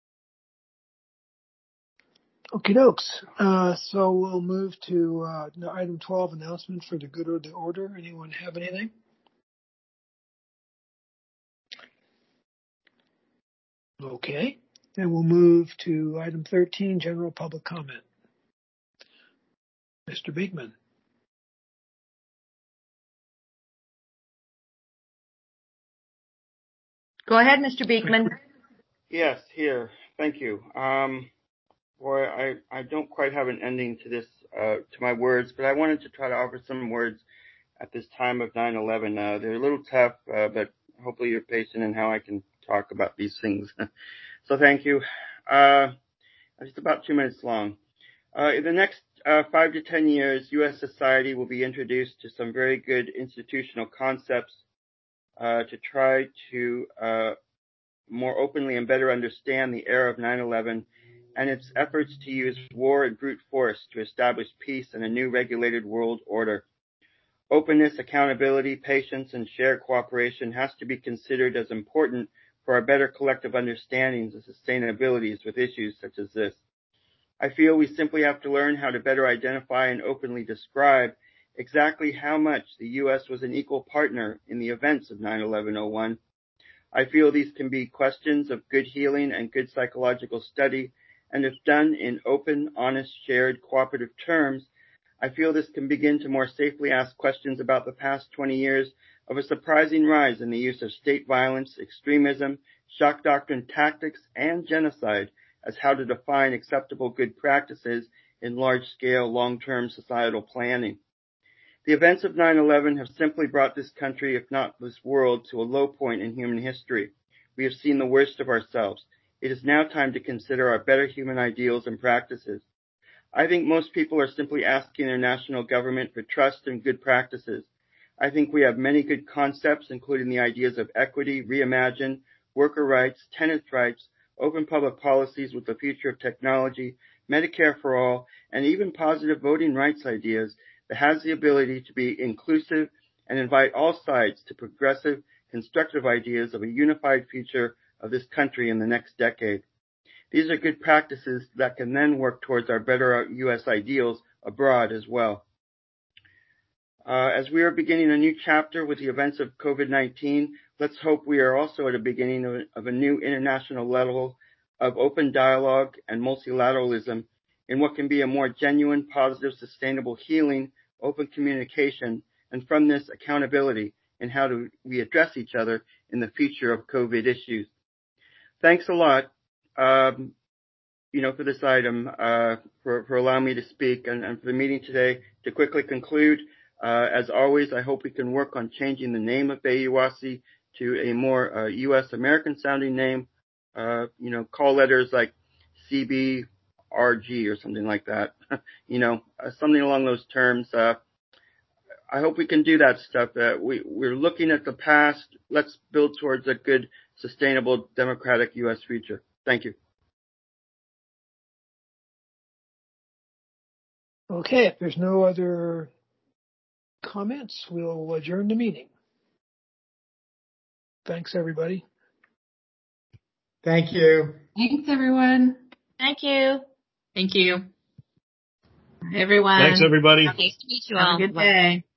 Okie dokes. Uh, so we'll move to uh, item twelve, announcement for the good of the order. Anyone have anything? Okay. Then we'll move to item thirteen, general public comment. Mister Beekman. Go ahead, Mister Beekman. Yes, here. Thank you. Um, boy, I, I don't quite have an ending to this, uh, to my words, but I wanted to try to offer some words at this time of nine eleven. Uh, they're a little tough, uh, but hopefully you're patient in how I can talk about these things. So thank you. Uh, just about two minutes long. Uh, in the next uh, five to ten years, U S society will be introduced to some very good institutional concepts uh, to try to uh, more openly and better understand the era of nine eleven and its efforts to use war and brute force to establish peace and a new regulated world order. Openness, accountability, patience, and shared cooperation has to be considered as important for our better collective understandings and sustainabilities with issues such as this. I feel we simply have to learn how to better identify and openly describe exactly how much the U S was an equal partner in the events of nine eleven oh one. I feel these can be questions of good healing and good psychological study, and if done in open, honest, shared, cooperative terms, I feel this can begin to more safely ask questions about the past twenty years of a surprising rise in the use of state violence, extremism, shock doctrine tactics, and genocide as how to define acceptable good practices in large-scale, long-term societal planning. The events of nine eleven have simply brought this country, if not this world, to a low point in human history. We have seen the worst of ourselves. It is now time to consider our better human ideals and practices. I think most people are simply asking their national government for trust and good practices. I think we have many good concepts, including the ideas of equity, reimagine, worker rights, tenants' rights, open public policies with the future of technology, Medicare for all, and even positive voting rights ideas that has the ability to be inclusive and invite all sides to progressive, constructive ideas of a unified future of this country in the next decade. These are good practices that can then work towards our better U S ideals abroad as well. Uh, as we are beginning a new chapter with the events of COVID nineteen, let's hope we are also at the beginning of, of a new international level of open dialogue and multilateralism in what can be a more genuine, positive, sustainable healing, open communication, and from this accountability in how do we address each other in the future of COVID issues. Thanks a lot, um, you know, for this item, uh, for, for allowing me to speak and, and for the meeting today. To quickly conclude, uh, as always, I hope we can work on changing the name of Bayuwasi to a more uh, U S American sounding name, uh, you know, call letters like C B R G or something like that, you know, uh, something along those terms. Uh, I hope we can do that stuff. Uh, we, we're looking at the past. Let's build towards a good, sustainable, democratic U S future. Thank you. Okay, if there's no other comments, we'll adjourn the meeting. Thanks, everybody. Thank you. Thanks, everyone. Thank you. Thank you. Everyone. Thanks, everybody. Nice to meet you Have all. a good day.